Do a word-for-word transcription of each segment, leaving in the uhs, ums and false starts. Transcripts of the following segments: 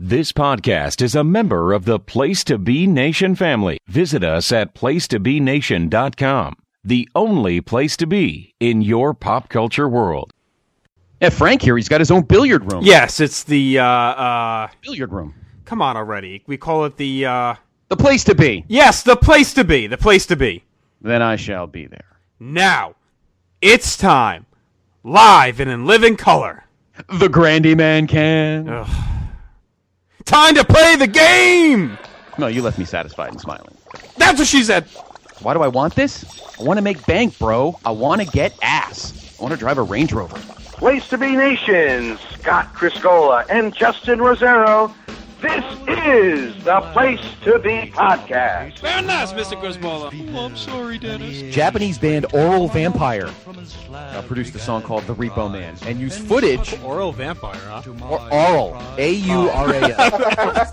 This podcast is a member of the Place to Be Nation family. Visit us at place to be nation dot com, the only place to be in your pop culture world. Yeah, Frank here, he's got his own billiard room. Yes, it's the, uh, uh... billiard room. Come on already. We call it the, uh... The place to be. Yes, the place to be. The place to be. Then I shall be there. Now, it's time. Live and in living color. The Grandy Man can. Ugh. Time to play the game! No, you left me satisfied and smiling. That's what she said. Why do I want this? I want to make bank, bro. I want to get ass. I want to drive a Range Rover. Place to Be Nation, Scott Criscola and Justin Rosero. This is the Place to Be podcast. Very nice, Mister Criscola. Oh, I'm sorry, Dennis. Japanese band Oral Vampire uh, produced a song called The Repo Man and used footage. Oral Vampire, huh? Or Oral. A U R A L.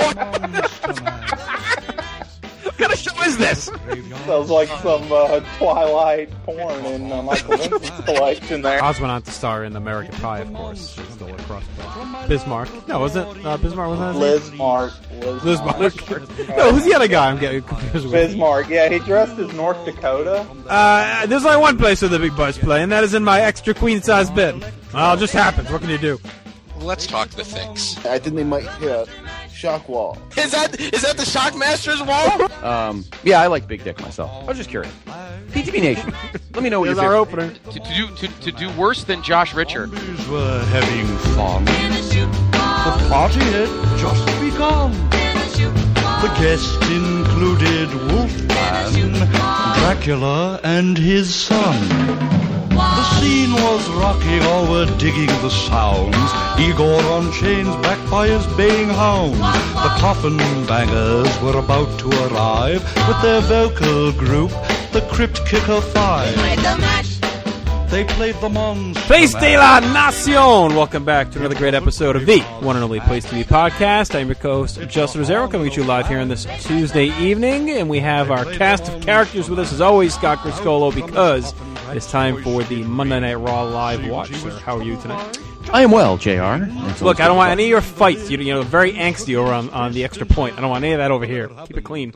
What kind of show is this? Sounds like some uh, Twilight porn in uh, Michael Vincent's collection there. Oz went on to star in American Pie, of course. Still across the Bismarck. No, wasn't it? Uh, Bismarck wasn't it? Lismark. Lismark. No, who's the other guy? I'm getting confused with. Bismarck, yeah, he dressed as North Dakota. Uh, there's only one place where the big butts play, and that is in my extra queen-size bed. Well, it just happens. What can you do? Let's talk the things. I think they might hit a shock wall. Is that is that the Shockmaster's wall? Um, yeah, I like Big Dick myself. I was just curious. P T B Nation, let me know what Here's you're our opener. To, to do to, to do worse than Josh Richard. Zombies were having fun. The party had just begun. The guests included Wolfman, Dracula, and his son. The scene was rocking, all were digging the sounds. Igor on chains, backed by his baying hound. The Coffin Bangers were about to arrive with their vocal group, the Crypt Kicker Five. They played the monster. Place de la Nacion! Welcome back to another great episode of the one and only Place to Be podcast. I'm your co-host, Justin Rosero, coming to you live here on this Tuesday evening. And we have our cast of characters with us, as always, Scott Criscola, because it's time for the Monday Night Raw live watch. Sir, how are you tonight? I am well, J R. Look, I don't want any of your fights. You, you know, very angsty over on, on the extra point. I don't want any of that over here. Keep it clean.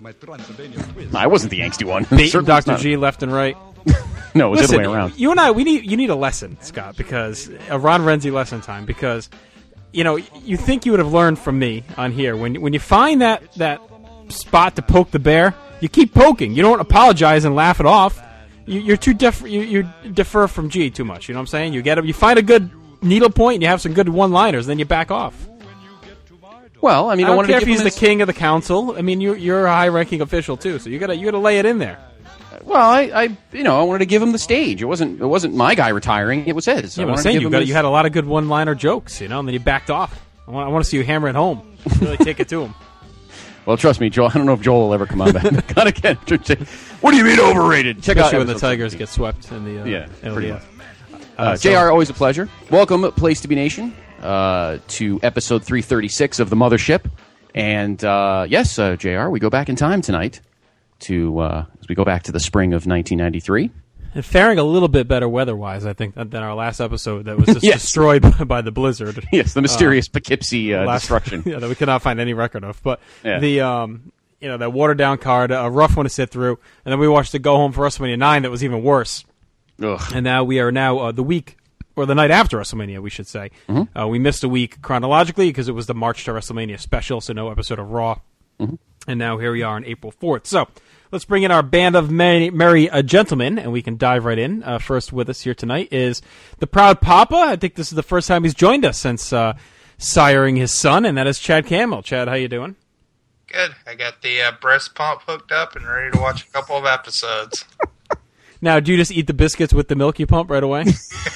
I wasn't the angsty one. Beating Doctor G left and right. No, it's Listen, the other way around. You and I, we need you need a lesson, Scott, because a Ron Renzi lesson time. Because you know, you think you would have learned from me on here when when you find that that spot to poke the bear, you keep poking. You don't apologize and laugh it off. You, you're too def- you, you defer from G too much. You know what I'm saying? You get a, you find a good needle point, and you have some good one-liners, then you back off. Well, I mean, I I, don't wanted care to if give he's him the his... king of the council. I mean, you're you're a high-ranking official too, so you gotta you gotta lay it in there. Well, I, I, you know, I wanted to give him the stage. It wasn't, it wasn't my guy retiring. It was his. Yeah, I but I'm wanted saying to give you him got his... you had a lot of good one-liner jokes, you know, and then you backed off. I want I want to see you hammer it home. Really take it to him. Well, trust me, Joel. I don't know if Joel will ever come on back. Gotta get. What do you mean overrated? Check Especially out when the episode Tigers seventeen. get swept in the uh, yeah, L D F. pretty much. Uh, Uh, J R, so- always a pleasure. Welcome, Place to Be Nation, uh, to episode three thirty-six of the Mothership. And uh, yes, uh, J R, we go back in time tonight to uh, as we go back to the spring of nineteen ninety-three. And faring a little bit better weather-wise, I think, than our last episode that was just Yes. destroyed by, by the blizzard. Yes, the mysterious uh, Poughkeepsie uh, last, destruction. Yeah, that we could not find any record of. But Yeah. the um, you know, that watered-down card, a rough one to sit through, and then we watched the Go Home for WrestleMania nine that was even worse. Ugh. And now we are now uh, the week, or the night after WrestleMania, we should say. Mm-hmm. Uh, we missed a week chronologically because it was the March to WrestleMania special, so no episode of Raw. Mm-hmm. And now here we are on April fourth. So let's bring in our band of merry, merry uh, gentlemen, and we can dive right in. Uh, first with us here tonight is the Proud Papa. I think this is the first time he's joined us since uh, siring his son, and that is Chad Campbell. Chad, how you doing? Good. I got the uh, breast pump hooked up and ready to watch a couple of episodes. Now, do you just eat the biscuits with the milk you pump right away?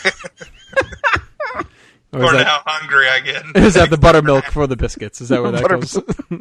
Or now that, hungry again. Is that the buttermilk for the biscuits? Is that where that goes?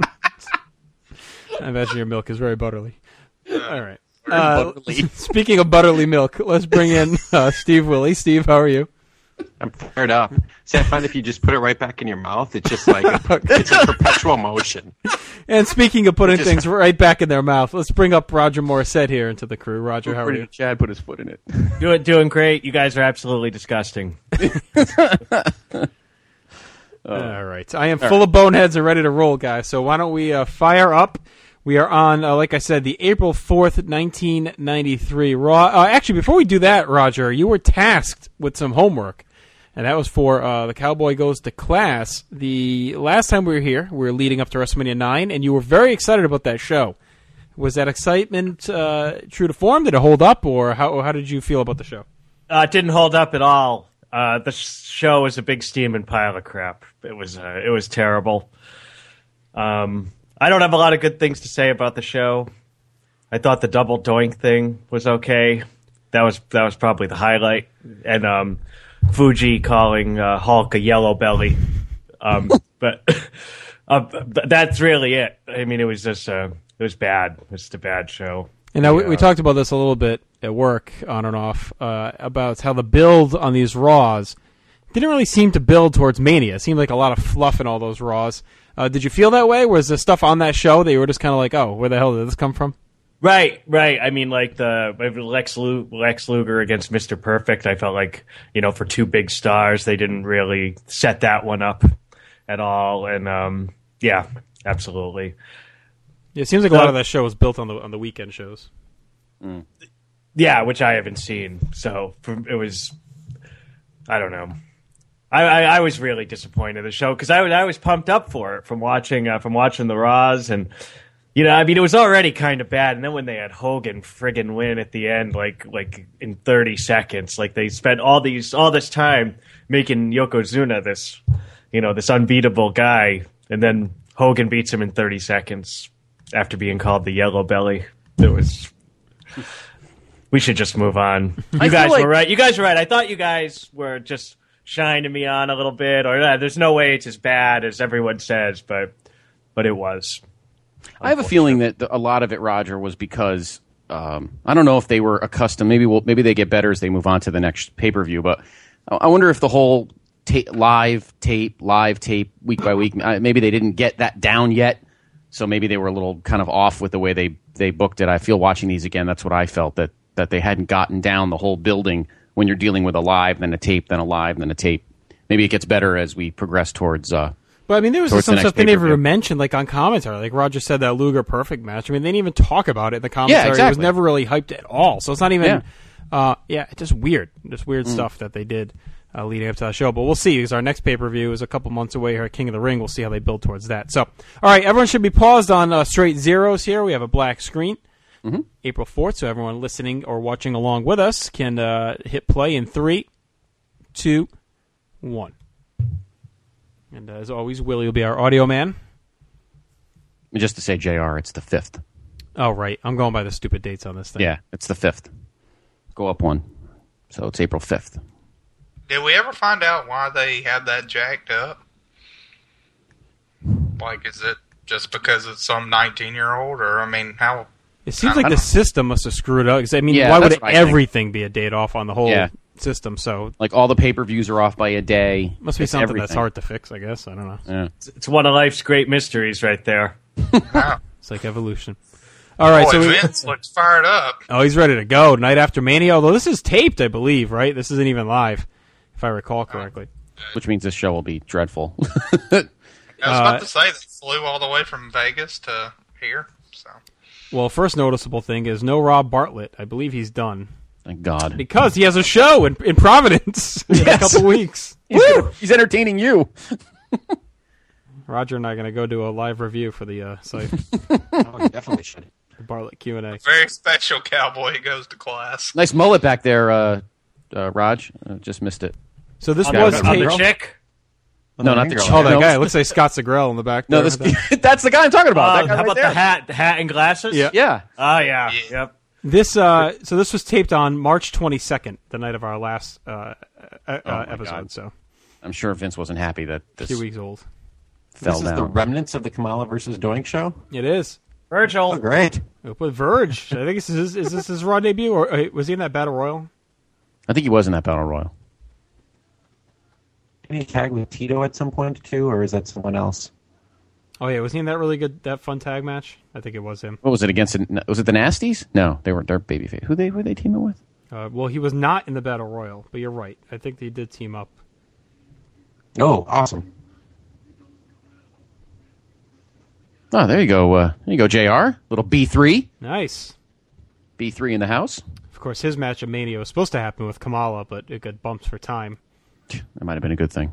I imagine your milk is very butterly. Uh, All right. Uh, speaking of butterly milk, let's bring in uh, Steve Willie. Steve, how are you? I'm fired up. See, I find if you just put it right back in your mouth, it's just like a, it's a perpetual motion. And speaking of putting just, things right back in their mouth, let's bring up Roger Morissette here into the crew. Roger, how are you? Chad put his foot in it. Doing, doing great. You guys are absolutely disgusting. All right. I am full of boneheads and ready to roll, guys. So why don't we uh, fire up? We are on, uh, like I said, the April fourth, nineteen ninety-three Raw. Uh, actually, before we do that, Roger, you were tasked with some homework, and that was for uh, The Cowboy Goes to Class. The last time we were here, we were leading up to WrestleMania nine, and you were very excited about that show. Was that excitement uh, true to form? Did it hold up, or how, how did you feel about the show? Uh, it didn't hold up at all. Uh, the show was a big steaming pile of crap. It was uh, it was terrible. Um, I don't have a lot of good things to say about the show. I thought the double doink thing was okay. That was that was probably the highlight. And um, Fuji calling uh, Hulk a yellow belly. Um, but uh, that's really it. I mean, it was just uh, it was bad. It was just a bad show. And now we, Yeah. we talked about this a little bit at work, on and off, uh, about how the build on these Raws didn't really seem to build towards Mania. It seemed like a lot of fluff in all those Raws. Uh, did you feel that way? Was the stuff on that show that you were just kind of like, oh, where the hell did this come from? Right, right. I mean, like the Lex, Lu- Lex Luger against Mister Perfect. I felt like, you know, for two big stars, they didn't really set that one up at all. And um, yeah, absolutely. Yeah, it seems like a lot of that show was built on the on the weekend shows. Mm. Yeah, which I haven't seen. So for, it was, I don't know. I, I, I was really disappointed in the show because I was I was pumped up for it from watching uh, from watching the Raws, and you know, I mean, it was already kind of bad, and then when they had Hogan friggin' win at the end, like like in thirty seconds, like they spent all these all this time making Yokozuna this, you know, this unbeatable guy, and then Hogan beats him in thirty seconds after being called the yellow belly. It was. We should just move on. You I guys feel like- were right. You guys were right. I thought you guys were just shining me on a little bit, or uh, there's no way it's as bad as everyone says, but but it was. I have a feeling that the, a lot of it, Roger, was because um, I don't know if they were accustomed. Maybe we'll, maybe they get better as they move on to the next pay per view. But I I wonder if the whole ta- live tape, live tape, week by week, uh, maybe they didn't get that down yet. So maybe they were a little kind of off with the way they, they booked it. I feel watching these again, that's what I felt, that, that they hadn't gotten down the whole building when you're dealing with a live, then a tape, then a live, then a tape. Maybe it gets better as we progress towards uh But I mean, there was towards some the next stuff they never pay-per-view. even mentioned, like on commentary. Like Roger said, that Luger Perfect match. I mean, they didn't even talk about it in the commentary. Yeah, exactly. It was never really hyped at all. So it's not even, Yeah. uh, yeah, it's just weird. Just weird Mm. stuff that they did uh, leading up to that show. But we'll see, because our next pay-per-view is a couple months away here at King of the Ring. We'll see how they build towards that. So, all right, everyone should be paused on uh, straight zeros here. We have a black screen. Mm-hmm. April fourth, so everyone listening or watching along with us can uh, hit play in three, two, one. And uh, as always, Willie will be our audio man. Just to say, J R, it's the fifth. Oh, right. I'm going by the stupid dates on this thing. Yeah, it's the fifth. Go up one. So it's April fifth. Did we ever find out why they had that jacked up? Like, is it just because it's some nineteen-year-old, or, I mean, how... It seems I like don't the know. system must have screwed up. 'Cause, I mean, Yeah, why would that's what I think. everything be a date off on the whole Yeah. system? So Like all the pay-per-views are off by a day. must be It's something that's everything. hard to fix, I guess. I don't know. Yeah. It's, it's one of life's great mysteries, right there. It's like evolution. All right, Boy, so we, Vince looks fired up. oh, he's ready to go. Night after Mania. Although this is taped, I believe, right? This isn't even live, if I recall correctly. Which means this show will be dreadful. I was about Uh, to say, they flew all the way from Vegas to here, so... Well, first noticeable thing is no Rob Bartlett. I believe he's done. Thank God. Because he has a show in, in Providence in a Yes. couple weeks. He's, gonna- he's entertaining you. Roger and I are going to go do a live review for the uh, site. Oh, you definitely should. Bartlett Q and A. Very special cowboy goes to class. Nice mullet back there, uh, uh, Raj. Uh, just missed it. So this On was the- on the taped. chick? No, not the chick. Oh, that No. guy. It looks like Scott Segrell in the back No, there. this, that's the guy I'm talking about. Uh, that guy how right about there. the hat, the hat and glasses? Yeah. Yeah. Oh yeah. Yep. This uh, so this was taped on March twenty-second, the night of our last uh, uh, uh, Oh, my episode. God. So I'm sure Vince wasn't happy that a this few weeks old. fell This is down. the remnants of the Kamala versus Doink show? It is. Virgil. Oh, great. With Verge. I think this is is this his Raw debut, or uh, was he in that Battle Royal? I think he was in that Battle Royal. Did he tag with Tito at some point, too, or is that someone else? Oh yeah, was he in that really good that fun tag match? I think it was him. What was it against? The, was it the Nasties? No, they were. They're babyface. Who they? Who they teaming with? Uh, well, he was not in the Battle Royal, but you're right. I think they did team up. Oh, awesome. Oh, there you go. Uh, there you go, J R. Little B three. Nice. B three in the house. Of course, his match at Mania was supposed to happen with Kamala, but it got bumped for time. That might have been a good thing.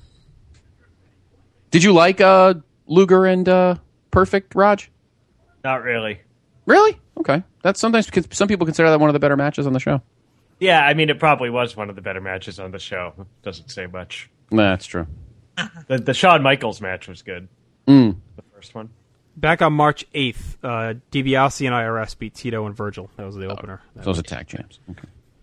Did you like uh, Luger and uh, Perfect, Raj? Not really. Really? Okay. That's sometimes some people consider that one of the better matches on the show. Yeah, I mean, it probably was one of the better matches on the show. Doesn't say much. Nah, that's true. The, the Shawn Michaels match was good. Mm. The first one. Back on March eighth, uh, DiBiase and I R S beat Tito and Virgil. That was the opener. Oh, those attack champs. Okay.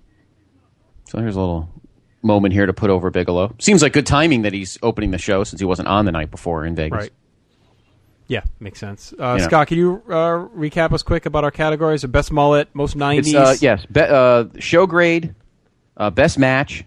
So here's a little moment here to put over Bigelow. Seems like good timing that he's opening the show since he wasn't on the night before in Vegas. Right. Yeah, makes sense. Uh, Yeah. Scott, can you uh, recap us quick about our categories? The best mullet, most nineties? It's, uh, yes, be, uh, show grade, uh, best match,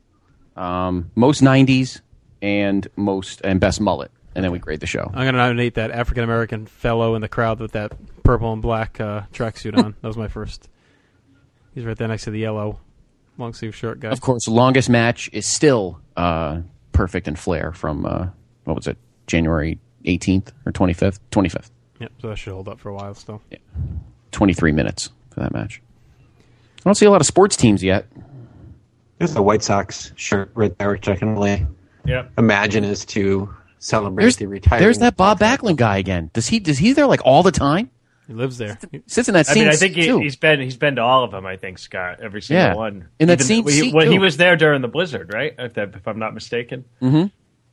um, most nineties, and most and best mullet, and then we grade the show. I'm going to nominate that African-American fellow in the crowd with that purple and black uh, tracksuit on. That was my first. He's right there next to the yellow long-sleeve shirt guy. Of course, the longest match is still uh, Perfect and Flair from, uh, what was it, January eighteenth or twenty-fifth? twenty-fifth. Yep, so that should hold up for a while still. Yeah. twenty-three minutes for that match. I don't see a lot of sports teams yet. There's a White Sox shirt right there, which I can only Yep. imagine is to celebrate There's, the retirement. there's that Bob Backlund guy again. Does he? Does he there like all the time? He lives there. He sits in that I same mean, I think he, too. he's been he's been to all of them. I think Scott, every single Yeah. one. In that Even- same he, seat, well, he too. was there during the blizzard, right? If, that, if I'm not mistaken. Mm-hmm.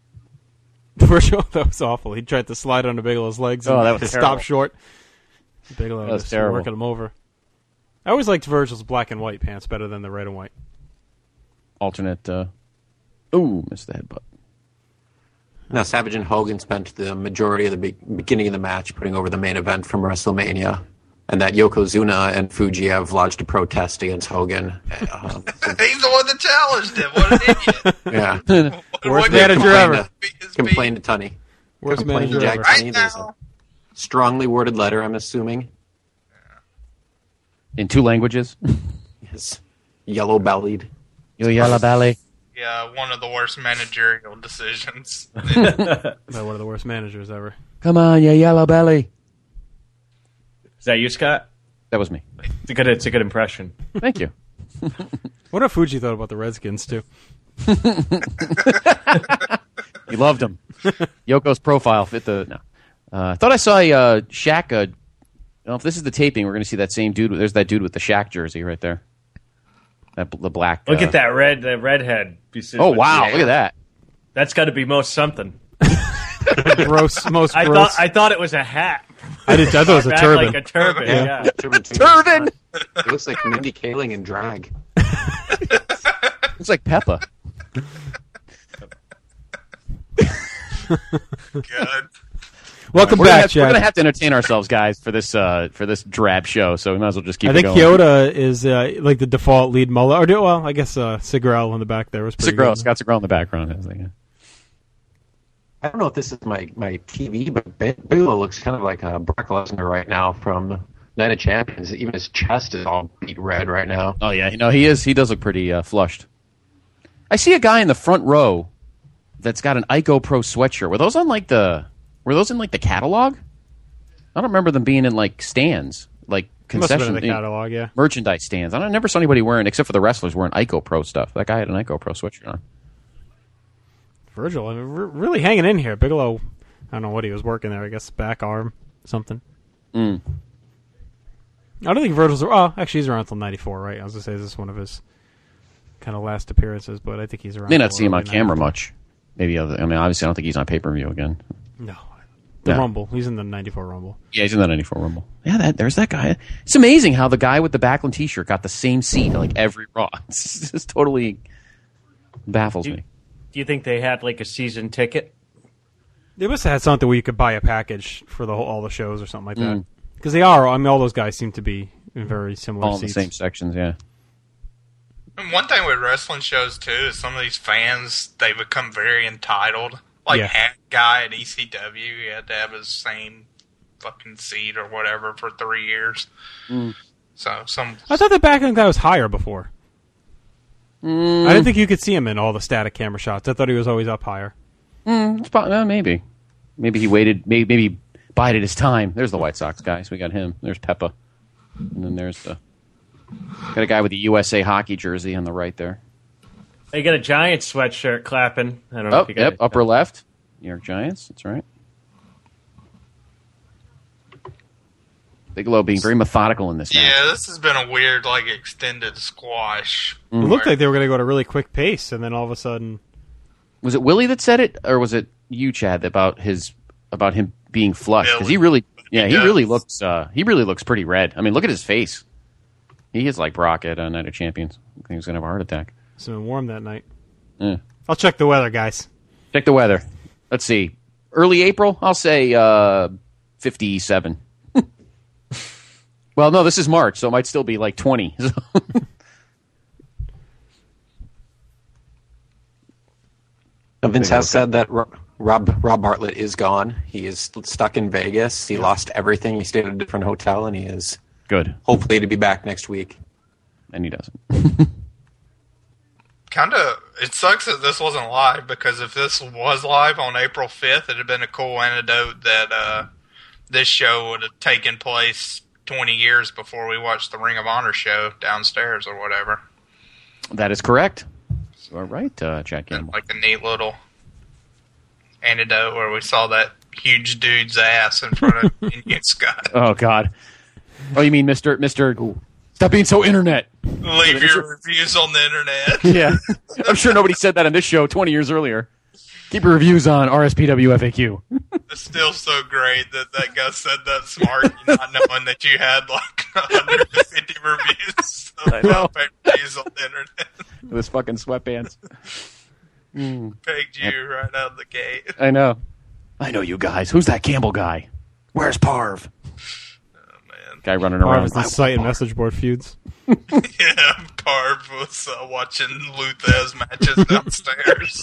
Virgil, that was awful. He tried to slide under Bigelow's legs and Oh, that was to terrible. stop short. Bigelow That was was terrible. working him over. I always liked Virgil's black and white pants better than the red and white. Alternate. Uh, ooh, missed the headbutt. Now, Savage and Hogan spent the majority of the be- beginning of the match putting over the main event from WrestleMania, and that Yokozuna and Fuji have lodged a protest against Hogan. Uh, He's the one that challenged him. What an idiot. yeah. Worst What- manager Complained ever. To, complained to Tunney. Worst Complained to manager Jack ever. Tunney. Right There's a now. strongly worded letter, I'm assuming. In two languages. Yes. Yellow-bellied. Yo yalla belly. Yeah, one of the worst managerial decisions. About one of the worst managers ever. Come on, you yellow belly. Is that you, Scott? That was me. It's a good, it's a good impression. Thank you. What if Fuji thought about the Redskins, too? He loved him. Yoko's profile fit the. No. Uh, I thought I saw a uh, Shaq. Uh, I don't know if this is the taping. We're going to see that same dude. There's that dude with the Shaq jersey right there. That the black. Look uh, at that red, the redhead. Oh wow! Look at that. That's got to be most something. Gross, most I gross. thought I thought it was a hat. I did. I thought it was a Back turban. Like a turban. Yeah. Yeah. Turban. Turban. It looks like Mindy Kaling in drag. Looks like Peppa. God. Welcome We're gonna back, have, We're Chad. gonna have to entertain ourselves, guys, for this uh, for this drab show. So we might as well just keep I it think going. Kyoto is uh, like the default lead mullet. Or do, well, I guess uh, Sigrel in the back there was pretty Segura, good. Scott Segura in the background. I was like, yeah. I don't know if this is my, my T V, but Bigelow looks kind of like uh, Brock Lesnar right now from Night of Champions. Even his chest is all beat red right now. Oh yeah, you know he is. He does look pretty uh, flushed. I see a guy in the front row that's got an Ico Pro sweatshirt. Were those on like the? Were those in like the catalog? I don't remember them being in like stands, like Must have been concession in the catalog, yeah. merchandise stands. I, don't, I never saw anybody wearing, except for the wrestlers, wearing Ico Pro stuff. That guy had an Ico Pro sweatshirt on. Virgil, I mean, re- really hanging in here. Bigelow, I don't know what he was working there. I guess back arm, something. Mm. I don't think Virgil's. Oh, actually, he's around until ninety-four, right? I was gonna say this is one of his kind of last appearances, but I think he's around. May not until see him on early camera ninety-four. much. Maybe other. I mean, obviously, I don't think he's on pay per view again. No, the Yeah. Rumble. He's in the ninety-four Rumble. Yeah, he's in that ninety-four Rumble. Yeah, that there's that guy. It's amazing how the guy with the Backlund T-shirt got the same seat like every Raw. It's just totally baffles Do, me. do you think they had like a season ticket? They must have had something where you could buy a package for the whole, all the shows or something like that. Mm. Because they are. I mean, all those guys seem to be in very similar All in the seats. same sections, yeah. And one thing with wrestling shows too is some of these fans, they become very entitled. Like Yeah. Hat Guy at E C W, he had to have his same fucking seat or whatever for three years. Mm. So some I thought the Backlund guy was higher before. Mm. I didn't think you could see him in all the static camera shots. I thought he was always up higher. Mm, it's po- uh, maybe, maybe he waited. Maybe, maybe bided his time. There's the White Sox guys. We got him. There's Peppa. And then there's the... Got a guy with the U S A hockey jersey on the right there. They got a Giants sweatshirt clapping. I don't know Oh, if you got yep, it. upper left. New York Giants. That's right. Bigelow being very methodical in this match. Yeah, this has been a weird, like, extended squash. It looked like they were going to go at a really quick pace, and then all of a sudden... Was it Willie that said it, or was it you, Chad, about his about him being flushed? Because he really, yeah, he, He really does. looks, uh, he really looks pretty red. I mean, look at his face. He is like Brock at uh, Night of Champions. I think he's gonna have a heart attack. It's been warm that night. Yeah. I'll check the weather, guys. Check the weather. Let's see. Early April, I'll say uh, fifty-seven. Well, no, this is March, so it might still be like twenty. Vince has said that Ro- Rob Rob Bartlett is gone. He is stuck in Vegas. He lost everything. He stayed at a different hotel, and he is good. Hopefully to be back next week. And he doesn't. Kind of, it sucks that this wasn't live, because if this was live on April fifth, it'd have been a cool anecdote that uh, this show would have taken place twenty years before we watched the Ring of Honor show downstairs or whatever. That is correct. You are right, uh, Chad Campbell. Like a neat little anecdote where we saw that huge dude's ass in front of Indian Scott. Oh, God. Oh, you mean Mister Mister Stop being so internet. Leave your reviews on the internet. Yeah. I'm sure nobody said that on this show twenty years earlier. Keep your reviews on R S P W F A Q. It's still so great that that guy said that smart, not knowing that you had like one hundred fifty reviews I know. of reviews on the internet. With his fucking sweatpants. Mm. Pegged you right out of the gate. I know. I know you guys. Who's that Campbell guy? Where's Parv? Guy running Parv around. is the site and message board feuds. Yeah, Parv was uh, watching Luthez matches downstairs.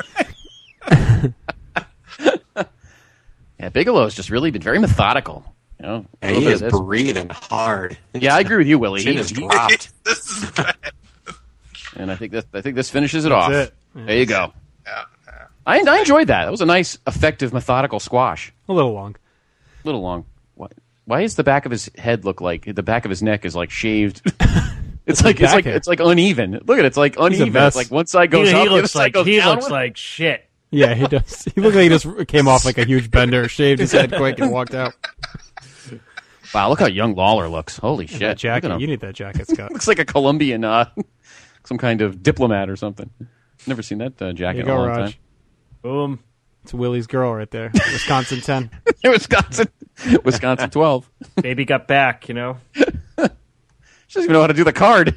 Yeah, Bigelow's just really been very methodical. You know, a And little he bit is of this. breathing hard. Yeah, I agree with you, Willie. Chin He- is he- dropped. This is bad. And I think this, I think this finishes it That's off. it. There you go. Yeah, yeah. I, I enjoyed that. That was a nice, effective, methodical squash. A little long. A little long. Why, why is the back of his head look like the back of his neck is like shaved? It's like it's back like hair. it's like uneven. Look at it. It's like uneven. mess. It's like one side goes he, up, he the other looks side like goes he down. looks like shit. Yeah, he does. He looked like he just came off like a huge bender, shaved his head quick, and walked out. Wow, look how young Lawler looks. Holy shit. That Look at jacket. him. You need that jacket, Scott. Looks like a Colombian, uh, some kind of diplomat or something. Never seen that uh, jacket There you in go, a long Raj. time. Boom. It's Willie's girl right there. Wisconsin ten. Wisconsin, Wisconsin twelve. Baby got back, you know. She doesn't even know how to do the card.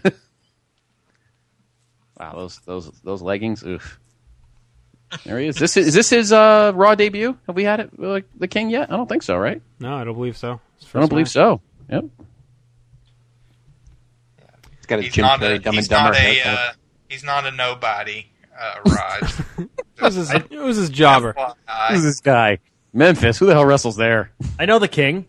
Wow, those those those leggings. Oof. There he is. This is, is this his uh, Raw debut? Have we had it like the King yet? I don't think so, right? No, I don't believe so. I don't believe so. Yep. He's got a He's Jim not Carrey a, Dumb he's and Dumber not a, haircut. uh, he's not a nobody, uh, Raj. It was his, it was his jobber. Who's this guy? Memphis. Who the hell wrestles there? I know the King.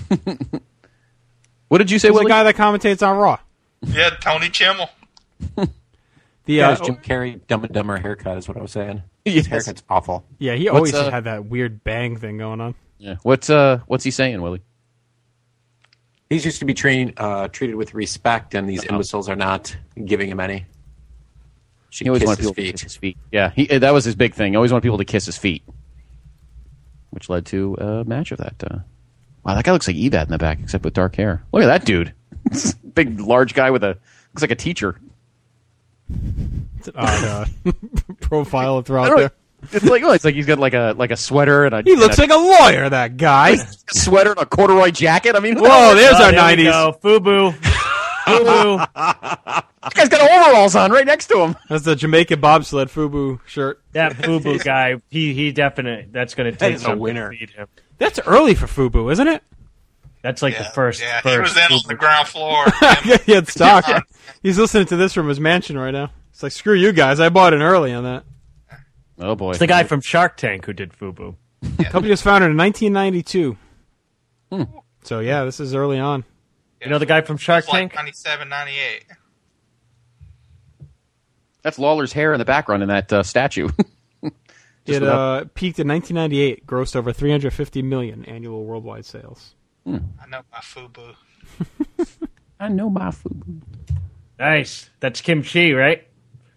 What did you say? He's the Willie? guy that commentates on Raw. Yeah, Tony Chimmel. The Yeah, uh, his Jim Carrey Dumb and Dumber haircut is what I was saying. Yes. His haircut's awful. yeah, he What's, always uh, had that weird bang thing going on. Yeah. What's uh What's he saying, Willie? He's used to be trained, uh, treated with respect, and these imbeciles are not giving him any. Should He always kiss wanted his people to feet. kiss his feet. Yeah, he, that was his big thing. He always wanted people to kiss his feet, which led to a match of that. Uh... Wow, that guy looks like Evad in the back, except with dark hair. Look at that dude. Big, large guy with a looks like a teacher. It's an odd uh, profile to throw I out don't- there. It's like oh, it's like he's got like a like a sweater and a He looks and like a lawyer, that guy. a sweater and a corduroy jacket. I mean, Whoa, there's Oh, our there we nineties. go. Fubu. Fubu. That guy's got overalls on right next to him. That's the Jamaican bobsled Fubu shirt. That Fubu guy, he he definitely, that's going to take is a some winner. to beat him. That's early for Fubu, isn't it? That's like Yeah, the first. yeah, first he was in on the ground floor. Yeah, he had stock. He's listening to this from his mansion right now. It's like, screw you guys. I bought in early on that. Oh boy, It's the guy from Shark Tank who did Fubu. The company was founded in nineteen ninety-two. Hmm. So, yeah, this is early on. You know the guy from Shark It's like Tank? ninety-seven, ninety-eight. That's Lawler's hair in the background in that uh, statue. It uh, peaked in nineteen ninety-eight, grossed over three hundred fifty million annual worldwide sales. I know my FUBU. I know my FUBU. Nice. That's kimchi, right?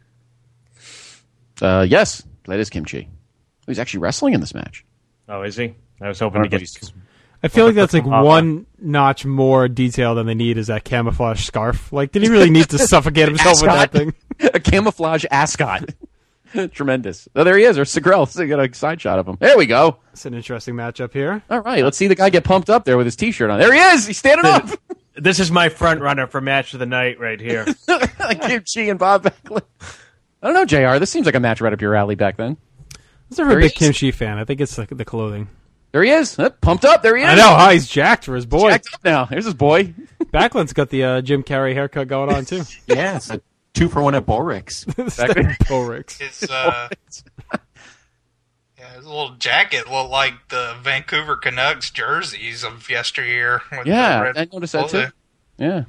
Uh, yes, that is kimchi. He's actually wrestling in this match. Oh, is he? I was hoping to get... I feel like that's like one notch more detail than they need is that camouflage scarf. Like, did he really need to suffocate himself with that thing? A camouflage ascot. Tremendous. Oh, there he is. Or Segrell. So you got a side shot of him. There we go. It's an interesting matchup here. All right, let's see the guy get pumped up there with his T-shirt on. There he is. He's standing up. This is my front runner for match of the night right here. Kimchi and Bob Backlund. I don't know, J R. This seems like a match right up your alley back then. I was never a big Kimchi fan. I think it's like the clothing. There he is. Uh, pumped up. There he is. I know. Oh, he's jacked for his boy. Jacked up now. Here's his boy. Backlund's got the uh, Jim Carrey haircut going on, too. Yeah, it's a two for one at Borix. Borix. His, uh, yeah, his little jacket looked like the Vancouver Canucks jerseys of yesteryear. With Yeah, the red I noticed that, clothing. too. Yeah.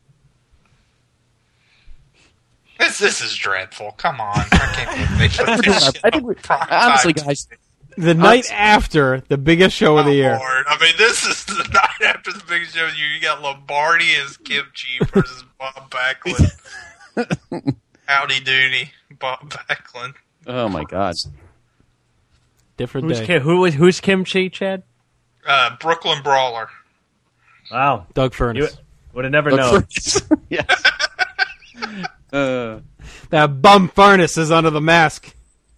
This, this is dreadful. Come on. I can't believe they put this shit I think we, on prime honestly, time. guys, The night after the biggest show of the year. Lord. I mean, this is the night after the big show. You got Lombardi as Kimchi versus Bob Backlund. Howdy doody, Bob Backlund. Oh my God! Different Who's, day. Ki- who is who's kimchi, Chad? Uh, Brooklyn Brawler. Wow, Doug Furness. Would have never Doug known. Furness. Yes. uh, That bum Furness is under the mask.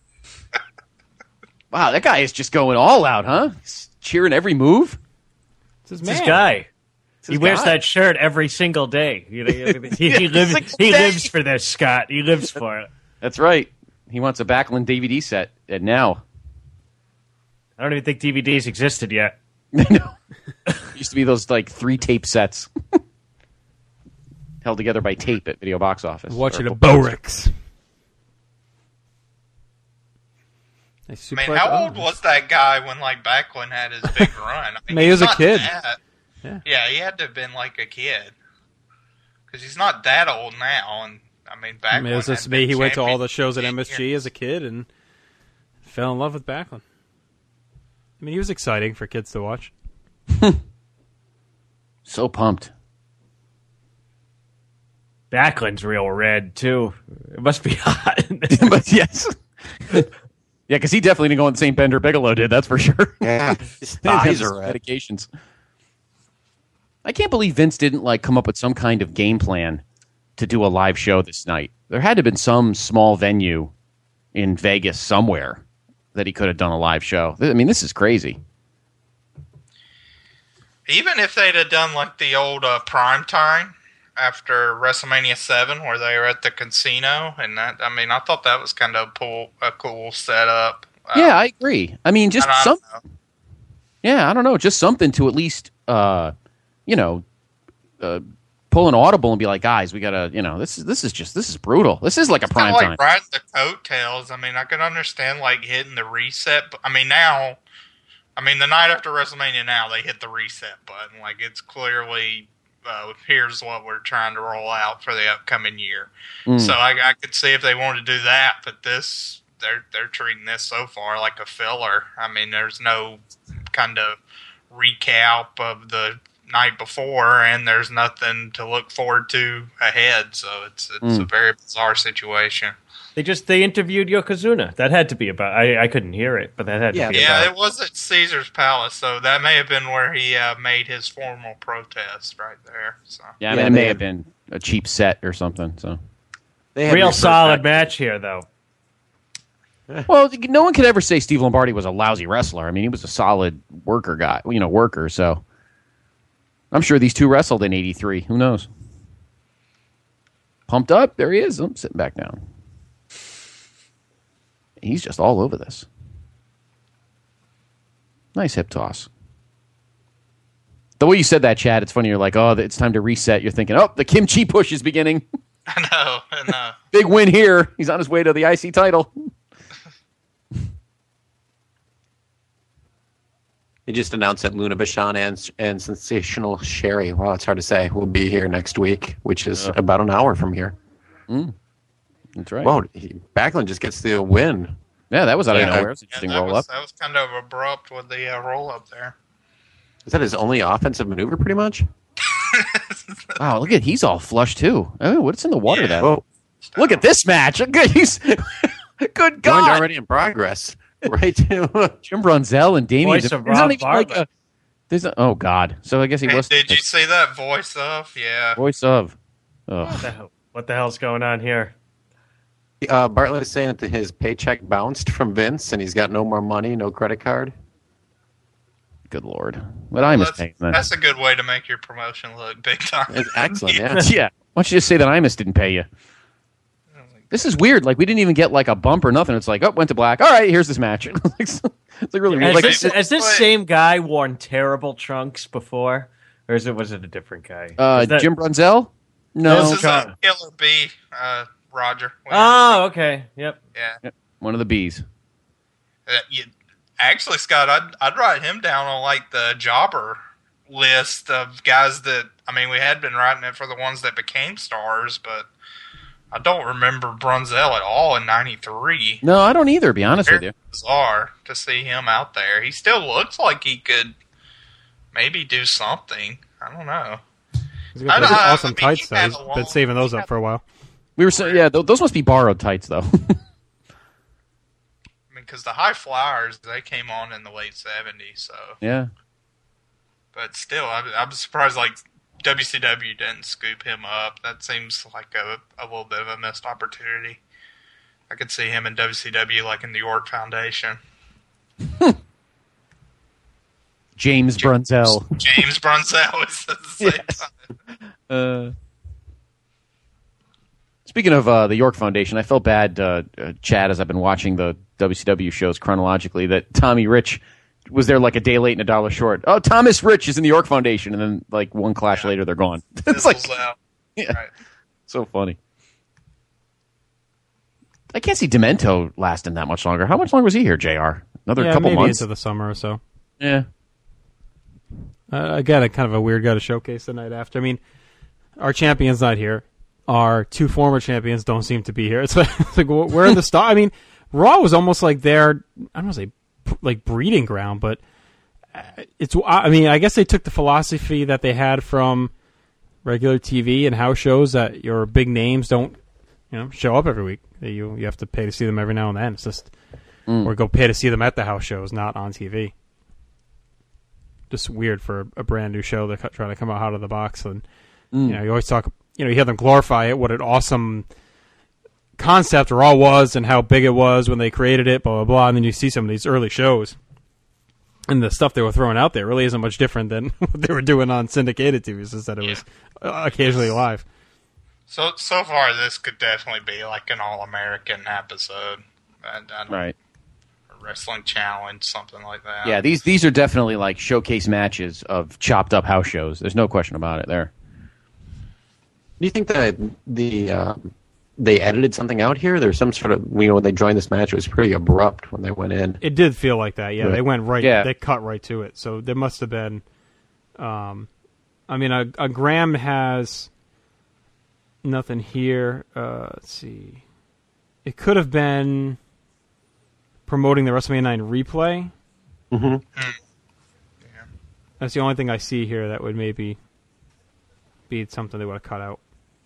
wow, that guy is just going all out, huh? He's cheering every move. It's his It's man. his guy. It's He his wears guy. that shirt every single day. You know, he, he, lives. Single He day. lives for this, Scott. He lives for it. That's right. He wants a Backlund D V D set, and now. I don't even think D V Ds existed yet. No. Used to be those like three tape sets held together by tape at Video Box Office. Watching Or- a Borix. I mean, how old was that guy when like Backlund had his big run? I mean, He was he's a not kid. that- Yeah. yeah, he had to have been like a kid because he's not that old now. And I mean, Backlund. I mean, it was just had me. been He went to all champion the shows at for M S G years. as a kid and fell in love with Backlund. I mean, he was exciting for kids to watch. So pumped. Backlund's real red too. It must be hot. But yes. Yeah, because he definitely didn't go in the same Bender Bigelow did, that's for sure. Yeah, his thighs are red. Medications. I can't believe Vince didn't like come up with some kind of game plan to do a live show this night. There had to have been some small venue in Vegas somewhere that he could have done a live show. I mean, this is crazy. Even if they'd have done like the old uh, prime time after WrestleMania seven, where they were at the casino, and that, I mean, I thought that was kind of a, cool, a cool setup. Uh, Yeah, I agree. I mean, just I don't some. know. Yeah, I don't know, just something to at least, uh, you know, uh, pull an audible and be like, guys, we gotta, you know, this is this is just this is brutal. This is like a It's kind prime of time. like riding the coattails. I mean, I can understand like hitting the reset. But, I mean, now, I mean, the night after WrestleMania, now they hit the reset button. Like it's clearly, uh, here's what we're trying to roll out for the upcoming year. Mm. So I, I could see if they wanted to do that, but this, they're they're treating this so far like a filler. I mean, there's no kind of recap of the night before, and there's nothing to look forward to ahead. So it's it's a Mm. very bizarre situation. They just they interviewed Yokozuna. That had to be about. I, I couldn't hear it, but that had Yeah, to be yeah, about. it was at Caesar's Palace, so that may have been where he uh, made his formal protest right there. So Yeah, I mean, Yeah, it may they- have been a cheap set or something. So, They had Real research solid back- match here, though. well, no one could ever say Steve Lombardi was a lousy wrestler. I mean, he was a solid worker guy, you know, worker. So, I'm sure these two wrestled in eighty-three. Who knows? Pumped up. There he is. I'm sitting back down. He's just all over this. Nice hip toss. The way you said that, Chad, it's funny. You're like, oh, it's time to reset. You're thinking, oh, the Kimchi push is beginning. I know, I know. Big win here. He's on his way to the I C title. They just announced that Luna Vachon and, and Sensational Sherry, well, it's hard to say, will be here next week, which is Yeah. about an hour from here. Mm. That's right. Whoa, he, Backlund just gets the win. Yeah, that was out Yeah, of nowhere. I- It was an interesting that roll was, up. That was kind of abrupt with the uh, roll up there. Is that his only offensive maneuver, pretty much? Wow, look at he's all flush too. Oh, what's in the water? Yeah. That Whoa. look at this match. Good, he's good. Joined God, already in progress. Right to Jim Brunzell and Damien. Voice of There's not Rob even like Bartlett. a. There's a, oh God. So I guess he Hey, was. did you see that voice of? Yeah. Voice of. What Ugh. the, hell, what the hell's going on here? uh, Bartlett is saying that his paycheck bounced from Vince, and he's got no more money, no credit card. Good Lord. What I That's, mistake then? that's a good way to make your promotion look big time. It's excellent, yeah. Yeah. Why don't you just say that Imus didn't pay you? This is weird. Like we didn't even get like a bump or nothing. It's like, oh, went to black. All right, here's this match. It's like really weird. Has Like, this, it- has this same guy worn terrible trunks before? Or is it was it a different guy? uh, Is that- Jim Brunzell? No. This is John. a Killer B, uh, Roger. Oh, okay. Yep. Yeah. One of the bees. Uh, you, actually, Scott, I'd, I'd write him down on like the jobber list of guys that, I mean, we had been writing it for the ones that became stars, but I don't remember Brunzell at all in ninety-three. No, I don't either, to be honest with Very you. bizarre to see him out there. He still looks like he could maybe do something. I don't know. He's got I those don't- I awesome mean, tights, he though. had He's a long- been saving those he up had- for a while. We were saying, yeah, th- those must be borrowed tights, though. I mean, because the High Flyers, they came on in the late seventies, so. Yeah. But still, I, I'm surprised, like, W C W didn't scoop him up. That seems like a, a little bit of a missed opportunity. I could see him in W C W, like in the York Foundation. James Brunzell. James Brunzell is at the same Yes. time. Uh, speaking of uh, the York Foundation, I felt bad, uh, uh, Chad, as I've been watching the W C W shows chronologically, that Tommy Rich was there like a day late and a dollar short. Oh, Thomas Rich is in the York Foundation, and then like one clash Yeah. later, they're gone. It's like Fizzles out. yeah, Right. so funny. I can't see Demento lasting that much longer. How much longer was he here, J R? Another Yeah, couple maybe months? into the summer or so. Yeah. Uh, again, a kind of a weird guy to showcase the night after. I mean, our champion's not here. Our two former champions don't seem to be here. It's like, it's like where are the stars? I mean, Raw was almost like their, I don't want to say like breeding ground, but it's. I mean, I guess they took the philosophy that they had from regular T V and house shows that your big names don't, you know, show up every week. That you you have to pay to see them every now and then. It's just Mm. or go pay to see them at the house shows, not on T V. Just weird for a brand new show they're trying to come out out of the box, and Mm. you know you always talk, you know, you hear them glorify it, what an awesome concept Raw was, and how big it was when they created it, blah blah blah, and then you see some of these early shows, and the stuff they were throwing out there really isn't much different than what they were doing on syndicated T V. It's just that it was uh, occasionally live. So so far, this could definitely be like an all-American episode. I, I don't, Right. A wrestling challenge, something like that. Yeah, these these are definitely like showcase matches of chopped up house shows. There's no question about it there. Do you think that the uh, they edited something out here? There's some sort of, you know, when they joined this match, it was pretty abrupt when they went in. It did feel like that. Yeah, Yeah. they went right. Yeah. They cut right to it. So there must have been. Um, I mean, a, a Graham has nothing here. Uh, let's see. It could have been promoting the WrestleMania nine replay. Mm-hmm. That's the only thing I see here that would maybe be something they would have cut out.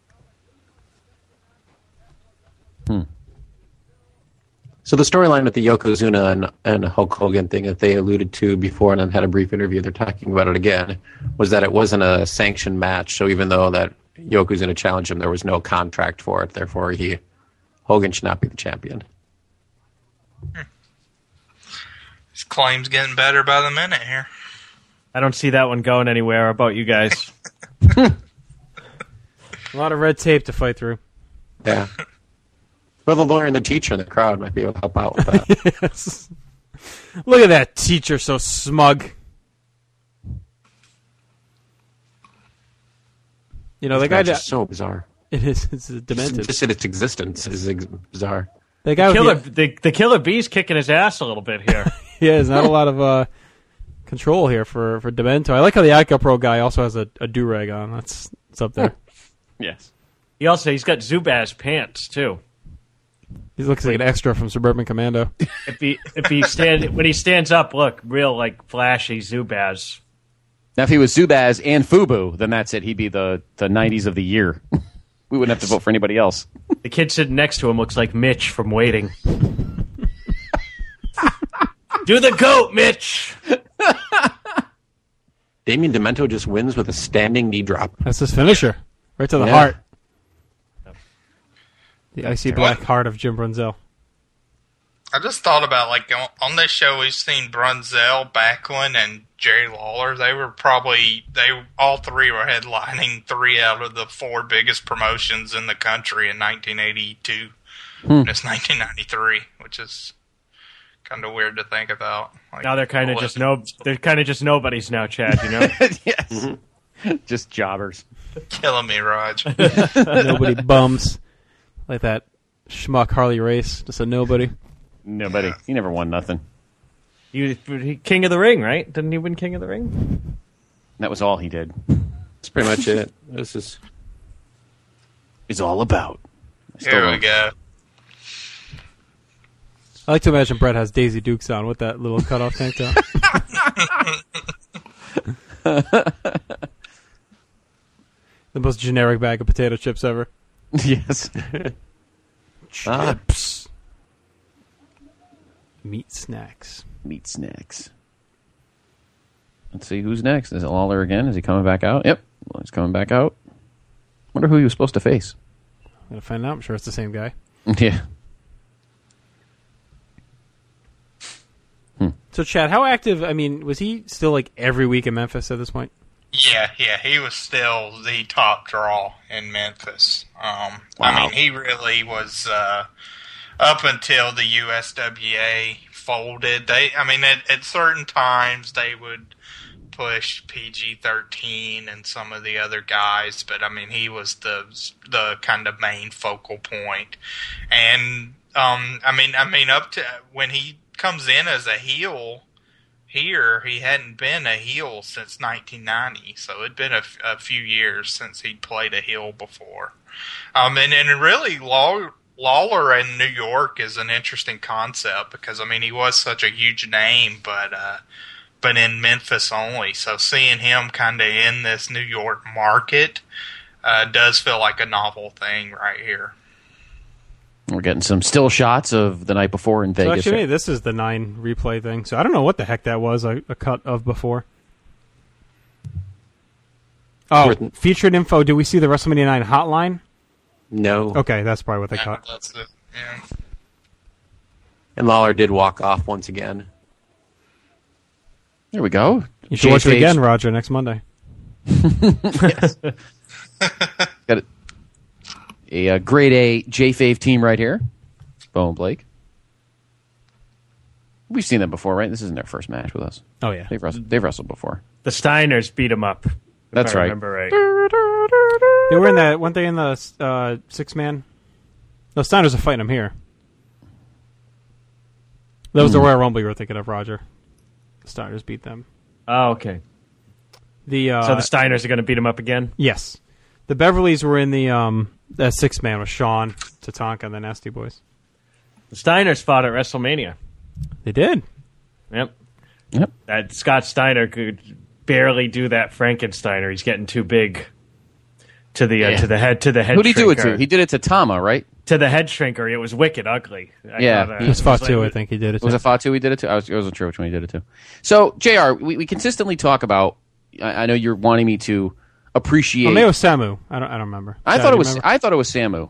Hmm. So the storyline with the Yokozuna and, and Hulk Hogan thing that they alluded to before and then had a brief interview, they're talking about it again, was that it wasn't a sanctioned match. So even though that Yokozuna challenged him, there was no contract for it. Therefore, he Hogan should not be the champion. His claim's getting better by the minute here. I don't see that one going anywhere. How about you guys? A lot of red tape to fight through. Yeah. Well, the lawyer and the teacher in the crowd might be able to help out with that. Yes. Look at that teacher, so smug. You know, This the guy match that is so bizarre. it is it's demented. Just in its existence is ex- bizarre. The guy Killer, with the, the Killer Bee's kicking his ass a little bit here. the, yeah, there's not a lot of uh, control here for for Demento. I like how the Ico Pro guy also has a, a do rag on. That's it's up there. Yes. He also he's got Zubaz pants too. He looks like an extra from Suburban Commando. If he if he stand when he stands up, look real like flashy Zubaz. Now, if he was Zubaz and Fubu, then that's it. He'd be the, the nineties of the year. We wouldn't have to vote for anybody else. The kid sitting next to him looks like Mitch from Waiting. Do the goat, Mitch! Damien Demento just wins with a standing knee drop. That's his finisher. Right to the Yeah. heart. The icy black heart of Jim Brunzell. I just thought about, like, on, on this show, we've seen Brunzell, Backlund, and Jerry Lawler. They were probably, they all three were headlining three out of the four biggest promotions in the country in nineteen eighty-two. Hmm. And it's nineteen ninety-three, which is kind of weird to think about. Like, Now they're kind of just no, they're kind of just nobodies now, Chad. You know? Yes. Mm-hmm. Just jobbers. Killing me, Raj. Nobody bums. Like that schmuck Harley Race. Just a nobody. Nobody. He never won nothing. You he, King of the Ring, right? Didn't he win King of the Ring? That was all he did. That's pretty much it. This is It's all about. Here we go. I like to imagine Brett has Daisy Dukes on with that little cutoff tank top. The most generic bag of potato chips ever. Yes. Chips. Meat snacks. Meat snacks. Let's see who's next. Is it Lawler again? Is he coming back out? Yep. Well, he's coming back out. Wonder who he was supposed to face. I'm going to find out. I'm sure it's the same guy. Yeah. Hmm. So, Chad, how active, I mean, was he still like every week in Memphis at this point? Yeah, yeah, he was still the top draw in Memphis. Um, Wow. I mean, he really was uh, up until the U S W A folded. They, I mean, at, at certain times they would push P G thirteen and some of the other guys, but I mean, he was the the kind of main focal point. And um, I mean, I mean, up to when he comes in as a heel. Here, he hadn't been a heel since nineteen ninety, so it'd been a, f- a few years since he'd played a heel before. Um, and, and really, Law- Lawler in New York is an interesting concept because, I mean, he was such a huge name, but uh, but in Memphis only. So seeing him kind of in this New York market uh, does feel like a novel thing right here. We're getting some still shots of the night before in So Vegas. actually, this is the nine replay thing. So I don't know what the heck that was a, a cut of before. Oh, Worth- featured info. Do we see the WrestleMania nine hotline? no. Okay, that's probably what they Yeah, cut. that's it. Yeah. And Lawler did walk off once again. There we go. You should watch it J F H again, Roger, next Monday. Got it. A uh, grade A J-Fave team right here. Bo and Blake. We've seen them before, right? This isn't their first match with us. Oh, yeah. They've wrestled, they've wrestled before. The Steiners beat him up. If That's I right. Remember right. They were in that, weren't they in the uh, six-man? No, Steiners are fighting them here. That was the Royal Rumble you were thinking of, Roger. The Steiners beat them. Oh, okay. The uh, So the Steiners are going to beat him up again? Yes. The Beverleys were in the um, that six-man with Shawn, Tatanka, and the Nasty Boys. The Steiners fought at WrestleMania. They did. Yep. Yep. That Scott Steiner could barely do that Frankensteiner. He's getting too big to the uh, Yeah. to the head to the head. Who'd he do it shrinker. to? He did it to Tama, right? To the head shrinker. It was wicked ugly. I Yeah. thought, uh, It was like- Fatu, I think he did it. Was to. it Fatu he did it to? I, was, I wasn't sure which one he did it to. So, J R, we, we consistently talk about, I, I know you're wanting me to appreciate... Oh, maybe it was Samu. I don't. I don't remember. I Chad, thought do it you was. remember? I thought it was Samu.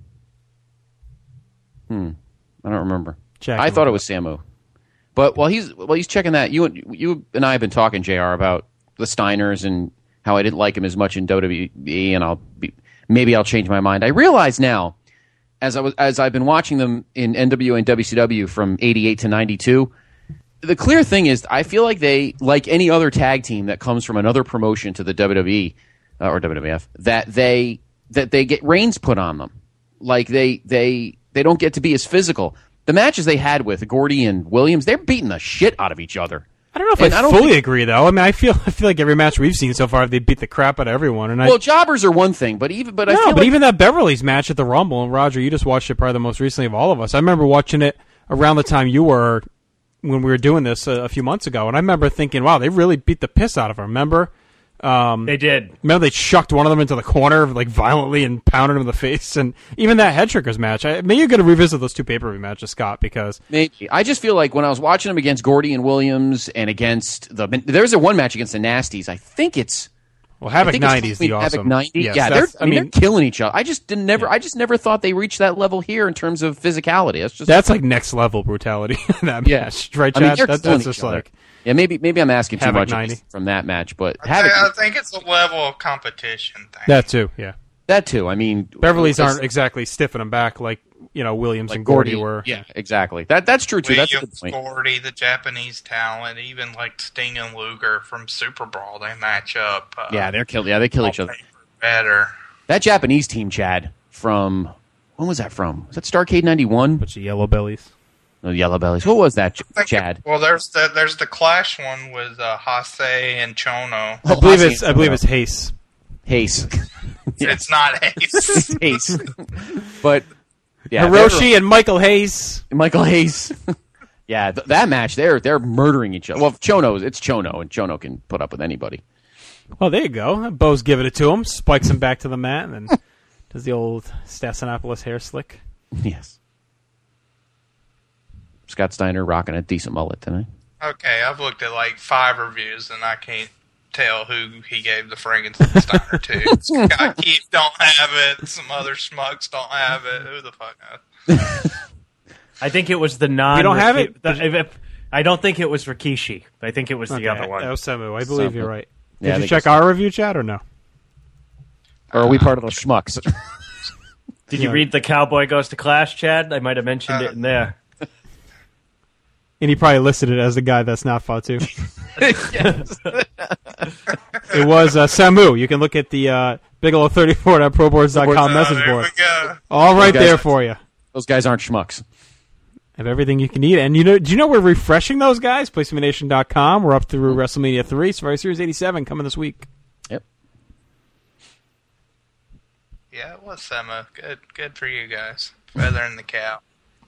Hmm. I don't remember. Jack, I you thought look it was Samu. But while he's while he's checking that, you and you and I have been talking, J R, about the Steiners and how I didn't like him as much in W W E, and I'll be, maybe I'll change my mind. I realize now, as I was as I've been watching them in N W A and W C W from eighty-eight to ninety-two. The clear thing is, I feel like they, like any other tag team that comes from another promotion to the W W E uh, or W W F, that they that they get reins put on them. Like they they they don't get to be as physical. The matches they had with Gordy and Williams, they're beating the shit out of each other. I don't know if And I, I don't fully think- agree, though. I mean, I feel I feel like every match we've seen so far, they beat the crap out of everyone. And I, Well, jobbers are one thing, but even but I no, feel but like even that Beverly's match at the Rumble, and Roger, you just watched it probably the most recently of all of us. I remember watching it around the time you were when we were doing this a, a few months ago, and I remember thinking, wow, they really beat the piss out of her. Remember? Um, They did. Remember they chucked one of them into the corner like violently and pounded him in the face, and even that Head Shrinkers match. I, maybe you're going to revisit those two pay-per-view matches, Scott, because maybe I just feel like when I was watching them against Gordy and Williams and against the there's a one match against the Nasties. I think it's well, I Havoc think it's ninety is the Havoc awesome. ninety. Yes, yeah, they're that's- I mean, they're killing each other. I just didn't never I just never thought they reached that level here in terms of physicality. That's just that's like next level brutality. That yeah, match, right, I mean, Chad? they're That- killing that's each just other. like yeah, maybe maybe I'm asking too Havoc much ninety. from that match, but I, Havoc think, I think it's a level of competition thing. that too. Yeah, that too. I mean, Beverly's it's- aren't exactly stiffing them back like you know Williams like and Gordy, Gordy were. Yeah, exactly. That that's true too. That's a good Williams, point. Gordy, the Japanese talent, even like Sting and Luger from Super Brawl, they match up. Uh, Yeah, they're kill. Yeah, they kill each other. better. That Japanese team, Chad, from when was that from? Was that Starcade ninety-one? Bunch of yellow bellies. No, Yellow Bellies. What was that, Ch- Chad? Well, there's the there's the Clash one with uh, Hase and Chono. I believe it's I believe it's Hayes. Hayes. It's not Ace. Hayes. But yeah, Hiroshi and Michael Hayes. Michael Hayes. yeah, th- that match, they're they're murdering each other. Well, Chono, it's Chono, and Chono can put up with anybody. Well, there you go. Bo's giving it to him, spikes him back to the mat, and then does the old Stassinopoulos hair slick. Yes. Scott Steiner rocking a decent mullet tonight. Okay, I've looked at like five reviews and I can't tell who he gave the Frankenstein Steiner to. Scott Keith don't have it. Some other schmucks don't have it. Who the fuck knows? I think it was the non. You don't have it? The, if, if, I don't think it was Rikishi. I think it was the Okay, other one. Osemu, I believe Osemu. you're right. Yeah, I Did you think check it's- our review, Chad, or no? Or are we part of those schmucks? Did you read the Cowboy Goes to Clash, Chad? I might have mentioned Uh, it in there. And he probably listed it as the guy that's not Fatu. yes. It was uh, Samu. You can look at the uh, Bigelow thirty-four dot proboards dot com Uh, message there board. we go. All right Those guys- there for you. Those guys aren't schmucks. Have everything you can eat. And you know, do you know we're refreshing those guys? place to be nation dot com. We're up through WrestleMania three, Survivor Series eighty-seven coming this week. Yep. Yeah, it was Sema. Good, good for you guys. Feathering the cow.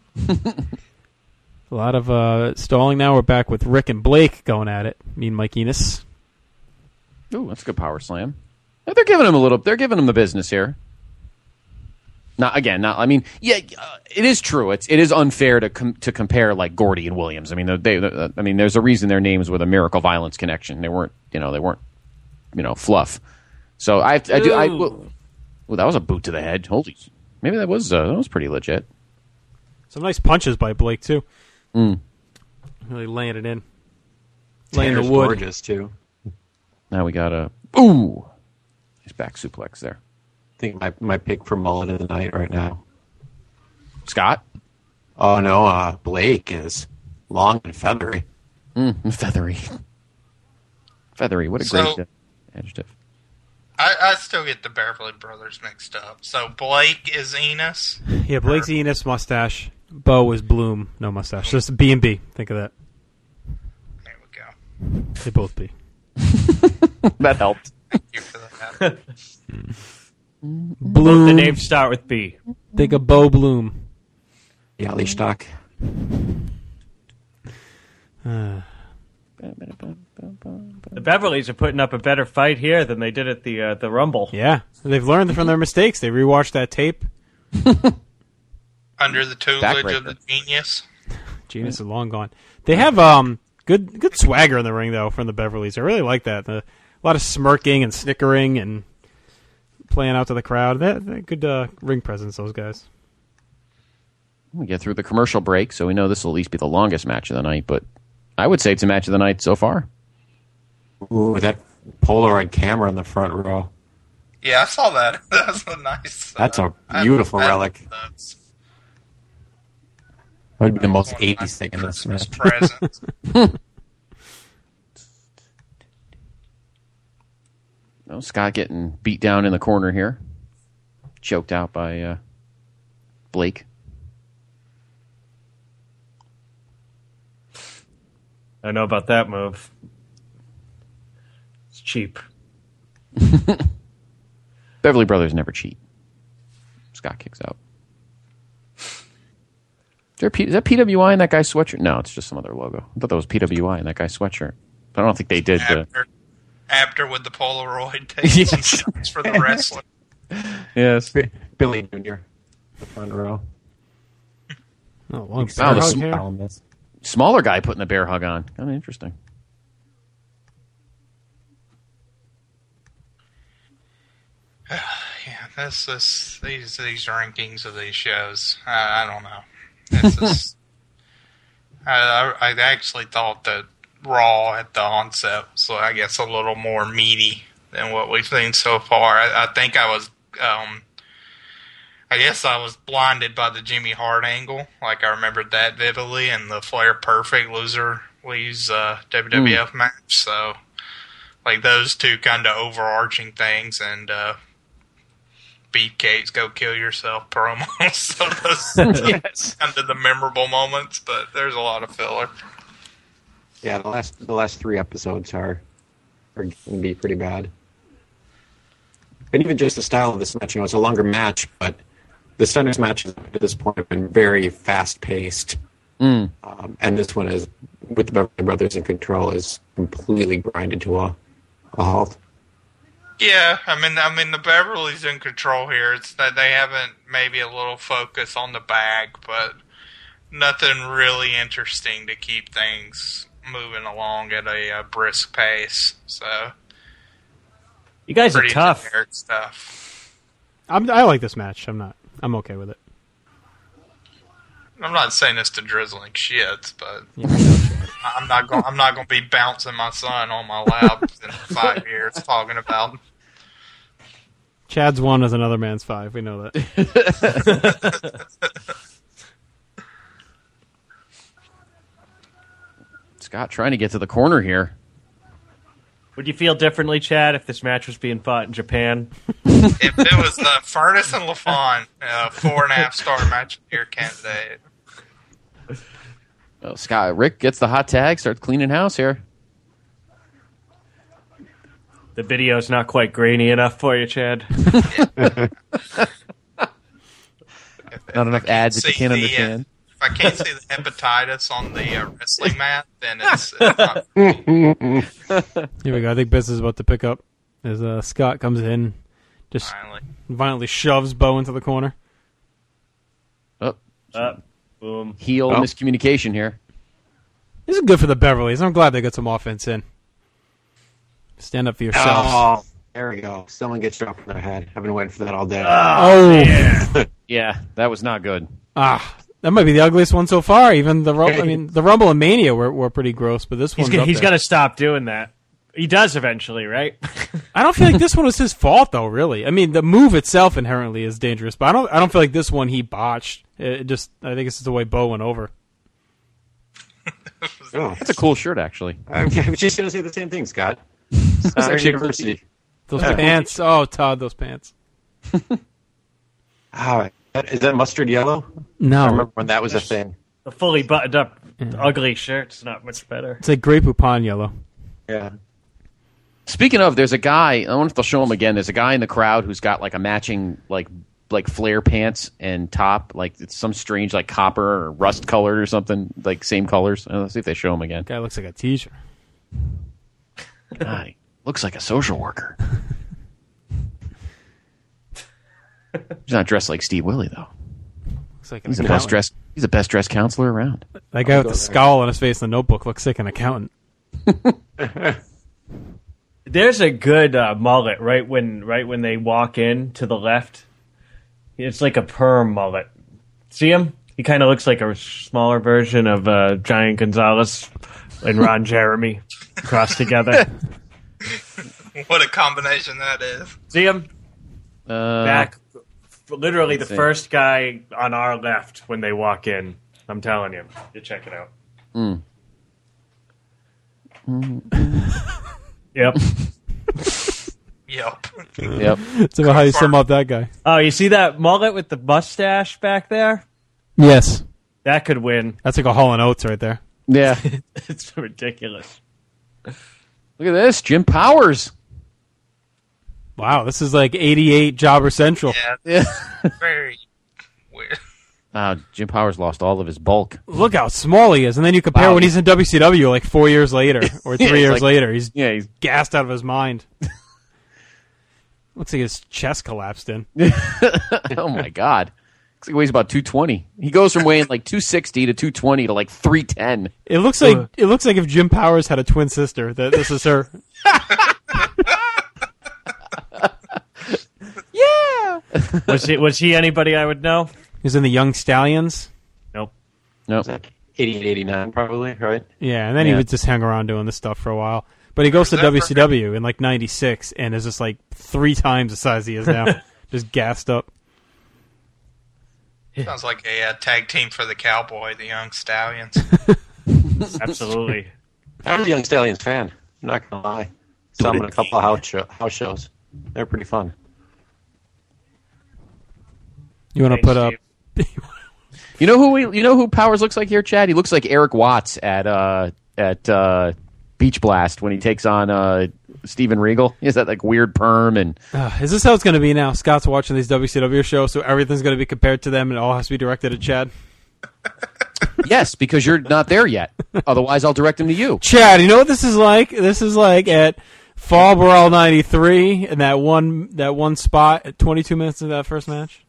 A lot of uh, stalling now. We're back with Rick and Blake going at it. Me and Mike Enos. Ooh, that's a good power slam. Yeah, they're giving him a little. They're giving him the business here. Not again. Not. I mean, yeah, uh, it is true. It's it is unfair to com- to compare like Gordy and Williams. I mean, they. they I mean, there's a reason their names were the Miracle Violence Connection. They weren't. You know, they weren't. You know, fluff. So I. I do. I. Well, well, that was a boot to the head. Holy. Maybe that was uh, that was pretty legit. Some nice punches by Blake too. Mm. Really laying it in. Laying Tanner's the wood. gorgeous too. Now we got a ooh, nice back suplex there. I think my my pick for mullet of the night right now. Scott. Oh no, uh, Blake is long and feathery. Mm, feathery. Feathery. What a So- great uh, adjective. I, I still get the Beverly Brothers mixed up. So Blake is Enos. Yeah, Blake's Enos mustache. Bo is Bloom, no mustache. Just B and B. Think of that. There we go. They both be. That helped. Thank you for that. Both Bloom. the names start with B. Think of Bo Bloom. Bialystok. Uh, The Beverleys are putting up a better fight here than they did at the uh, the Rumble. yeah, they've learned from their mistakes. They rewatched that tape. Under the tutelage of the genius. Genius is long gone. They have um good good swagger in the ring though from the Beverleys. I really like that. The, a lot of smirking and snickering and playing out to the crowd. That, that good uh, ring presence. Those guys. We get through the commercial break, so we know this will at least be the longest match of the night. But I would say it's a match of the night so far. Ooh, that Polaroid camera in the front row. Yeah, I saw that. That's a nice. Uh, That's a beautiful relic. That would be the most eighties thing in this match. Present. Oh, Scott getting beat down in the corner here, choked out by uh, Blake. I know about that move. It's cheap. Beverly Brothers never cheat. Scott kicks out. Is, there P- is that P W I in that guy's sweatshirt? No, it's just some other logo. I thought that was P W I in that guy's sweatshirt. But I don't think they did. After, The... after with the Polaroid taking Yes. some shots for the wrestling. Yes. Billy Junior The front row. Oh, long Wow, bear the hug sm- here. Smaller guy putting the bear hug on. Kind of interesting. Yeah, this this these these rankings of these shows. I, I don't know. It's just, I, I I actually thought that Raw at the onset was, I guess, a little more meaty than what we've seen so far. I, I think I was, um, I guess I was blinded by the Jimmy Hart angle. Like I remembered that vividly, and the Flair Perfect loser leaves uh, W W F mm. match. So, like those two kind of overarching things, and. Uh, Beefcakes, go kill yourself promos. So those yes. kind of the memorable moments, but there's a lot of filler. Yeah, the last the last three episodes are are going to be pretty bad. And even just the style of this match, you know, it's a longer match, but the Steiners matches at this point have been very fast paced. Mm. Um, and this one is, with the Beverly Brothers in control, is completely grinded to a, a halt. Yeah, I mean, I mean, the Beverly's in control here. It's that they haven't maybe a little focus on the bag, but nothing really interesting to keep things moving along at a, a brisk pace. So, you guys are pretty tough. generic stuff. I'm, I like this match. I'm not. I'm okay with it. I'm not saying this to drizzling shits, but I'm not going. I'm not going to be bouncing my son on my lap in five years talking about. Chad's one is another man's five. We know that. Scott trying to get to the corner here. Would you feel differently, Chad, if this match was being fought in Japan? If it was uh, Furnace and LaFon, uh, four and a half star match here candidate. Oh, Scott Rick gets the hot tag, starts cleaning house here. The video's not quite grainy enough for you, Chad. Not enough ads that you can't the, understand. Uh, if I can't see the hepatitis on the uh, wrestling mat, then it's, it's not. Here we go. I think Biz is about to pick up as uh, Scott comes in, just Finally. violently shoves Bo into the corner. Oh, uh, boom. Heel oh. miscommunication here. This is good for the Beverlys. I'm glad they got some offense in. Stand up for yourselves. Oh, there we go. Someone gets dropped in their head. I've been waiting for that all day. Oh, yeah. Yeah, that was not good. Ah, that might be the ugliest one so far. Even the I mean, the Rumble and Mania were, were pretty gross, but this one's he's, up he's there. got to stop doing that. He does eventually, right? I don't feel like this one was his fault, though. Really, I mean, the move itself inherently is dangerous, but I don't. I don't feel like this one he botched. It just, I think it's just the way Bo went over. Oh, that's a cool shirt, actually. I was just going to say the same thing, Scott. That's actually University. Those yeah. pants. Oh, Todd, those pants. Oh, is that mustard yellow? No. I remember when that was a thing. A fully buttoned up, yeah. ugly shirt's not much better. It's like Grey Poupon yellow. Yeah. Speaking of, there's a guy. I wonder if they'll show him again. There's a guy in the crowd who's got like a matching like like flare pants and top, like it's some strange like copper or rust colored or something, like same colors. Let's see if they show him again. Guy looks like a teacher. Guy looks like a social worker. He's not dressed like Steve Willie though. Looks like he's the best dressed. He's the best dressed counselor around. That guy with the scowl on his face in the Notebook looks like an accountant. There's a good uh, mullet right when right when they walk in to the left. It's like a perm mullet. See him? He kind of looks like a smaller version of uh, Giant Gonzalez and Ron Jeremy crossed together. What a combination that is. See him? Uh, Back, literally the see. first first guy on our left when they walk in. I'm telling you. You check it out. Mm. Yep. Yep. Yep. It's about how you sum up that guy. Oh, you see that mullet with the mustache back there? Yes. That could win. That's like a Hall and Oates right there. Yeah. It's ridiculous. Look at this, Jim Powers. Wow, this is like eighty-eight Jobber Central. Yeah, very weird. Uh, Jim Powers lost all of his bulk. Look how small he is, and then you compare Wow. when he's in W C W like four years later or three Yeah, years like- later. He's yeah, he's gassed out of his mind. Looks like his chest collapsed in. Oh my God. Looks like he weighs about two twenty. He goes from weighing like two sixty to two twenty to like three ten. It looks like it looks like if Jim Powers had a twin sister. That this is her. Yeah. Was he was he anybody I would know? He's in the Young Stallions. Nope. Nope. eighty-eight, eighty-nine probably, right? Yeah, and then he Yeah. would just hang around doing this stuff for a while. But he goes to that W C for- W in like ninety-six and is just like three times the size he is now. Just gassed up. Sounds like a uh, tag team for the Cowboy, the Young Stallions. Absolutely. I was a Young Stallions fan. I'm not gonna lie. Saw them in a couple of house, show, house shows. They're pretty fun. You want to Thanks, put up? You know who we, you know who Powers looks like here, Chad? He looks like Eric Watts at uh, at uh, Beach Blast when he takes on uh, Steven Regal. He has that like weird perm and Uh, is this how it's going to be now? Scott's watching these W C W shows, so everything's going to be compared to them, and it all has to be directed at Chad. yes, because you're not there yet. Otherwise, I'll direct him to you. Chad, you know what this is like? This is like at Fall Brawl ninety-three in that one that one spot at twenty-two minutes of that first match.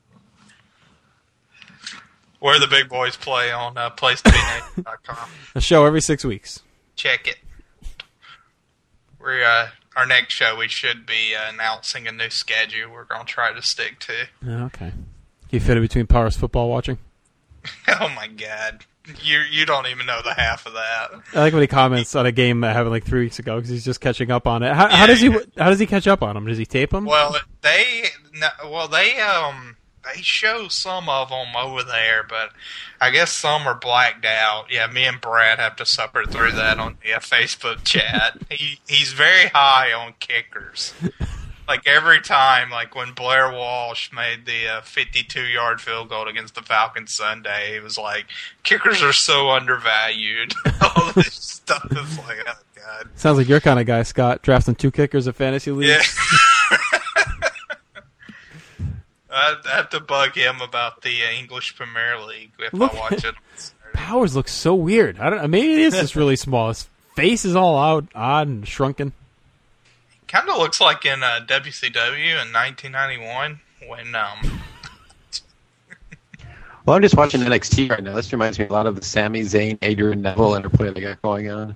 Where the big boys play on uh, place to be nation dot com. A show every six weeks. Check it. We're uh, our next show. We should be uh, announcing a new schedule. We're gonna try to stick to. Okay. Can you fit it between Powers football watching? Oh my God, you you don't even know the half of that. I like when he comments on a game that happened like three weeks ago because he's just catching up on it. How, how does he? How does he catch up on them? Does he tape them? Well, they no, well they um they show some of them over there, but I guess some are blacked out. Yeah, me and Brad have to suffer through that on the uh, Facebook chat. He he's very high on kickers. Like every time, like when Blair Walsh made the uh, fifty-two yard field goal against the Falcons Sunday, it was like, kickers are so undervalued. All this stuff is like, oh God. Sounds like your kind of guy, Scott, drafting two kickers at fantasy league. Yeah. I have to bug him about the uh, English Premier League if Look, I watch it. Powers looks so weird. I don't. Maybe it is just really small. His face is all out, odd and shrunken. Kind of looks like in uh, W C W in nineteen ninety-one when um. Well, I'm just watching N X T right now. This reminds me a lot of the Sami Zayn, Adrian Neville interplay they got going on.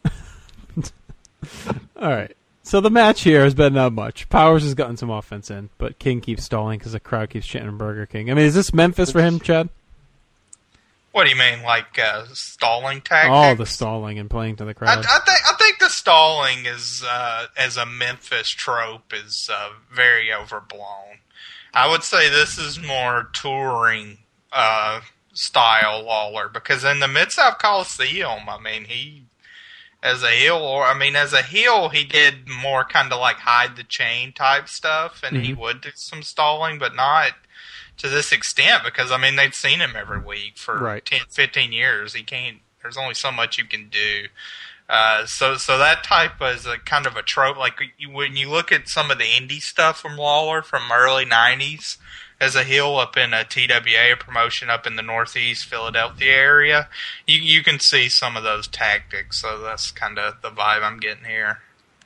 All right. So the match here has been not much. Powers has gotten some offense in, but King keeps stalling because the crowd keeps chanting Burger King. I mean, is this Memphis for him, Chad? What do you mean, like uh, stalling tactics? All the stalling and playing to the I, crowd. I think I think the stalling is uh, as a Memphis trope is uh, very overblown. I would say this is more touring uh, style Lawler because in the Mid-South Coliseum, I mean, he as a heel, or I mean, as a heel, he did more kind of like hide the chain type stuff, and mm-hmm. he would do some stalling, but not to this extent because I mean they'd seen him every week for right. ten, fifteen years. He can't. There's only so much you can do. Uh, so, so that type is a kind of a trope. Like you, when you look at some of the indie stuff from Lawler from early nineties as a heel up in a T W A, a promotion up in the Northeast Philadelphia area, you you can see some of those tactics. So that's kind of the vibe I'm getting here.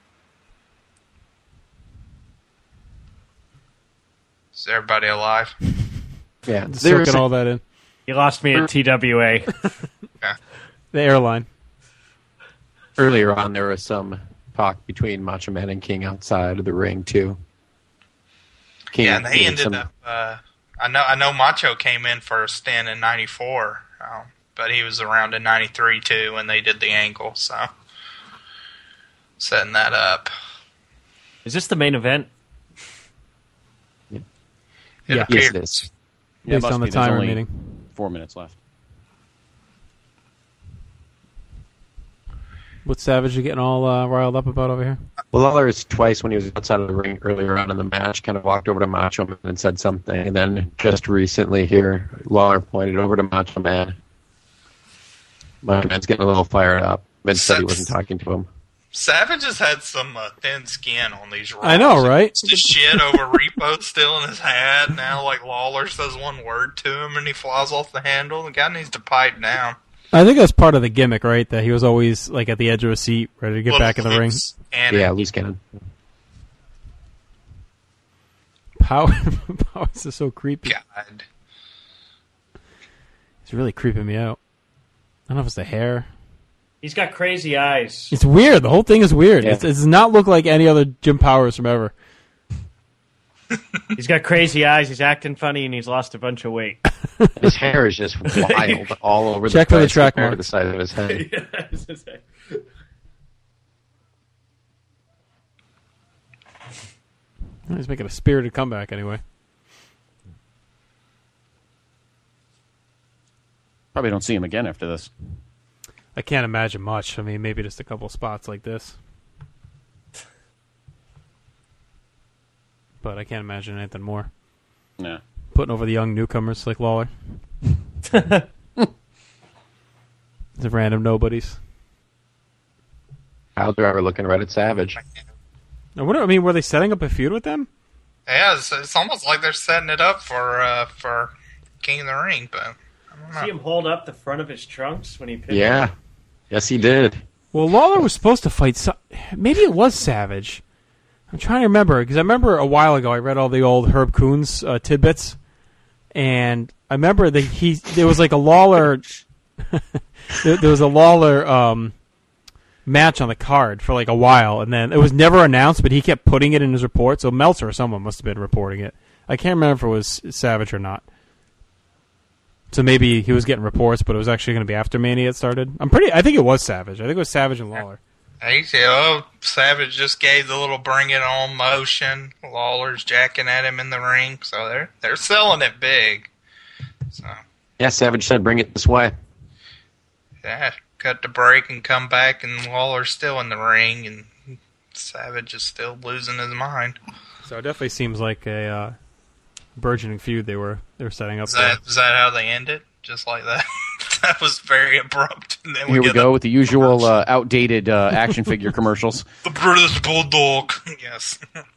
Is everybody alive? Yeah, soaking all that in. You lost me at T W A. Yeah. The airline. Earlier on, there was some talk between Macho Man and King outside of the ring too. King yeah, and they ended some... up. Uh, I know. I know. Macho came in for a stint in ninety-four, um, but he was around in ninety-three too when they did the angle. So setting that up. Is this the main event? It yeah, appears. yes, it is. Yeah, Based on the There's timer only meeting. Four minutes left. What's Savage you getting all uh, riled up about over here? Well, Lawler is twice when he was outside of the ring earlier on in the match, kind of walked over to Macho Man and said something, and then just recently here, Lawler pointed over to Macho Man. My man's getting a little fired up. Vince said he wasn't talking to him. Savage has had some uh, thin skin on these Raws. I know, right? The shit over Repo still in his hat. Now, like, Lawler says one word to him and he flies off the handle. The guy needs to pipe down. I think that's part of the gimmick, right? That he was always like at the edge of a seat, ready to get Little back in the ring. Cannon. Yeah, loose cannon. How, how is this so creepy? God. It's really creeping me out. I don't know if it's the hair. He's got crazy eyes. It's weird. The whole thing is weird. Yeah. It does not look like any other Jim Powers from ever. He's got crazy eyes. He's acting funny, and he's lost a bunch of weight. His hair is just wild all over Check the for the place track compared to mark. the side of his head. Yeah, I was gonna say. He's making a spirited comeback anyway. Probably don't see him again after this. I can't imagine much. I mean, maybe just a couple spots like this. But I can't imagine anything more. Yeah. Putting over the young newcomers like Lawler. The random nobodies. Pile driver looking right at Savage. I wonder, I mean, were they setting up a feud with them? Yeah, it's, it's almost like they're setting it up for uh, for King of the Ring, but I don't know. See him hold up the front of his trunks when he picked Yeah. him? Yes, he did. Well, Lawler was supposed to fight. Sa- Maybe it was Savage. I'm trying to remember because I remember a while ago I read all the old Herb Coons uh, tidbits, and I remember that he there was like a Lawler there, there was a Lawler um, match on the card for like a while, and then it was never announced, but he kept putting it in his report. So Meltzer or someone must have been reporting it. I can't remember if it was Savage or not. So maybe he was getting reports, but it was actually going to be after Mania it started. I'm pretty. I think it was Savage. I think it was Savage and Lawler. Hey, oh, Savage just gave the little bring it on motion. Lawler's jacking at him in the ring, so they're they're selling it big. So Yeah, Savage said, bring it this way. yeah, cut the break and come back, and Lawler's still in the ring, and Savage is still losing his mind. So it definitely seems like a uh, burgeoning feud they were they were setting up. Is that is that how they ended? Just like that? That was very abrupt. And then Here we get go with the usual uh, outdated uh, action figure commercials. The British Bulldog. Yes.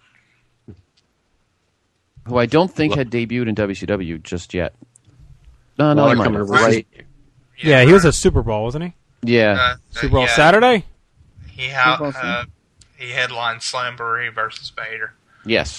Who I don't think had debuted in W C W just yet. No, no, he Lawler might coming have. right. Yeah, he was a Super Bowl, wasn't he? Yeah. Uh, Super Bowl yeah. Saturday? He ha- Super Bowl uh, he headlined Slamboree versus Vader. Yes.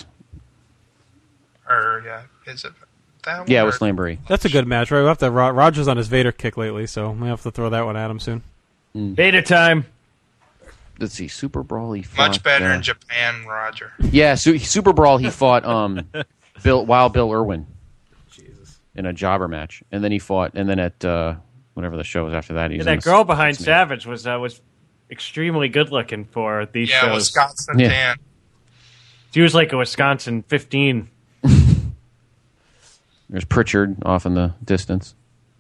Or yeah, is it that one? Yeah, it or- was Slamboree. That's a good match, right? We'll have to. Ro- Roger's on his Vader kick lately, so we have to throw that one at him soon. Vader time. Let's see, Super Brawl. He fought, Much better uh, in Japan, Roger. Yeah, su- Super Brawl. He fought um, Bill Wild Bill Irwin. Jesus. In a jobber match, and then he fought, and then at uh, whatever the show was after that, he Yeah, was in that the- girl behind X-Men. Savage was uh, was extremely good looking for these Yeah, shows. Wisconsin Yeah. ten. She was like a Wisconsin fifteen. There's Pritchard off in the distance.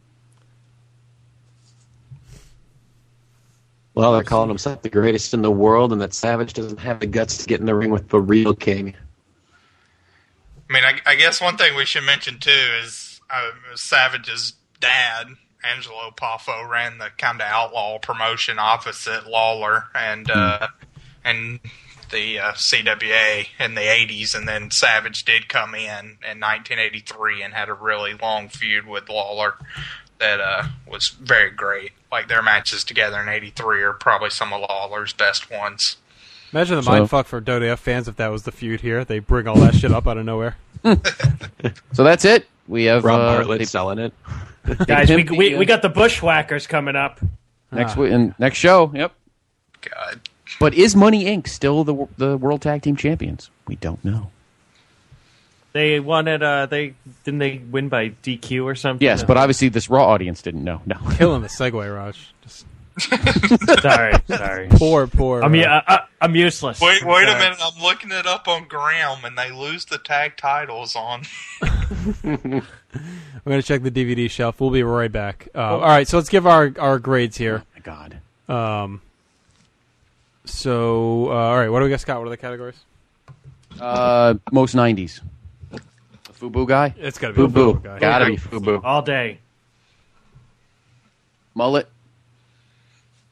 Well, they're calling himself the greatest in the world, and that Savage doesn't have the guts to get in the ring with the real king. I mean, I, I guess one thing we should mention too is uh, Savage's dad, Angelo Poffo, ran the kind of outlaw promotion opposite Lawler and uh, and the uh, C W A in the eighties, and then Savage did come in in nineteen eighty-three and had a really long feud with Lawler that uh, was very great. Like their matches together in eighty-three are probably some of Lawler's best ones. Imagine the So- mindfuck for W W F fans if that was the feud here. They bring all that shit up out of nowhere. So that's it. We have Rob uh, Bartlett they- selling it. Guys, we, pimped the, we uh, we got the Bushwhackers coming up. next Ah. week and next show. Yep. God. But is Money Incorporated still the the World Tag Team Champions? We don't know. They won it. Uh, they didn't they win by D Q or something? Yes, but obviously this Raw audience didn't know. No. Killing the segue, Raj. Just sorry, sorry. poor, poor. I'm, uh, uh, uh, I'm useless. Wait, I'm wait a sorry. minute! I'm looking it up on Graham, and they lose the tag titles on. I'm going to check the D V D shelf. We'll be right back. Uh, all right, so let's give our, our grades here. Oh my God. Um. So, uh, all right, what do we got, Scott? What are the categories? Uh, most nineties. The Fubu guy. It's got to be the Fubu. Fubu guy. Gotta be Fubu. all day. Mullet.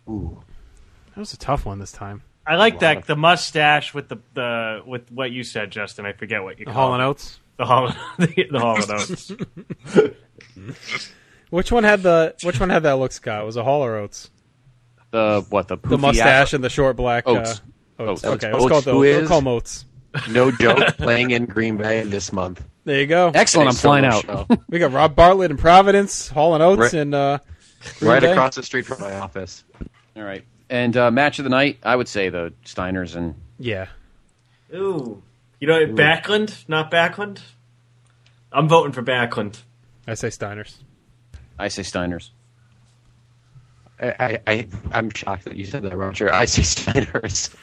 Ooh. That was a tough one this time. I like that of... the mustache with the, the with what you said, Justin. I forget what you the call Hall and it. Oates. The Hall the, the Hall and Oates. Which one had the Which one had that look, Scott? Was it Hall or Oates? The what? The, the mustache and the short black Oates. Uh, Oates. Oates. Okay, Oates. let's call it the, Who we'll is, call him Oates. No joke, playing in Green Bay this month. There you go. Excellent. I'm flying out. Show. We got Rob Bartlett in Providence, Hall and Oates, right, and uh, right Bay. across the street from my office. All right. And uh, match of the night, I would say the Steiners and yeah. Ooh, you know Ooh. Backlund, not Backlund. I'm voting for Backlund. I say Steiners. I say Steiners. I, I, I I'm shocked that you said that, Roger. I say Steiners.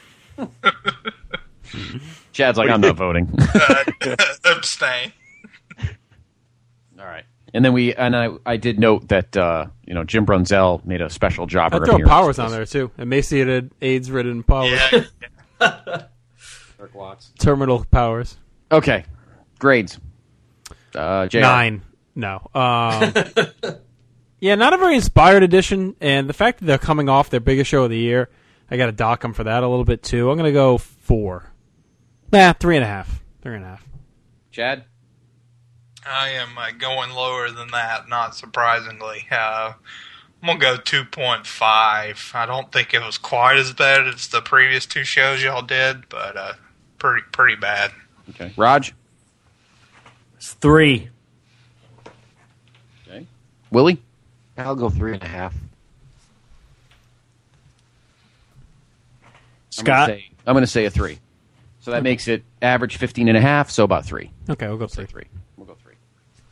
Chad's like, I'm not voting. uh, abstain. All right. And then we and I I did note that uh, you know Jim Brunzell made a special jobber. I throw appearance. Powers on there too. Emaciated, AIDS-ridden Powers. Yeah. Terminal Powers. Okay. Grades. Uh, J R. Nine. No. Um, yeah, not a very inspired edition, and the fact that they're coming off their biggest show of the year, I got to dock them for that a little bit too. I'm going to go four. Nah, three and a half. Three and a half. Chad? I am uh, going lower than that, not surprisingly. Uh, I'm going to go two point five. I don't think it was quite as bad as the previous two shows y'all did, but uh, pretty pretty bad. Okay. Raj? It's three. Okay. Willie? I'll go three and a half. Scott? I'm going to say a three. So that okay. makes it average fifteen and a half, so about three. Okay, we'll go three. three. We'll go three.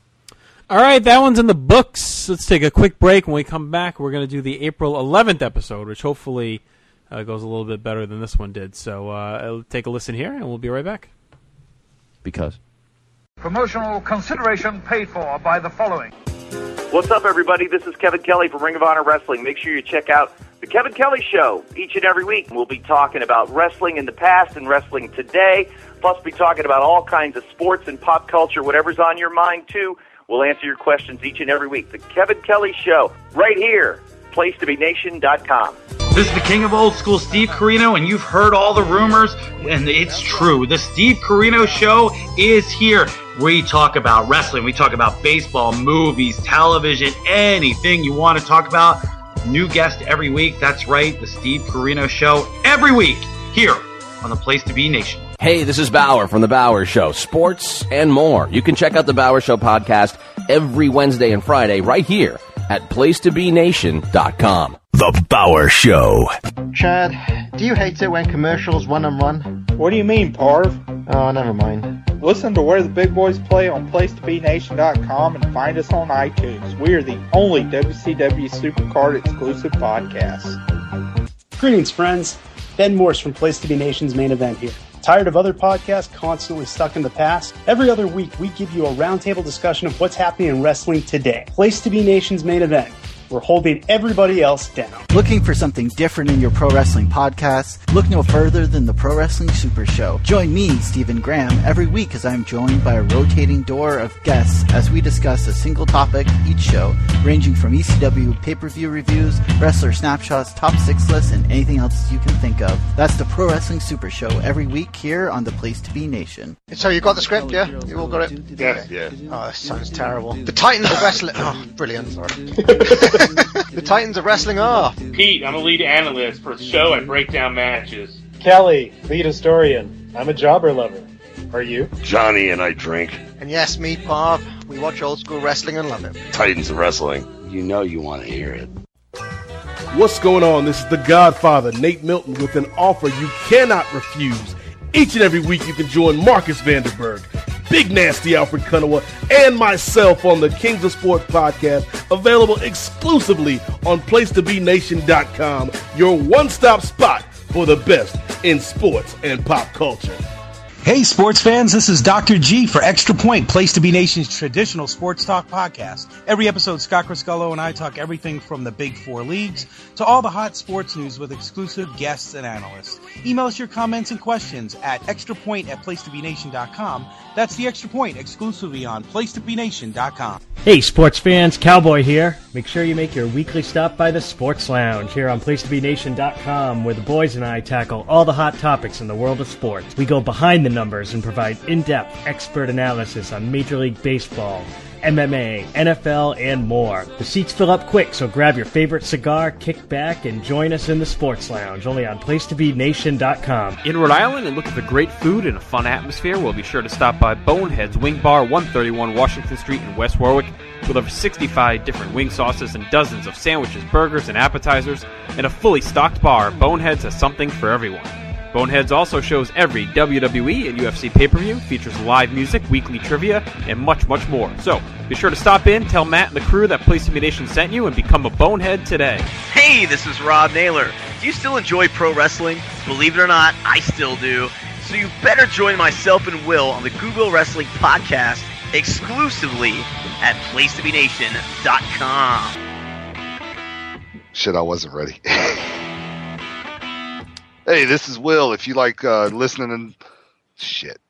All right, that one's in the books. Let's take a quick break. When we come back, we're going to do the April eleventh episode, which hopefully uh, goes a little bit better than this one did. So uh, take a listen here, and we'll be right back. Because. Promotional consideration paid for by the following. What's up, everybody? This is Kevin Kelly from Ring of Honor Wrestling. Make sure you check out The Kevin Kelly Show each and every week. We'll be talking about wrestling in the past and wrestling today. Plus, we'll be talking about all kinds of sports and pop culture, whatever's on your mind, too. We'll answer your questions each and every week. The Kevin Kelly Show, right here, place to be nation dot com. This is the king of old school, Steve Corino, and you've heard all the rumors, and it's true. The Steve Corino Show is here. We talk about wrestling. We talk about baseball, movies, television, anything you want to talk about. New guest every week. That's right, the Steve Corino Show every week here on the Place to Be Nation. Hey, this is Bauer from The Bauer Show, sports and more. You can check out The Bauer Show podcast every Wednesday and Friday right here at place to be nation dot com. The Bauer Show. Chad, do you hate it when commercials run and run? What do you mean, Parv? Oh, never mind. Listen to Where the Big Boys Play on place to be nation dot com and find us on iTunes. We are the only W C W Supercard exclusive podcast. Greetings, friends. Ben Morse from Place to Be Nation's Main Event here. Tired of other podcasts constantly stuck in the past? Every other week, we give you a roundtable discussion of what's happening in wrestling today. Place to Be Nation's Main Event. We're holding everybody else down. Looking for something different in your pro wrestling podcast? Look no further than the Pro Wrestling Super Show. Join me, Stephen Graham, every week as I'm joined by a rotating door of guests as we discuss a single topic each show, ranging from E C W pay-per-view reviews, wrestler snapshots, top six lists, and anything else you can think of. That's the Pro Wrestling Super Show every week here on the Place to Be Nation. So you got the script, yeah? You all got it? Yes, yeah. Oh, that sounds terrible. The Titans of Wrestling... Oh, brilliant. The Titans of Wrestling are... Pete, I'm a lead analyst for the show. I break down matches. Kelly, lead historian. I'm a jobber lover. Are you? Johnny and I drink. And yes, me, Parv. We watch old school wrestling and love it. Titans of Wrestling. You know you want to hear it. What's going on? This is the Godfather, Nate Milton, with an offer you cannot refuse. Each and every week you can join Marcus Vanderberg, Big Nasty Alfred Kunawa, and myself on the Kings of Sports podcast, available exclusively on place to be nation dot com, your one-stop spot for the best in sports and pop culture. Hey, sports fans, this is Doctor G for Extra Point, Place to Be Nation's traditional sports talk podcast. Every episode, Scott Criscullo and I talk everything from the big four leagues to all the hot sports news with exclusive guests and analysts. Email us your comments and questions at extrapoint at place to be nation dot com. That's the Extra Point, exclusively on place to be nation dot com. Hey, sports fans, Cowboy here. Make sure you make your weekly stop by the Sports Lounge here on place to be nation dot com, where the boys and I tackle all the hot topics in the world of sports. We go behind the numbers and provide in-depth expert analysis on Major League Baseball, M M A, N F L, and more. The seats fill up quick, so grab your favorite cigar, kick back, and join us in the Sports Lounge, only on place to be nation dot com. In Rhode Island and looking for great food and a fun atmosphere, we'll be sure to stop by Bonehead's Wing Bar, one thirty-one Washington Street in West Warwick, with over sixty-five different wing sauces and dozens of sandwiches, burgers, and appetizers. In a fully stocked bar, Bonehead's has something for everyone. Boneheads also shows every W W E and U F C pay-per-view, features live music, weekly trivia, and much, much more. So, be sure to stop in, tell Matt and the crew that Place to Be Nation sent you, and become a Bonehead today. Hey, this is Rob Naylor. Do you still enjoy pro wrestling? Believe it or not, I still do. So you better join myself and Will on the Google Wrestling Podcast exclusively at place to be nation dot com. Shit, I wasn't ready. Hey, this is Will. If you like uh, listening and shit.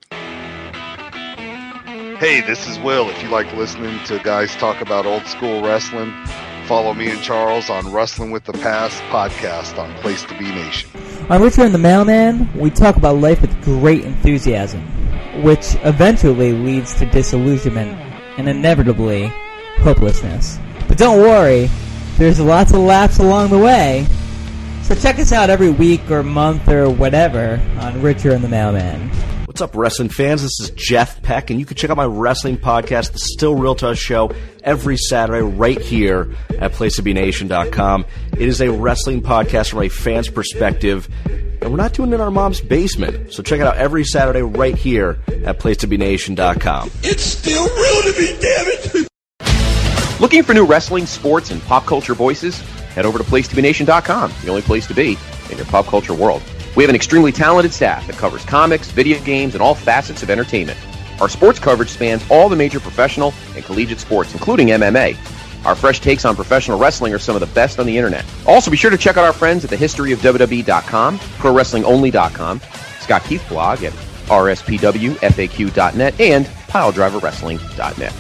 Hey, this is Will. If you like listening to guys talk about old school wrestling, follow me and Charles on Wrestling with the Past podcast on Place to Be Nation. On Richard and the Mailman, we talk about life with great enthusiasm, which eventually leads to disillusionment and inevitably hopelessness. But don't worry, there's lots of laughs along the way. So check us out every week or month or whatever on Richard and the Mailman. What's up, wrestling fans? This is Jeff Peck, and you can check out my wrestling podcast, The Still Real to Us Show, every Saturday right here at place to be nation dot com. It is a wrestling podcast from a fan's perspective, and we're not doing it in our mom's basement. So check it out every Saturday right here at place to be nation dot com. It's still real to me, damn it! Looking for new wrestling, sports, and pop culture voices? Head over to place to be nation dot com, the only place to be in your pop culture world. We have an extremely talented staff that covers comics, video games, and all facets of entertainment. Our sports coverage spans all the major professional and collegiate sports, including M M A. Our fresh takes on professional wrestling are some of the best on the internet. Also, be sure to check out our friends at the history of W W E dot com, pro wrestling only dot com, Scott Keith blog at R S P W F A Q dot net, and pile driver wrestling dot net.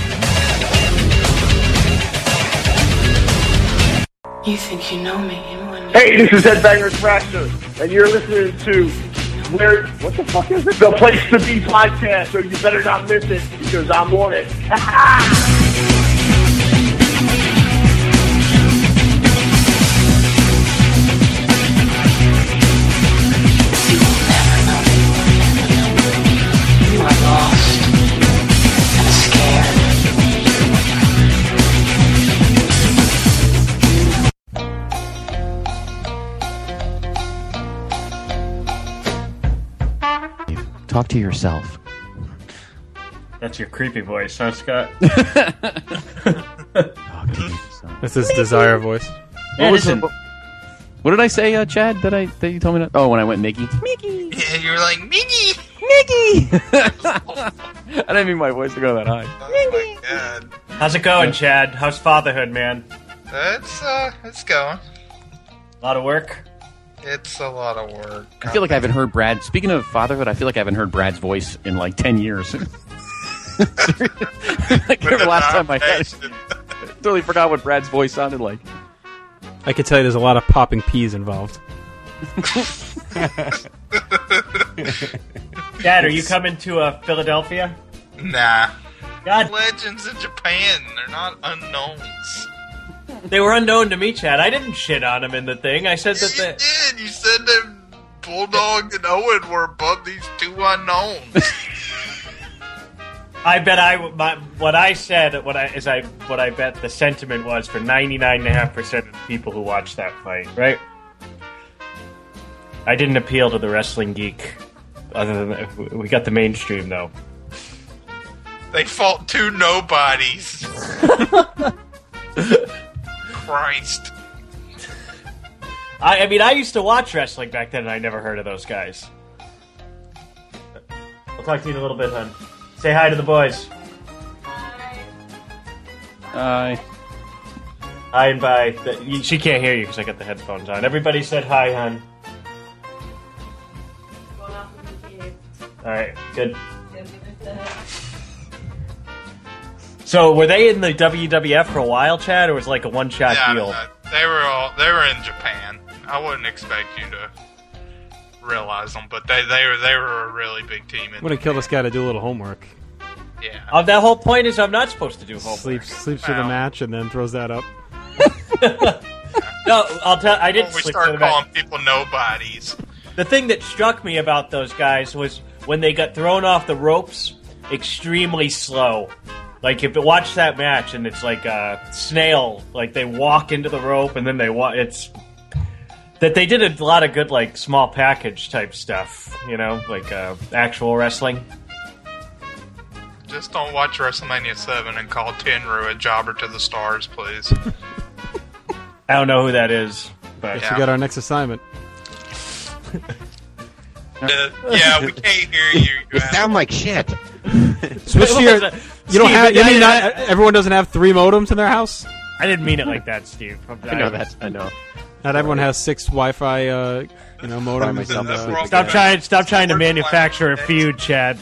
You think you know me, and when Hey, this is Headbangers Thrasher, and you're listening to where? What the fuck is it? The Place to Be podcast. So you better not miss it because I'm on it. you are lost and scared. Talk to yourself. That's your creepy voice, huh, Scott? That's his desire voice. What was it? What did I say, uh, Chad? That I that you told me? To, oh, when I went Mickey. Mickey. Yeah, you were like Mickey. Mickey. I didn't mean my voice to go that high. Oh my god. How's it going, Chad? How's fatherhood, man? It's uh, it's going. A lot of work. It's a lot of work. I feel like I haven't heard Brad. Speaking of fatherhood, I feel like I haven't heard Brad's voice in like ten years. Like, remember last time I had it, I totally forgot what Brad's voice sounded like. I can tell you there's a lot of popping peas involved. Dad, are you coming to uh, Philadelphia? Nah. God. Legends in Japan, they're not unknowns. They were unknown to me, Chad. I didn't shit on them in the thing. I said that you they... did. You said that Bulldog and Owen were above these two unknowns. I bet I my, what I said what I is I what I bet the sentiment was for ninety-nine point five percent of the people who watched that fight, right? I didn't appeal to the wrestling geek. Other than we got the mainstream though. They fought two nobodies. Christ. I, I mean, I used to watch wrestling back then, and I never heard of those guys. I'll talk to you in a little bit, hon. Say hi to the boys. Hi. Hi and bye. The, you, she can't hear you because I got the headphones on. Everybody said hi, hon. All right, good. So were they in the W W F for a while, Chad, or was it like a one-shot Yeah, deal? uh, they were all they were in Japan. I wouldn't expect you to realize them, but they they were they were a really big team. In I'm gonna kill this guy to do a little homework. Yeah. Uh, that whole point is I'm not supposed to do homework. Sleeps sleeps through the match and then throws that up. No, I'll tell. I didn't Before we sleep start through the match. calling people nobodies. The thing that struck me about those guys was when they got thrown off the ropes, extremely slow. Like, if you watch that match and it's like a snail, like they walk into the rope and then they walk, it's... That they did a lot of good, like, small package type stuff, you know, like uh, actual wrestling. Just don't watch WrestleMania seven and call Tenru a jobber to the stars, please. I don't know who that is, but... Guess we got our next assignment. Uh, yeah, we can't hear you. You sound like shit. Switch to your. You don't have. You mean not, everyone doesn't have three modems in their house? I didn't mean it like that, Steve. I know that. I know. Not everyone has six Wi-Fi, uh, you know, modems. And, uh, Stop trying! Stop trying to manufacture a feud, Chad.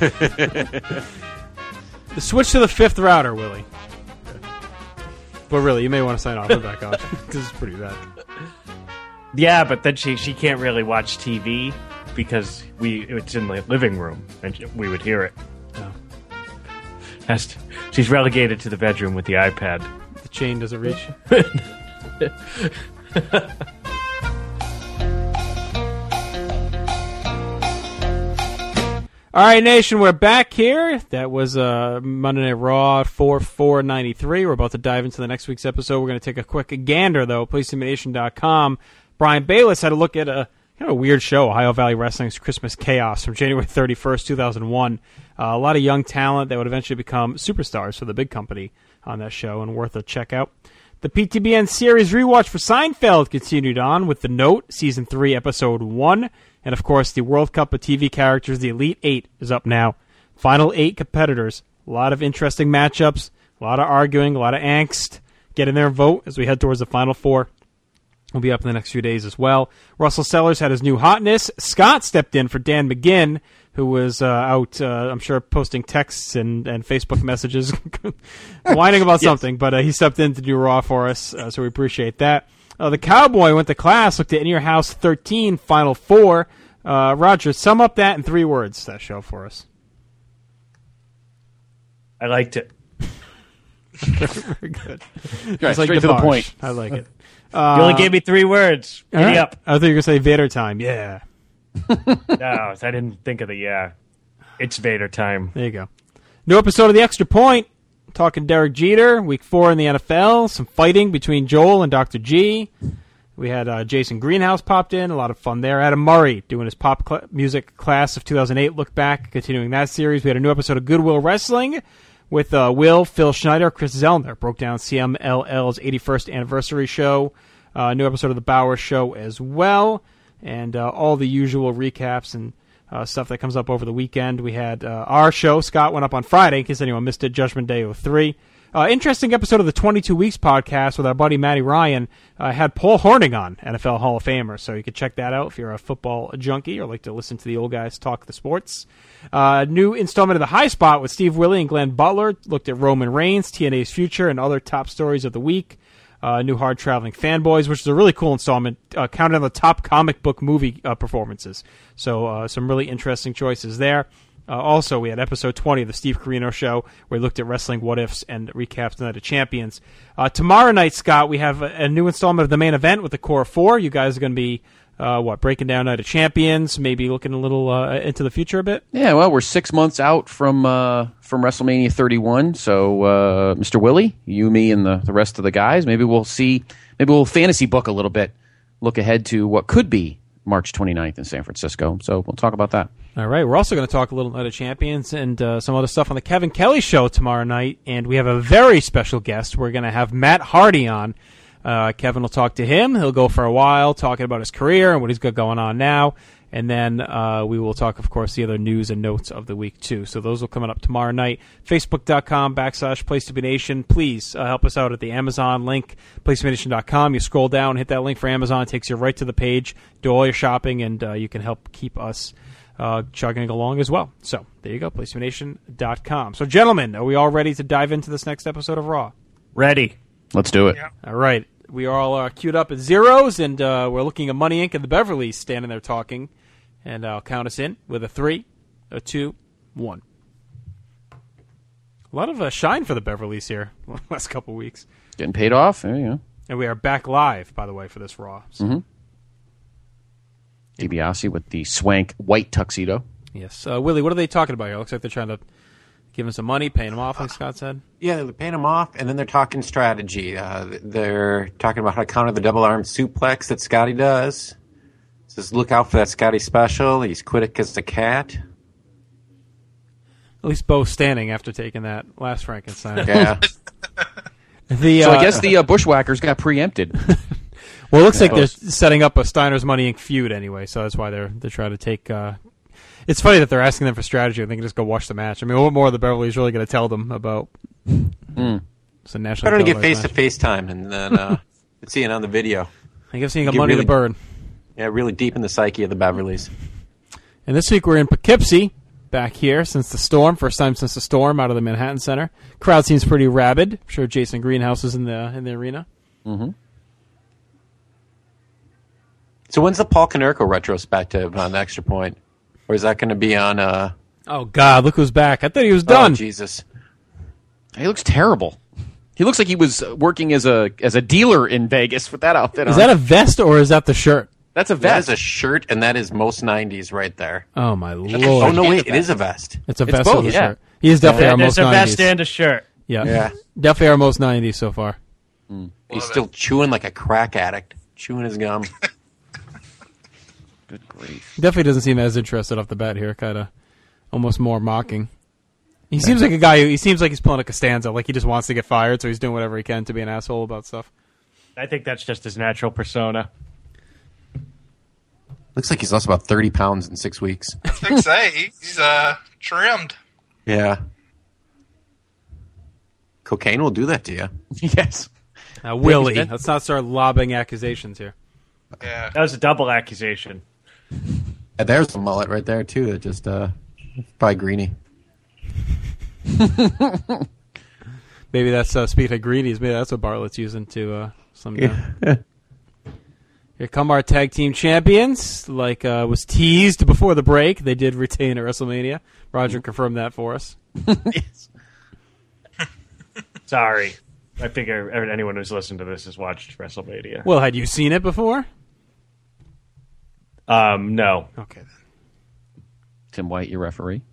Switch to the fifth router, Willie. But really, you may want to sign off and back on because it's pretty bad. Yeah, but then she she can't really watch T V because we it's in the living room and we would hear it. Oh. Has to, she's relegated to the bedroom with the iPad. The chain doesn't reach. All right, Nation, we're back here. That was uh, Monday Night Raw four four ninety-three. We're about to dive into the next week's episode. We're going to take a quick gander, though. Place to be nation dot com. Brian Bayless had a look at a kind of a weird show, Ohio Valley Wrestling's Christmas Chaos from January thirty-first, two thousand one. Uh, a lot of young talent that would eventually become superstars for the big company on that show and worth a check out. The P T B N series rewatch for Seinfeld continued on with The Note, Season three, Episode one. And, of course, the World Cup of T V characters, the Elite Eight, is up now. Final eight competitors. A lot of interesting matchups, a lot of arguing, a lot of angst. Get in there and vote as we head towards the Final Four. We'll be up in the next few days as well. Russell Sellers had his new hotness. Scott stepped in for Dan McGinn, who was uh, out, uh, I'm sure, posting texts and, and Facebook messages, whining about yes. something. But uh, he stepped in to do Raw for us, uh, so we appreciate that. Uh, the Cowboy went to class, looked at In Your House thirteen, Final Four. Uh, Roger, sum up that in three words, that show for us. I liked it. Very good. Right, like straight to the point. I like it. Uh, you only gave me three words. Giddy right. up. I thought you were going to say Vader time. Yeah. No, I didn't think of the yeah. It's Vader time. There you go. New episode of The Extra Point. Talking Derek Jeter, week four in the N F L. Some fighting between Joel and Doctor G. We had uh, Jason Greenhouse popped in. A lot of fun there. Adam Murray doing his pop cl- music class of two thousand eight. Look back, continuing that series. We had a new episode of Goodwill Wrestling with uh, Will, Phil Schneider, Chris Zellner. Broke down C M L L's eighty-first anniversary show. A uh, new episode of The Bauer Show as well. And uh, all the usual recaps and Uh, stuff that comes up over the weekend. We had uh, our show. Scott went up on Friday, in case anyone missed it, Judgment Day oh three. Uh, interesting episode of the twenty-two Weeks podcast with our buddy Matty Ryan. Uh, had Paul Horning on, N F L Hall of Famer, so you can check that out if you're a football junkie or like to listen to the old guys talk the sports. Uh, new installment of The High Spot with Steve Willie and Glenn Butler. Looked at Roman Reigns, T N A's future, and other top stories of the week. Uh, new Hard Traveling Fanboys, which is a really cool installment, uh, counted on the top comic book movie uh, performances. So uh, some really interesting choices there. Uh, also, we had episode twenty of the Steve Corino Show, where we looked at wrestling what-ifs and recaps the Night of Champions. Uh, tomorrow night, Scott, we have a, a new installment of the main event with the Core Four. You guys are going to be, uh, what, breaking down Night of Champions, maybe looking a little uh, into the future a bit? Yeah, well, we're six months out from uh, from WrestleMania thirty-one, so uh, Mister Willie, you, me, and the, the rest of the guys, maybe we'll see, maybe we'll fantasy book a little bit, look ahead to what could be March twenty-ninth in San Francisco, so we'll talk about that. All right, we're also going to talk a little Night of Champions and uh, some other stuff on the Kevin Kelly Show tomorrow night, and we have a very special guest. We're going to have Matt Hardy on. Uh, Kevin will talk to him. He'll go for a while talking about his career and what he's got going on now, and then uh, we will talk, of course, the other news and notes of the week, too. So those will come up tomorrow night. Facebook.com backslash Place to Be Nation. Please uh, help us out at the Amazon link, place to be nation dot com. You scroll down, hit that link for Amazon. It takes you right to the page. Do all your shopping, and uh, you can help keep us uh, chugging along as well. So there you go, place to be nation dot com. So, gentlemen, are we all ready to dive into this next episode of Raw? Ready. Let's do it. Yeah. All right. We are all uh, queued up at zeros, and uh, we're looking at Money Incorporated and the Beverleys standing there talking. And I'll count us in with a three, a two, one. A lot of uh, shine for the Beverleys here last couple weeks. Getting paid off. There you go. And we are back live, by the way, for this Raw. So. Mm-hmm. DiBiase with the swank white tuxedo. Yes. Uh, Willie, what are they talking about here? It looks like they're trying to give him some money, paying him off, like Scott said. Yeah, they're paying him off, and then they're talking strategy. Uh, they're talking about how to counter the double arm suplex that Scotty does. Says, look out for that Scotty special. He's quick as a cat. At least both standing after taking that last Frankenstein. Yeah. the, so uh, I guess the uh, Bushwhackers got preempted. Well, it looks like they're setting up a Steiner's Money Incorporated feud anyway, so that's why they're they're trying to take. Uh, it's funny that they're asking them for strategy, and they can just go watch the match. I mean, what more are the Beverleys really going to tell them about? Mm. It's a national. Better to get televised face to face time, and then uh, see it on the video. I guess seeing a Get money really, to burn. Yeah, really deep in the psyche of the Beverleys. And this week we're in Poughkeepsie, back here since the storm. First time since the storm, out of the Manhattan Center. Crowd seems pretty rabid. I'm sure Jason Greenhouse is in the in the arena. Mm-hmm. So when's the Paul Konerko retrospective on Extra Point? Or is that going to be on... Uh... Oh, God, look who's back. I thought he was done. Oh, Jesus. He looks terrible. He looks like he was working as a as a dealer in Vegas with that outfit Is on. that a vest or is that the shirt? That's a That vest. is a shirt, and that is most nineties right there. Oh, my Lord. Oh, no, wait, it is a vest. It's a It's vest both, with a yeah. shirt. He is definitely Yeah, our there's most a nineties. vest and a shirt. Yeah. Yeah. Definitely our most nineties so far. Mm. He's still chewing like a crack addict, chewing his gum. Good grief. Definitely doesn't seem as interested off the bat here. Kind of almost more mocking. He seems like a guy who, he seems like he's pulling a Costanza, like he just wants to get fired, so he's doing whatever he can to be an asshole about stuff. I think that's just his natural persona. Looks like he's lost about thirty pounds in six weeks. I was going to say, he's uh, trimmed. Yeah. Cocaine will do that to you. Yes. Now, Willie, let's not start lobbing accusations here. Yeah. That was a double accusation. And there's the mullet right there, too. That just, uh, probably greeny. Maybe that's uh, speaking of greenies. Maybe that's what Bartlett's using to uh, slim down. Yeah. Here come our tag team champions. Like uh, was teased before the break, they did retain at WrestleMania. Roger confirmed that for us. Yes. Sorry. I figure anyone who's listened to this has watched WrestleMania. Well, had you seen it before? Um, no. Okay, then. Tim White, your referee.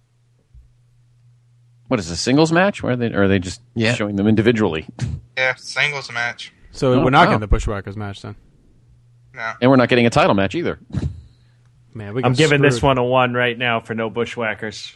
What is this, a singles match? Where are they, or are they just Yeah. showing them individually? Yeah, singles match. So Oh, we're not wow. getting the Bushwhackers match then. No. And we're not getting a title match either. Man, we I'm got giving screwed. this one a one right now for no Bushwhackers.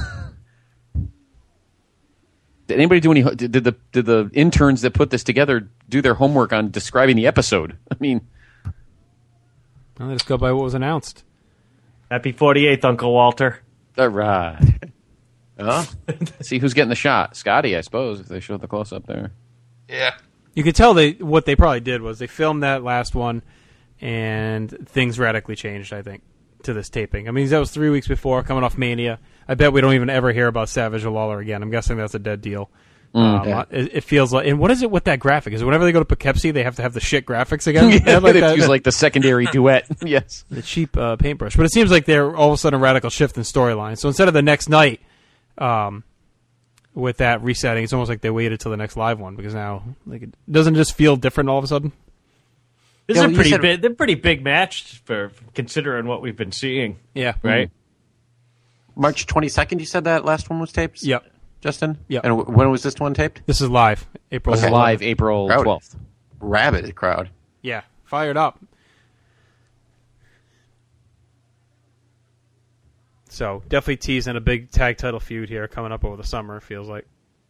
Did anybody do any? Did the did the interns that put this together do their homework on describing the episode? I mean, Well, let's go by what was announced. Happy forty-eighth, Uncle Walter. all right. Huh? See who's getting the shot. Scotty, I suppose, if they showed the close up there. Yeah. You could tell they what they probably did was they filmed that last one, and things radically changed. I think to this taping. I mean, that was three weeks before coming off Mania. I bet we don't even ever hear about Savage or Lawler again. I'm guessing that's a dead deal. Mm, um, yeah. it, it feels like. And what is it with that graphic? Is it whenever they go to Poughkeepsie, they have to have the shit graphics again? Yeah, They have like they that- use like the secondary duet. Yes, the cheap uh, paintbrush. But it seems like they're all of a sudden a radical shift in storyline. So instead of the next night, um, with that resetting, it's almost like they waited till the next live one because now like it doesn't just feel different all of a sudden. This Yeah, is well, a you pretty said- big, they're pretty big match for considering what we've been seeing. Yeah. Right. March twenty-second, you said that last one was taped? Yep. Justin? Yep. And w- when was this one taped? This is live, April. This is Okay. live April Crowd. twelfth. Rabid crowd. Yeah, fired up. So definitely teasing a big tag title feud here coming up over the summer. Feels like.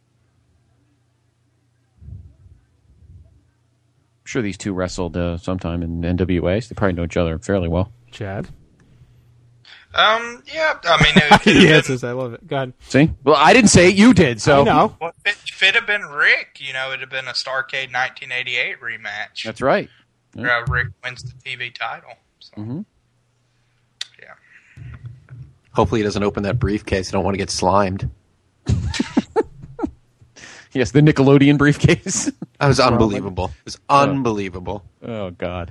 I'm sure these two wrestled uh, sometime in N W A, so they probably know each other fairly well. Chad. Um, yeah, I mean, it could have Yes, been, yes, I love it. God. See? Well, I didn't say it, you did, so. I know. well, if, it, if it had been Rick, you know, it'd have been a Starrcade nineteen eighty-eight rematch. That's right. Where uh, Rick wins the T V title. So. Mm-hmm. Yeah. Hopefully he doesn't open that briefcase. I don't want to get slimed. Yes, the Nickelodeon briefcase. That was unbelievable. It was unbelievable. Oh, God.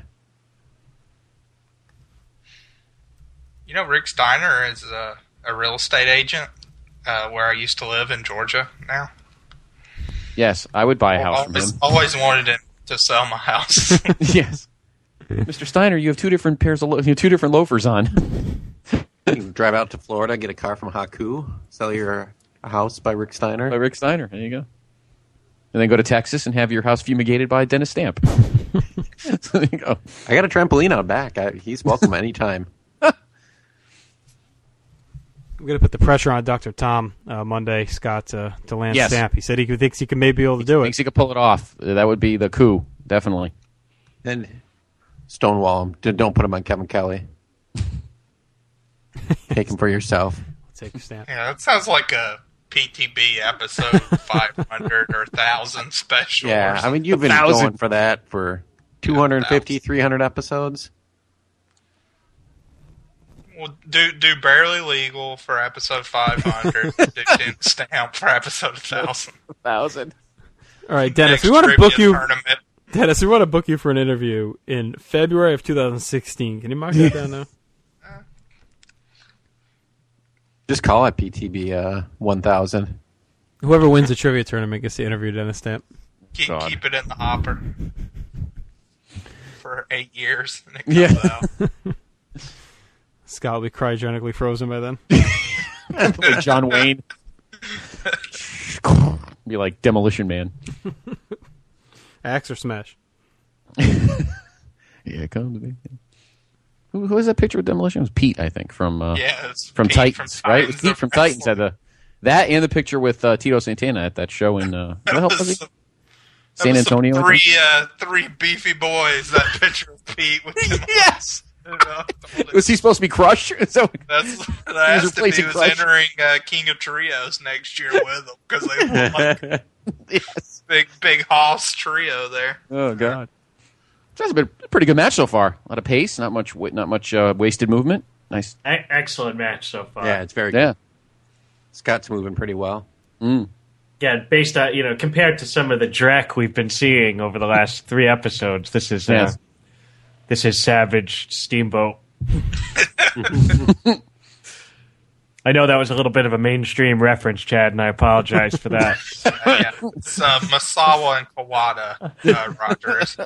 You know, Rick Steiner is a, a real estate agent uh, where I used to live in Georgia now. Yes, I would buy a house always, from him. Always wanted him to sell my house. Yes. Mister Steiner, you have two different pairs of lo- you have two different loafers on. You can drive out to Florida, get a car from Haku, sell your house by Rick Steiner. By Rick Steiner, there you go. And then go to Texas and have your house fumigated by Dennis Stamp. So there you go. I got a trampoline out back. I, he's welcome anytime. We're going to put the pressure on Doctor Tom uh, Monday, Scott, uh, to land Yes. Stamp. He said he thinks he could maybe be able to do it. Thinks he could pull it off. That would be the coup, definitely. And stonewall him. D- Don't put him on Kevin Kelly. Take him for yourself. Take your Stamp. Yeah, that sounds like a P T B episode five hundred or one thousand special. Yeah, I mean, you've been going for that for two hundred fifty, three hundred episodes. Well, do do Barely Legal for episode five hundred, do Dennis Stamp for episode one thousand. one thousand. All right, Dennis, Next we want to book trivia you. tournament. Dennis, we want to book you for an interview in February of two thousand sixteen. Can you mark that down now? Just call it P T B uh, one thousand. Whoever wins the trivia tournament gets to interview Dennis Stamp. Keep, keep it in the hopper for eight years. And it comes Yeah. out. Scott will be cryogenically frozen by then. Like John Wayne. Be like Demolition Man. Axe or smash? Yeah, come to me. Who, who was that picture with Demolition? It was Pete, I think, from uh, Yeah, it's from Pete Titans, from right? Titans It was Pete of from Titans had the that and the picture with uh, Tito Santana at that show in uh, where the hell was he? That San was some Antonio. I think? Three, uh, three beefy boys. That picture of Pete with him. Yes. Uh, Was he supposed to be Crush? So That's I was asked if he replacing was Crush. entering uh, King of Trios next year with them because they were like yes. big, big Hoss trio there. Oh God, that's been a pretty good match so far. A lot of pace, not much, wa- not much uh, wasted movement. Nice. E- excellent match so far. Yeah, it's very good. Yeah. Scott's moving pretty well. Mm. Yeah, based on, you know, compared to some of the dreck we've been seeing over the last three episodes, this is uh, Yes. this is Savage Steamboat. I know that was a little bit of a mainstream reference, Chad, and I apologize for that. Uh, yeah, it's uh, Masawa and Kawada, uh, Rogers.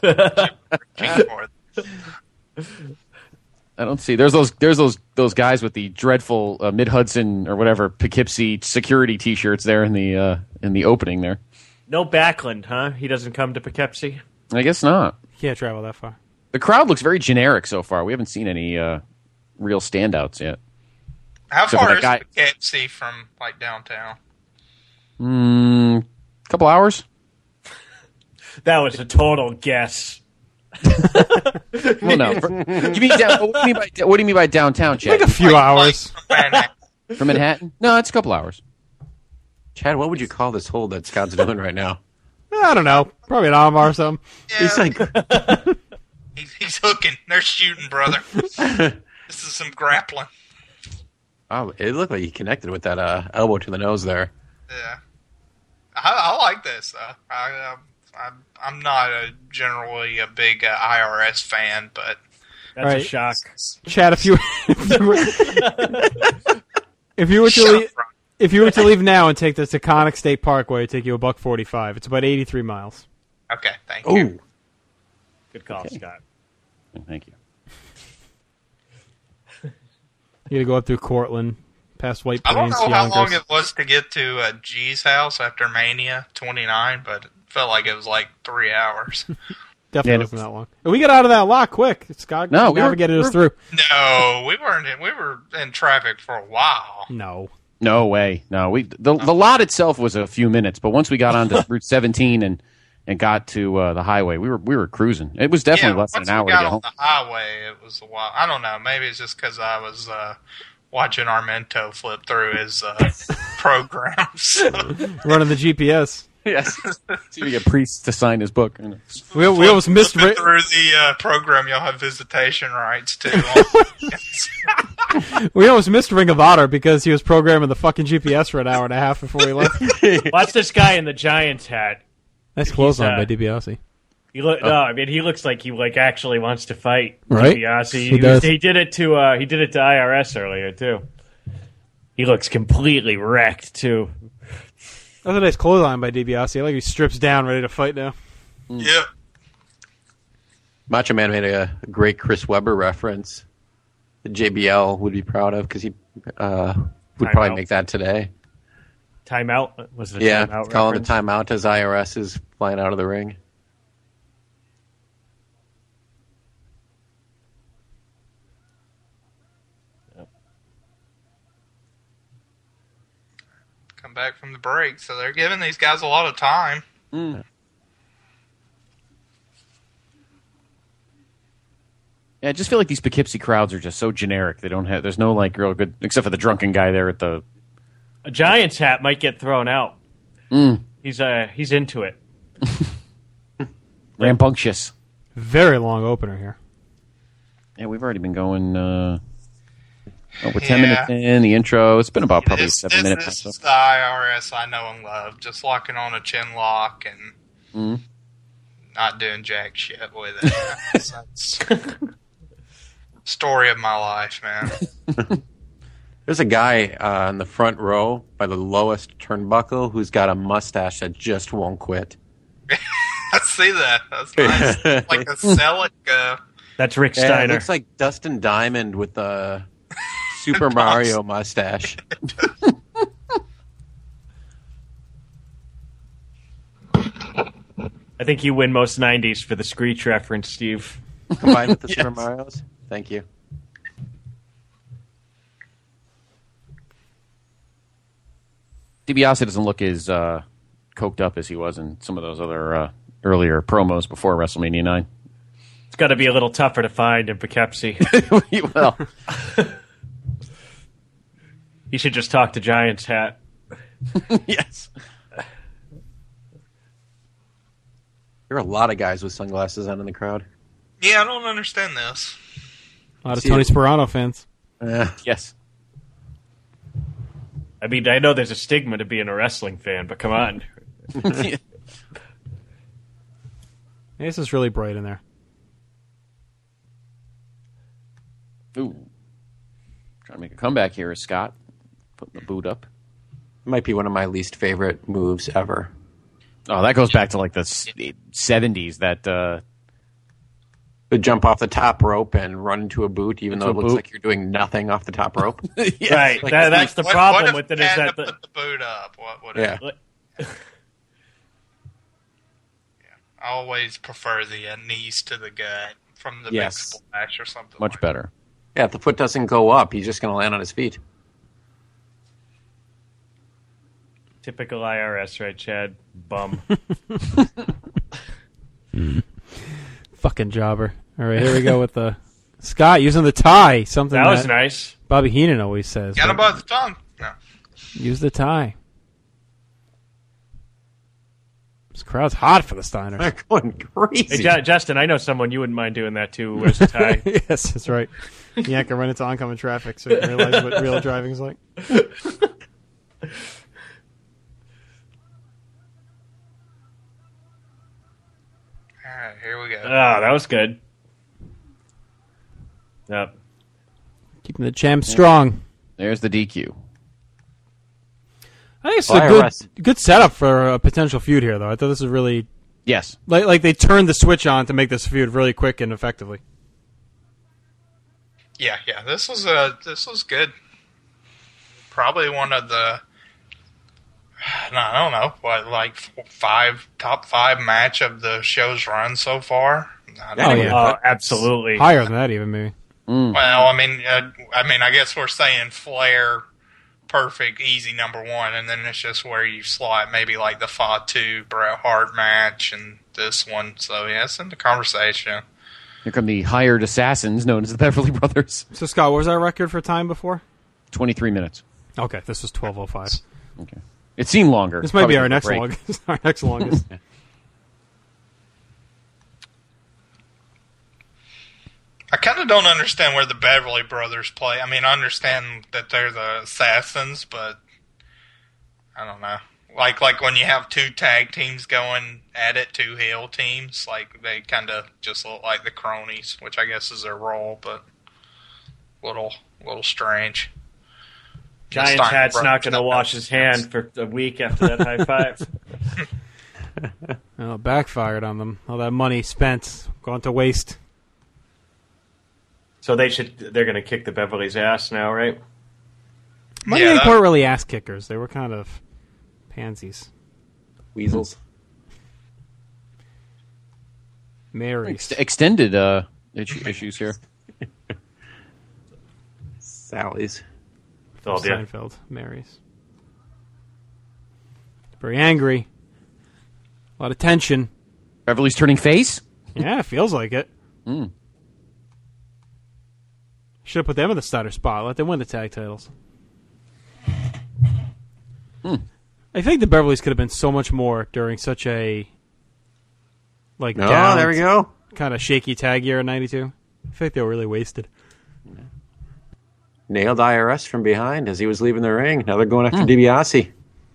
I don't see. There's those. There's those. Those guys with the dreadful uh, Mid Hudson or whatever Poughkeepsie security T-shirts there in the uh, in the opening there. No Backlund, huh? He doesn't come to Poughkeepsie? I guess not. Can't travel that far. The crowd looks very generic so far. We haven't seen any uh, real standouts yet. How Except for far that is guy- Poughkeepsie from like downtown? Mm, couple hours. That was a total guess. Well, no. For- you mean down, what, do you mean by, what do you mean by downtown, Chad? Like a few hours. From Manhattan? No, it's a couple hours. Chad, what would you call this hole that Scott's doing right now? I don't know. Probably an armbar or something. He's like, He's, he's hooking. They're shooting, brother. This is some grappling. oh, it looked like he connected with that uh, elbow to the nose there. Yeah, I, I like this. Uh, I, um, I'm I'm not a generally a big uh, I R S fan, but That's All right. a shock. Chad, if you if you were, if you were to Shut leave, up, if you were to leave now and take the Taconic State Parkway, it'd take you a buck forty-five. It's about eighty-three miles. okay, thank you. Good call, Scott. Thank you. You got to go up through Cortland, past White I don't Plains, know how long Yonkers. it was to get to uh, G's house after Mania twenty-nine, but it felt like it was like three hours. Definitely Yeah, wasn't that long. And we got out of that lot quick. Scott No, we were- navigated us we're- through. No, we weren't. In, we were in traffic for a while. No. No way. No, we the the lot itself was a few minutes, but once we got onto Route seventeen and and got to uh, the highway, we were we were cruising. It was definitely yeah, less than once an hour we to got get on home. the highway, it was a while. I don't know. Maybe it's just because I was uh, watching Armento flip through his uh, programs. Running the G P S. Yes. See, we get priests to sign his book. You know. We, we almost missed. Flipping Ra- through the uh, program, you'll have visitation rights to. We almost missed Ring of Honor because he was programming the fucking G P S for an hour and a half before we left. Watch this guy in the Giants hat. Nice clothesline uh, by DiBiase. He look, no, I mean he looks like he like actually wants to fight. Right? DiBiase. He He, was- does. he did it to uh, he did it to I R S earlier too. He looks completely wrecked too. That was a nice clothesline by DiBiase. I like he strips down, ready to fight now. Yeah. Macho Man made a great Chris Webber reference that J B L would be proud of because he uh, would Time probably out. make that today. Timeout was it? A Yeah, timeout calling reference? the timeout as I R S is flying out of the ring. Come back from the break, so they're giving these guys a lot of time. Mm. Yeah, I just feel like these Poughkeepsie crowds are just so generic. They don't have. There's no like real good, except for the drunken guy there at the. A Giants hat might get thrown out. Mm. He's uh he's into it. Rambunctious. Very long opener here. Yeah, we've already been going. Uh, oh, we're ten Yeah. minutes in the intro. It's been about probably This, seven this, minutes. this or is so. the I R S I know and love. Just locking on a chin lock and Mm. not doing jack shit with it. That's, that's story of my life, man. There's a guy uh, in the front row by the lowest turnbuckle who's got a mustache that just won't quit. I see that. That's nice. Like a Celica. That's Rick Yeah, it Steiner. looks like Dustin Diamond with the Super Mario mustache. I think you win most nineties for the Screech reference, Steve. Combined with the Super Marios. Thank you. DiBiase doesn't look as uh, coked up as he was in some of those other uh, earlier promos before WrestleMania nine. It's got to be a little tougher to find in Poughkeepsie. Well, you should just talk to Giants hat. Yes. There are a lot of guys with sunglasses on in the crowd. Yeah, I don't understand this. A lot of See Tony it. Sperano fans. Uh, yes. I mean, I know there's a stigma to being a wrestling fan, but come on. Yeah, this is really bright in there. Ooh. Trying to make a comeback here is Scott. Putting the boot up. Might be one of my least favorite moves ever. Oh, that goes back to like the seventies. That uh, To jump off the top rope and run into a boot, even Into though a it looks boot. like you're doing nothing off the top rope. Yes. Right. Like, that, that's the What- problem what if with it you is had that to the, put the boot up. What would Yeah. it? I always prefer the uh, knees to the gut from the Yes. big splash or something. much like better. Yeah, if the foot doesn't go up, he's just going to land on his feet. typical I R S, right, Chad? Bum. Fucking jobber. All right, here we go with the Scott using the tie. Something That was nice. Bobby Heenan always says. Got him but by the tongue. No. Use the tie. This crowd's hot for the Steiners. They're going crazy. Hey, Ju- Justin, I know someone you wouldn't mind doing that too. Who wears a tie? Yes, that's right. Yeah, I can run into oncoming traffic so you can realize what real driving's like. All right, here we go. Ah, that was good. Yep. Keeping the champ strong. There's the D Q. I think it's Well, a I good rest- good setup for a potential feud here, though. I thought this was really Yes. like like they turned the switch on to make this feud really quick and effectively. Yeah, yeah. This was uh this was good. Probably one of the no, I don't know, what like f- five top five match of the show's run so far. I don't Oh, know. yeah. Oh, absolutely. Higher than that, even maybe. Well, I mean, uh, I mean, I guess we're saying Flair, perfect, easy number one, and then it's just where you slot maybe like the Fatu Bret Hart match and this one. So yeah, it's in the conversation. Here come the hired assassins known as the Beverly Brothers. So Scott, what was our record for time before? twenty-three minutes. Okay, this was twelve oh five. Okay. It seemed longer. This might be Probably our took a next break. longest. Our next longest. I kind of don't understand where the Beverly Brothers play. I mean, I understand that they're the assassins, but I don't know. Like like when you have two tag teams going at it, two heel teams, like they kind of just look like the cronies, which I guess is their role, but little little strange. Giant Hat's not going to wash his hand for a week after that high five. Well, it backfired on them. All that money spent, gone to waste. So they should. They're going to kick the Beverly's ass now, right? Money Yeah, Inc that- weren't really ass kickers. They were kind of pansies. Weasels. Marys. Ex- extended uh, issue, issues here. Sally's. Philadelphia. Seinfeld. Marys. Very angry. A lot of tension. Beverly's turning face? Yeah, it feels like it. Mm. Should have put them in the starter spot. Let them win the tag titles. Hmm. I think the Beverlys could have been so much more during such a like Oh, down, there we go. kind of shaky tag year in ninety-two. I think they were really wasted. Nailed I R S from behind as he was leaving the ring. Now they're going after DiBiase.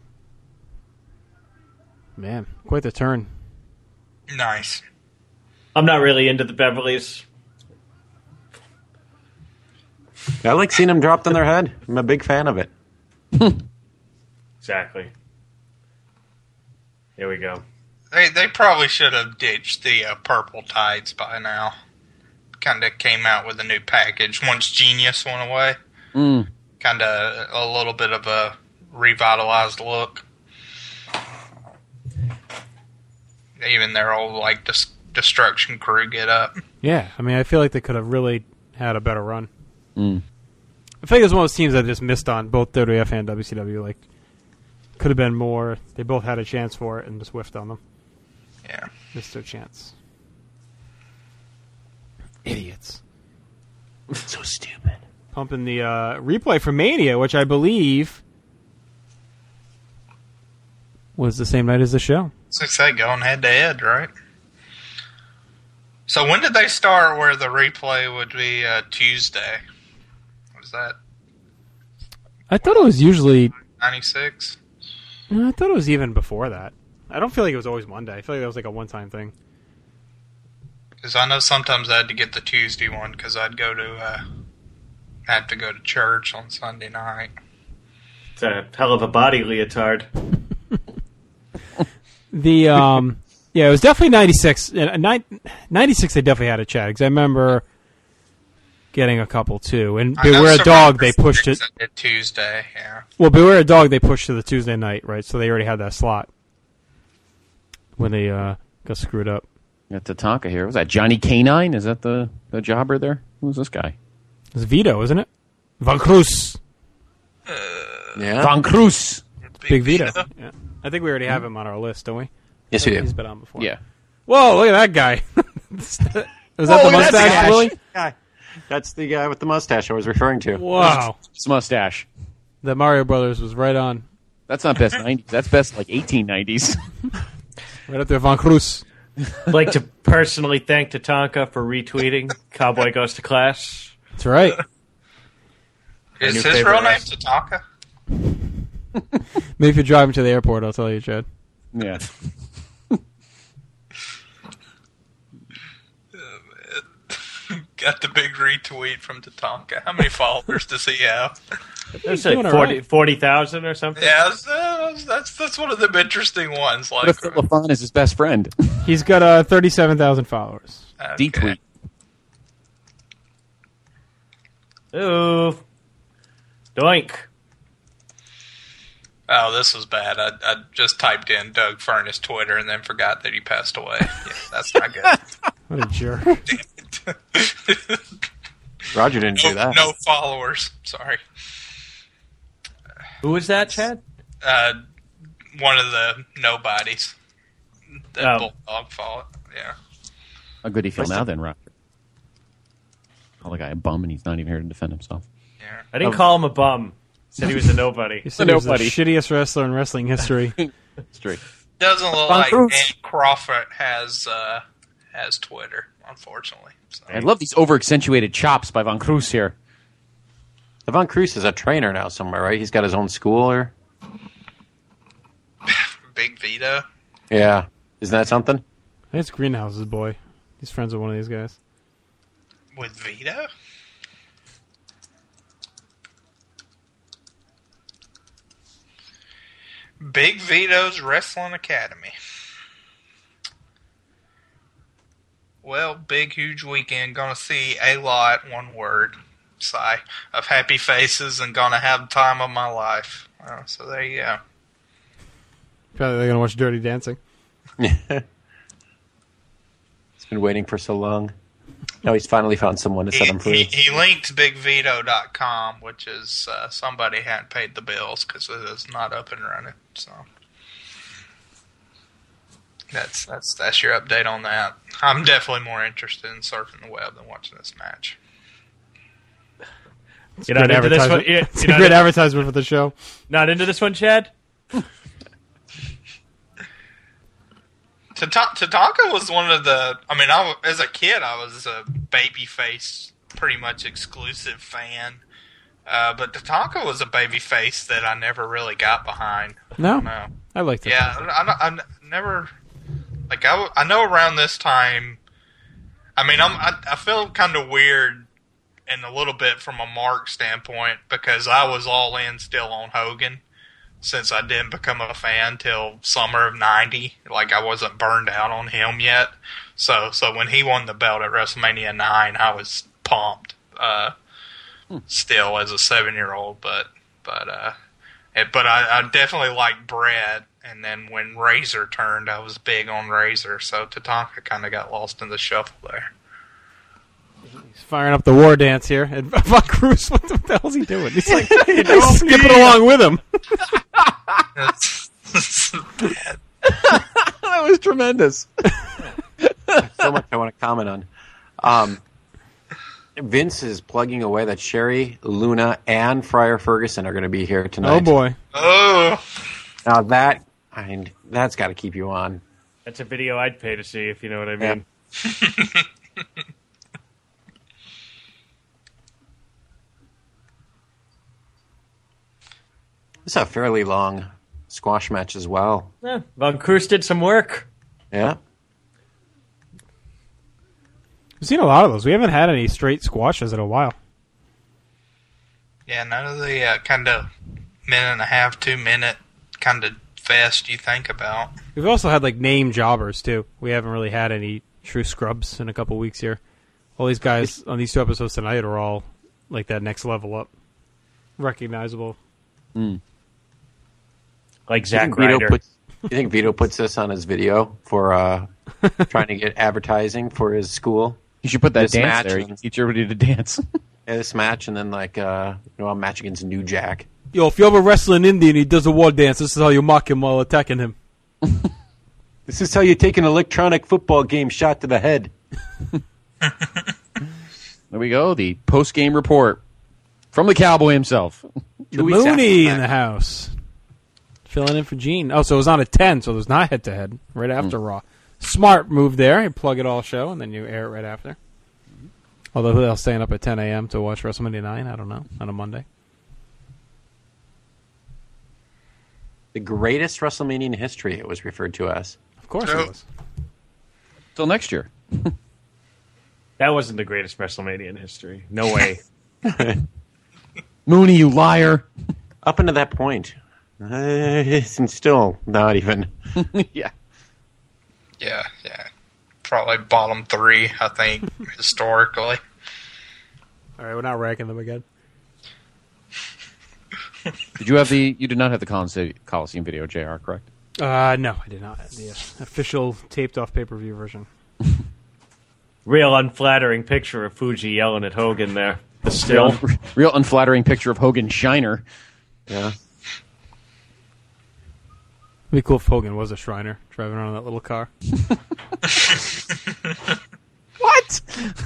Man, quite the turn. Nice. I'm not really into the Beverlys. I like seeing them dropped on their head. I'm a big fan of it. Exactly. Here we go. They they probably should have ditched the uh, purple tides by now. Kind of came out with a new package once Genius went away. Mm. Kind of a little bit of a revitalized look. Even their old like dis- destruction crew get up. Yeah, I mean, I feel like they could have really had a better run. Mm. I think it was one of those teams that just missed on both W W F and W C W. Like, could have been more. They both had a chance for it and just whiffed on them. Yeah, missed their chance. Idiots. So stupid. Pumping the uh, replay from Mania, which I believe was the same night as the show. It's like say going head to head, right? So when did they start where the replay would be uh, Tuesday? Was that I thought it was usually. ninety-six? No, I thought it was even before that. I don't feel like it was always Monday. I feel like that was like a one-time thing. Because I know sometimes I had to get the Tuesday one because I'd go to uh, have to go to church on Sunday night. It's a hell of a body leotard. The um, yeah, it was definitely ninety-six. Uh, ninety-six, they definitely had a chat because I remember getting a couple too. And I know Beware a Dog, they Survivor pushed it. Series I did Tuesday, yeah. Well, Beware a Dog, they pushed to the Tuesday night, right? So they already had that slot when they uh, got screwed up. Got Tatanka here. Was that Johnny Canine? Is that the, the jobber there? Who's this guy? It's Vito, isn't it? Von Cruz. Yeah. Von Cruz. Big Vito. Yeah. I think we already have him on our list, don't we? Yes, we do. He's been on before. Yeah. Whoa, look at that guy. Was that Whoa, the look at mustache, that Willie? guy. That's the guy with the mustache I was referring to. Wow. His mustache. The Mario Brothers was right on. That's not best nineties. That's best like eighteen nineties. Right up there, Von Cruz. I'd like to personally thank Tatanka for retweeting Cowboy Goes to Class. That's right. Is new his favorite real name wrestler. Tatanka? Maybe if you drive him to the airport, I'll tell you, Chad. Yeah. Got the big retweet from Tatanka. How many followers does he have? There's like forty forty thousand or something. Yeah, that's, uh, that's that's one of them interesting ones. What Like, if Phil LaFon is his best friend? He's got uh, thirty-seven thousand followers. okay. Detweet. Ooh. Doink. Oh, this was bad. I, I just typed in Doug Furness Twitter and then forgot that he passed away. Yeah, that's not good. What a jerk. Roger didn't no, do that. No followers. Sorry. Who was that, Chad? Uh, one of the nobodies. That Oh. Bulldog fought. Yeah. How good do you feel What's now the- then, Rock? Call the guy a bum and he's not even here to defend himself. Yeah. I didn't call him a bum. Said he was a nobody. He said he was the Nobody. shittiest wrestler in wrestling history. Straight. Doesn't look Von like Cruz. Ann Crawford has uh, has Twitter unfortunately. So. I love these over-accentuated chops by Von Cruz here. Von Cruz is a trainer now somewhere, right? He's got his own school, or Big Vito. Yeah, isn't that something? I think it's Greenhouse's boy. He's friends with one of these guys. With Vito? Big Vito's Wrestling Academy. Well, big, huge weekend. Gonna see a lot, one word, sigh, of happy faces and gonna have the time of my life. Uh, so there you go. Probably they're gonna watch Dirty Dancing. He's been waiting for so long. Now he's finally found someone to set him free. He, he linked big vito dot com, which is uh, somebody hadn't paid the bills because it is not up and running. So that's that's that's your update on that. I'm definitely more interested in surfing the web than watching this match. It's You're not into this one. You're, it's you're a great into, advertisement for the show. Not into this one, Chad? Tatanka was one of the. I mean, I, as a kid, I was a babyface, pretty much exclusive fan. Uh, but Tatanka was a babyface that I never really got behind. No, I, I liked it. Yeah, I, I, I never. Like I, I know around this time. I mean, I'm. I, I feel kind of weird, and a little bit from a Mark standpoint because I was all in still on Hogan. Since I didn't become a fan till summer of ninety, like I wasn't burned out on him yet. So, so when he won the belt at WrestleMania nine, I was pumped. Uh, hmm. Still as a seven-year-old, but but uh, it, but I, I definitely liked Brett. And then when Razor turned, I was big on Razor. So Tatanka kind of got lost in the shuffle there. He's firing up the war dance here. And Von Cruz, what the, what the hell is he doing? He's like he's skipping along with him. That's, that's bad. That was tremendous. So much I want to comment on. Um, Vince is plugging away that Sherry, Luna, and Friar Ferguson are going to be here tonight. Oh boy! Oh, now that I mean, that's got to keep you on. That's a video I'd pay to see, if you know what I mean. Yeah. It's a fairly long squash match as well. Yeah, Von Cruz did some work. Yeah. We've seen a lot of those. We haven't had any straight squashes in a while. Yeah, none of the uh, kind of minute and a half, two minute kind of fest you think about. We've also had like name jobbers too. We haven't really had any true scrubs in a couple weeks here. All these guys on these two episodes tonight are all like that next level up, recognizable. Mm. Like Zack Vito Ryder. puts, you think Vito puts this on his video for uh, trying to get advertising for his school? You should put that this dance match there. You can teach everybody to dance. Yeah, this match, and then like uh, you know, a match against New Jack. Yo, if you ever wrestle an Indian, he does a wall dance. This is how you mock him while attacking him. This is how you take an electronic football game shot to the head. There we go. The post-game report from the Cowboy himself. The Mooney in the house. Filling in for Gene. Oh, so it was on at ten, so it was not head-to-head. Right after mm. Raw. Smart move there. You plug it all show, and then you air it right after. Mm-hmm. Although who else staying up at ten a.m. to watch WrestleMania nine? I don't know. On a Monday. The greatest WrestleMania in history, it was referred to as. Of course it was. Till next year. That wasn't the greatest WrestleMania in history. No way. Mooney, you liar. Up until that point. Uh, it's still not even. Yeah. Yeah, yeah. Probably bottom three, I think, historically. All right, we're not ranking them again. Did you have the? You did not have the Coliseum, Coliseum video, J R, correct? Uh, no, I did not. The uh, official taped-off pay-per-view version. Real unflattering picture of Fuji yelling at Hogan there. The still. Real, real unflattering picture of Hogan Shiner. Yeah. It'd be cool if Hogan was a Shriner driving around in that little car. What?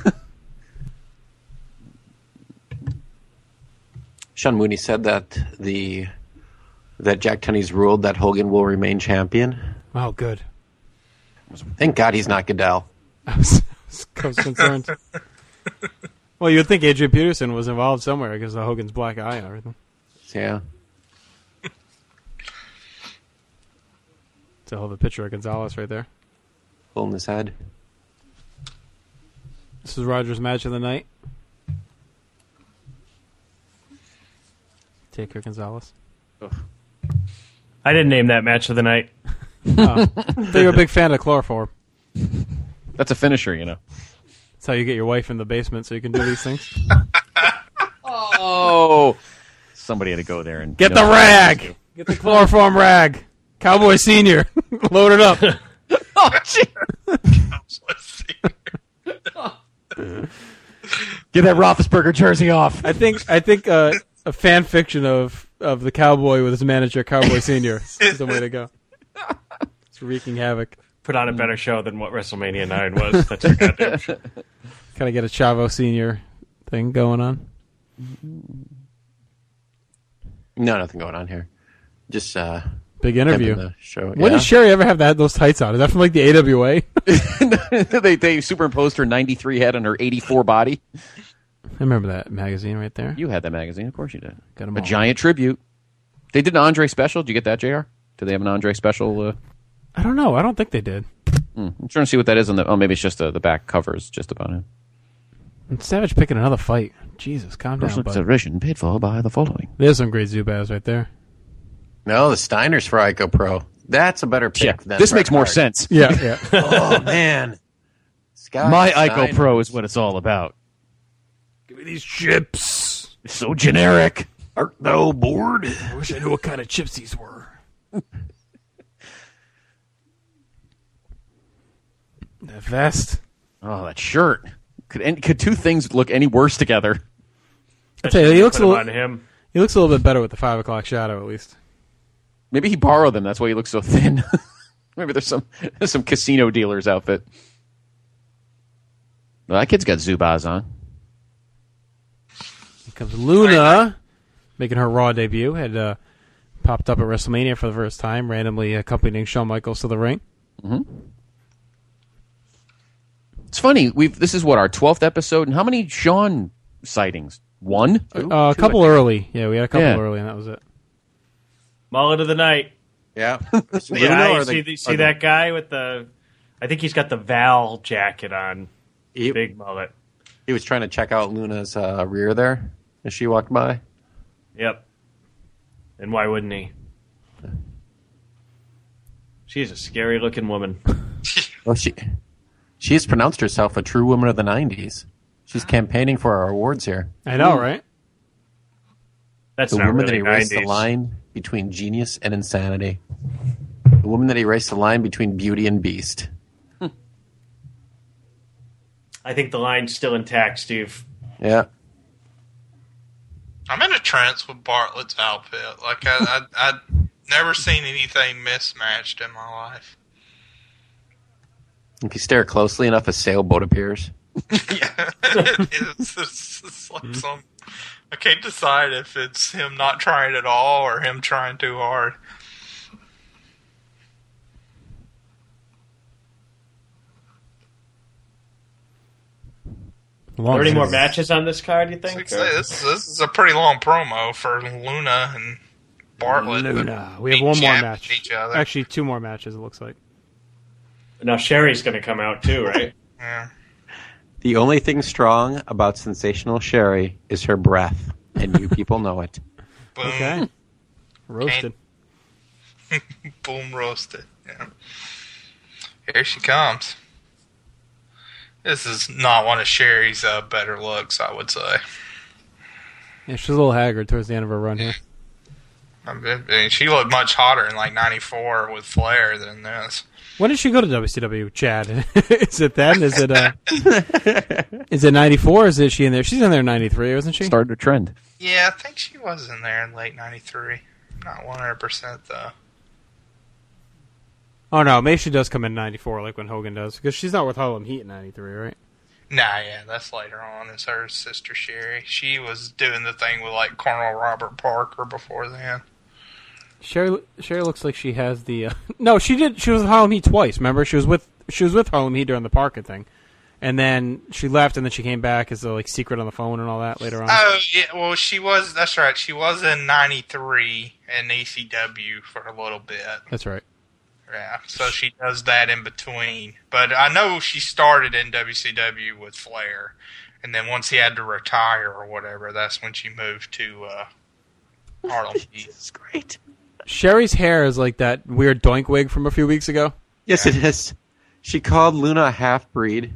Sean Mooney said that the that Jack Tunney's ruled that Hogan will remain champion. Oh, good. Thank God he's not Goodell. I was, Cubs concerns. Well, you would think Adrian Peterson was involved somewhere because of Hogan's black eye and everything. Yeah. It's a hell of a picture of Gonzalez right there. Pulling his head. This is Rogers' match of the night. Taker Gonzalez. Ugh. I didn't name that match of the night. Oh. You're a big fan of chloroform. That's a finisher, you know. That's how you get your wife in the basement so you can do these things. Oh, somebody had to go there and get the rag. Get the chloroform rag. Cowboy Senior, load it up. Oh, shit. Get that Roethlisberger jersey off. I think I think uh, a fan fiction of, of the Cowboy with his manager, Cowboy Senior, is the way to go. It's wreaking havoc. Put on a better show than what WrestleMania nine was. That's a goddamn show. Kind of get a Chavo Senior thing going on. No, nothing going on here. Just uh, big interview. The show. When yeah. did Sherry ever have that those tights on? Is that from like the A W A? they they superimposed her ninety-three head on her eighty-four body. I remember that magazine right there. You had that magazine, of course you did. Got them a all. Giant tribute. They did an Andre special. Did you get that, J R? Did they have an Andre special? Uh... I don't know. I don't think they did. Hmm. I'm trying to see what that is on the. Oh, maybe it's just uh, the back cover is just about him. And Savage picking another fight. Jesus, calm down, bud. Consideration paid for by the following. There's some great Zubaz right there. No, the Steiners for Ico Pro. That's a better pick. Yeah, than this Bret makes more Hart. sense. Yeah, yeah. Oh man, Scott my Steiner. Ico Pro is what it's all about. Give me these chips. It's so generic. Art thou bored? I wish I knew what kind of chips these were. That vest. Oh, that shirt. Could any, could two things look any worse together? I tell you, he looks a Put 'em little. on him. He looks a little bit better with the five o'clock shadow, at least. Maybe he borrowed them. That's why he looks so thin. Maybe there's some there's some casino dealer's outfit. Well, that kid's got Zubaz on. Here comes Luna, making her Raw debut. Had uh, popped up at WrestleMania for the first time, randomly accompanying Shawn Michaels to the ring. Mm-hmm. It's funny. We've this is what our twelfth episode, and how many Shawn sightings? One, Two? Uh, a Two, couple I think. early. Yeah, we had a couple Yeah. early, and that was it. Mullet of the night. Yeah. Yeah, you or see, the- you see or the- that guy with the... I think he's got the Val jacket on. He, Big mullet. he was trying to check out Luna's uh, rear there as she walked by. Yep. And why wouldn't he? She's a scary-looking woman. Well, she she has pronounced herself a true woman of the nineties. She's campaigning for our awards here. I know, right? That's the not woman really that erased the nineties. line between genius and insanity. The woman that erased the line between beauty and beast. I think the line's still intact, Steve. Yeah. I'm in a trance with Bartlett's outfit. Like I, I, I'd never seen anything mismatched in my life. If you stare closely enough, a sailboat appears. Yeah, it's, it's, it's like some. I can't decide if it's him not trying at all or him trying too hard. Long Thirty more since- matches on this card, you think? It's- This, this is a pretty long promo for Luna and Bartlett. Luna. We have being one more champs match. with Each other. Actually, two more matches, it looks like. Now Sherry's going to come out too, right? Yeah. The only thing strong about Sensational Sherry is her breath, and you people know it. Boom. Okay. Roasted. Boom roasted. Yeah. Here she comes. This is not one of Sherry's uh, better looks, I would say. Yeah, she's a little haggard towards the end of her run here. I mean, she looked much hotter in like ninety-four with Flair than this. When did she go to W C W, Chad? Is it then? Is it uh, is it ninety-four? Is it she in there? She's in there in ninety-three, wasn't she? Started a trend. Yeah, I think she was in there in late ninety-three. Not one hundred percent though. Oh no, maybe she does come in ninety-four, like when Hogan does, because she's not with Harlem Heat in ninety-three, right? Nah, yeah, that's later on. It's her sister Sherry. She was doing the thing with like Colonel Robert Parker before then. Sherry, Sherry looks like she has the. Uh, no, she did. She was with Harlem Heat twice. Remember, she was with she was with Harlem Heat during the Parker thing, and then she left, and then she came back as a like secret on the phone and all that later on. Oh, yeah, well, she was, that's right, she was in ninety-three in E C W for a little bit. That's right. Yeah, so she does that in between. But I know she started in W C W with Flair, and then once he had to retire or whatever, that's when she moved to uh, Harlem Heat. This is great. Sherry's hair is like that weird doink wig from a few weeks ago. Yes, it is. She called Luna a half-breed.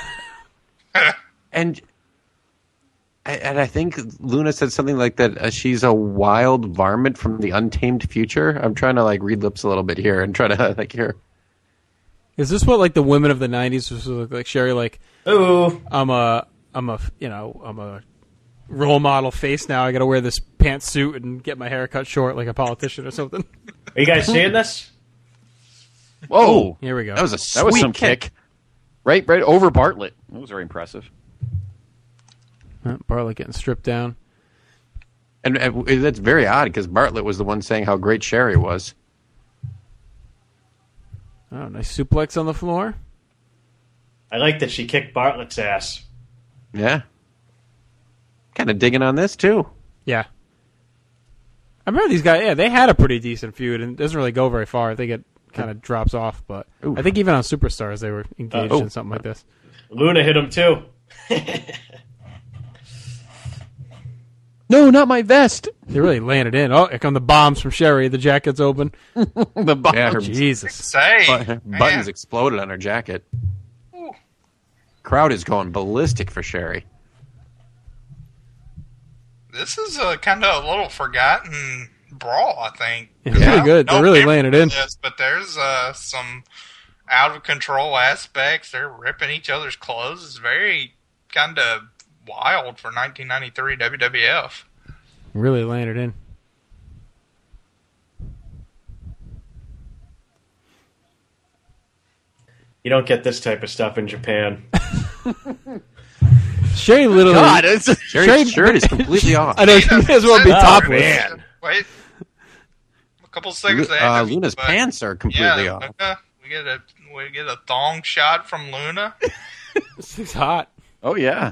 and and I think Luna said something like that, uh, she's a wild varmint from the untamed future. I'm trying to like read lips a little bit here and try to like hear. Is this what like the women of the nineties was like, like Sherry like, ooh, I'm a I'm a you know, I'm a role model face now. I got to wear this pantsuit and get my hair cut short like a politician or something. Are you guys seeing this? Whoa! Here we go. That was a That was sweet some kick. kick. Right, right over Bartlett. That was very impressive. Uh, Bartlett getting stripped down. And, and that's very odd because Bartlett was the one saying how great Sherry was. Oh, nice suplex on the floor. I like that she kicked Bartlett's ass. Yeah. Kind of digging on this, too. Yeah. I remember these guys, yeah, they had a pretty decent feud, and it doesn't really go very far. I think it kind of drops off, but Ooh. I think even on Superstars they were engaged Uh, oh. in something like this. Luna hit him, too. No, not my vest. They're really laying it in. Oh, here come the bombs from Sherry. The jacket's open. the bombs. Yeah, her Jesus. Say, but- buttons exploded on her jacket. Crowd is going ballistic for Sherry. This is a kind of a little forgotten brawl, I think. It's pretty good. They're No really memory laying it in. of This, but there's uh, some out of control aspects. They're ripping each other's clothes. It's very kind of wild for nineteen ninety-three W W F. Really laying it in. You don't get this type of stuff in Japan. Sherry literally. God, it's- Sherry's shirt is completely off. I know, she may as well be Oh, topless. man. Wait, a couple seconds Lu- ahead uh, of me, Luna's but- pants are completely yeah, off. Luna, we get a we get a thong shot from Luna. This is hot. Oh, yeah.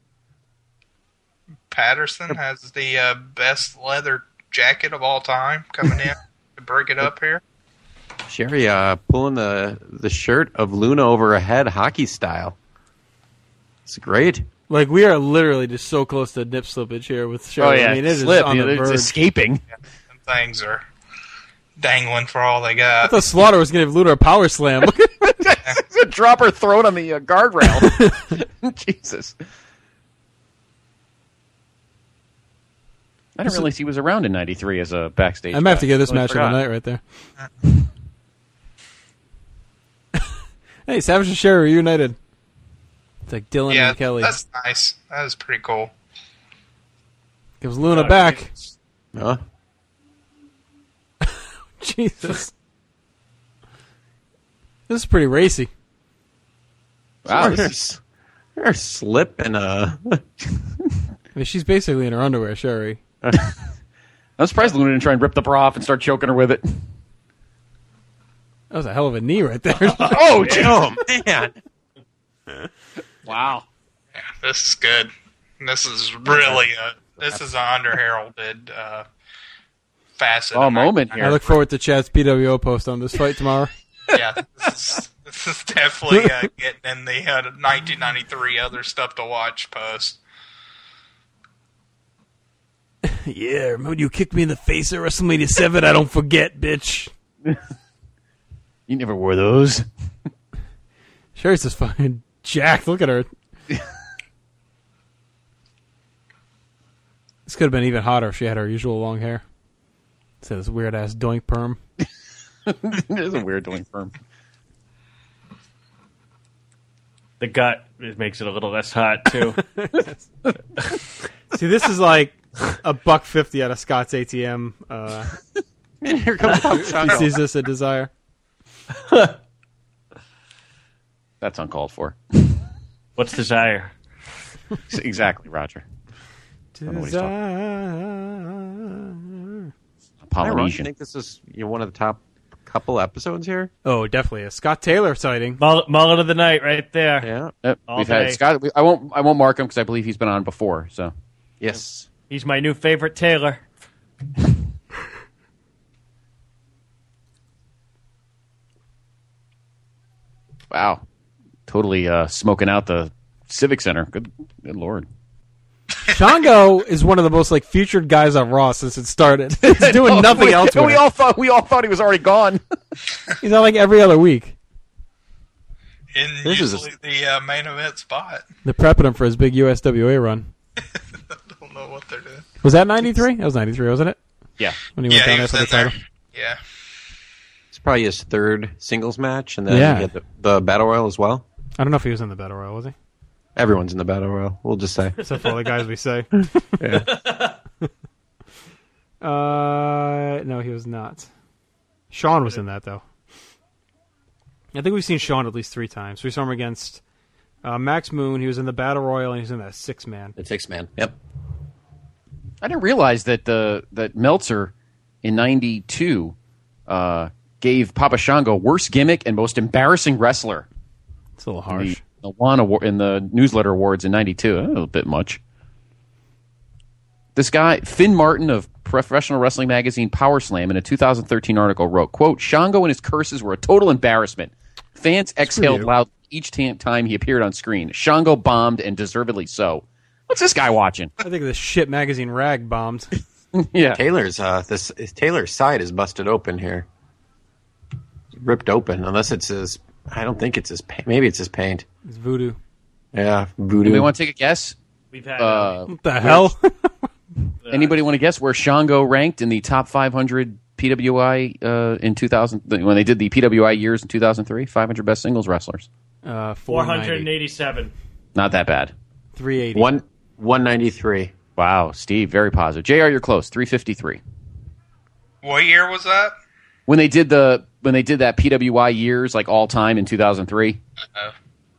Patterson has the uh, best leather jacket of all time coming in to break it up here. Sherry uh, pulling the, the shirt of Luna over her head, hockey style. It's great. Like, we are literally just so close to nip slippage here with Sherry. Oh, yeah. I mean, it is Slip. on the It's verge. escaping. Them things are dangling for all they I got. thought Slaughter was going to give Luna a power slam. Drop her throat on the uh, guardrail. Jesus. I didn't realize he was around in ninety-three as a backstage I might have to guy. give this Totally match of forgot. the night right there. Hey, Savage and Sherry reunited. It's like Dylan Yeah, and Kelly. that's nice. That is pretty cool. Gives Luna back. Huh? Jesus. This is pretty racy. Wow, Her, this is- her slip and uh I mean, she's basically in her underwear, Sherry. I'm surprised Luna didn't try and rip the bra off and start choking her with it. That was a hell of a knee right there. Oh, oh man. Wow. Yeah, this is good. This is really a this is an underheralded uh, facet. Oh, of my- moment I here. look forward to Chad's P W O post on this fight tomorrow. Yeah, this is, this is definitely uh, getting in the uh, nineteen ninety-three other stuff to watch post. Yeah, remember when you kicked me in the face at WrestleMania seven? I don't forget, bitch. You never wore those. Sherry's just fucking jacked. Look at her. This could have been even hotter if she had her usual long hair. It's this weird ass doink perm. It is a weird doing firm. The gut it makes it a little less hot, too. See, this is like a buck fifty out of Scott's A T M. Uh, And here comes Pop he Choco. sees this a desire. That's uncalled for. What's desire? Exactly, Roger. Don't know what he's talking Desire. Am I wrong? You Polynesian. think this is you know, one of the top couple episodes here. Oh, definitely a Scott Taylor sighting. Mullet, mullet of the night, right there. Yeah, Yep. All We've day. had Scott. we- I won't. I won't mark him because I believe he's been on before. So yes, He's my new favorite Taylor. wow, totally uh, smoking out the Civic Center. Good, good lord. Shango is one of the most like featured guys on Raw since it started. He's doing nothing we, else. With We it. all thought we all thought he was already gone. He's on like every other week. In This is usually the uh, main event spot. They're prepping him for his big U S W A run. I don't know what they're doing. Was that ninety-three? That was ninety-three, wasn't it? Yeah. When he Yeah, went down he there was for the in there. title. Yeah. it's probably his third singles match, and then Yeah. he had the, the battle royal as well. I don't know if he was in the Battle Royal, was he? Everyone's in the battle royal. We'll just say. Except for all the guys we say. Yeah. Uh, no, he was not. Sean was in that, though. I think we've seen Sean at least three times. We saw him against uh, Max Moon. He was in the Battle Royal, and he was in that six-man. The six man. Yep. I didn't realize that the that Meltzer in ninety-two uh, gave Papa Shango worst gimmick and most embarrassing wrestler. It's a little In harsh. the, the one award, in the newsletter awards in ninety-two. A little bit much. This guy, Finn Martin of Professional Wrestling Magazine Power Slam, in a two thousand thirteen article wrote, quote, Shango and his curses were a total embarrassment. Fans exhaled you. loudly each ta- time he appeared on screen. Shango bombed, and deservedly so. What's this guy watching? I think this shit magazine rag bombed. Yeah. Taylor's uh, this Taylor's side is busted open here, ripped open. Unless it's his, I don't think it's his. pa- Maybe it's his paint. It's voodoo. Yeah, voodoo. Anybody want to take a guess? We've had Uh, What the hell? Anybody want to guess where Shango ranked in the top five hundred P W I uh, in two thousand when they did the P W I years in two thousand three? five hundred best singles wrestlers. Uh, four hundred eighty-seven. Not that bad. three eighty. One one ninety three. Wow, Steve, very positive. J R, you're close. three fifty-three. What year was that? When they did the when they did that P W I years like all time in two thousand three. Uh-oh.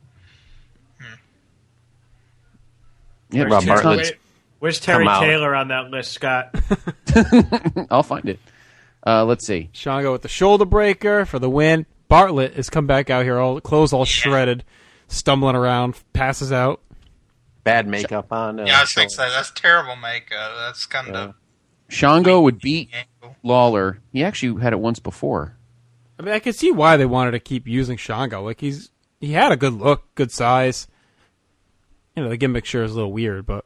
Yeah, Where's Rob Terry, Bartlett's. wait, where's Terry Come out. Taylor on that list, Scott? I'll find it. Uh, let's see. Shango with the shoulder breaker for the win. Bartlett has come back out here, all clothes all shredded, stumbling around, passes out. Bad makeup on. Uh, Yeah, I was going to say, that's terrible makeup. That's kind of... Shango would beat Lawler. He actually had it once before. I mean, I can see why they wanted to keep using Shango. Like he's he had a good look, good size. You know, the gimmick sure is a little weird, but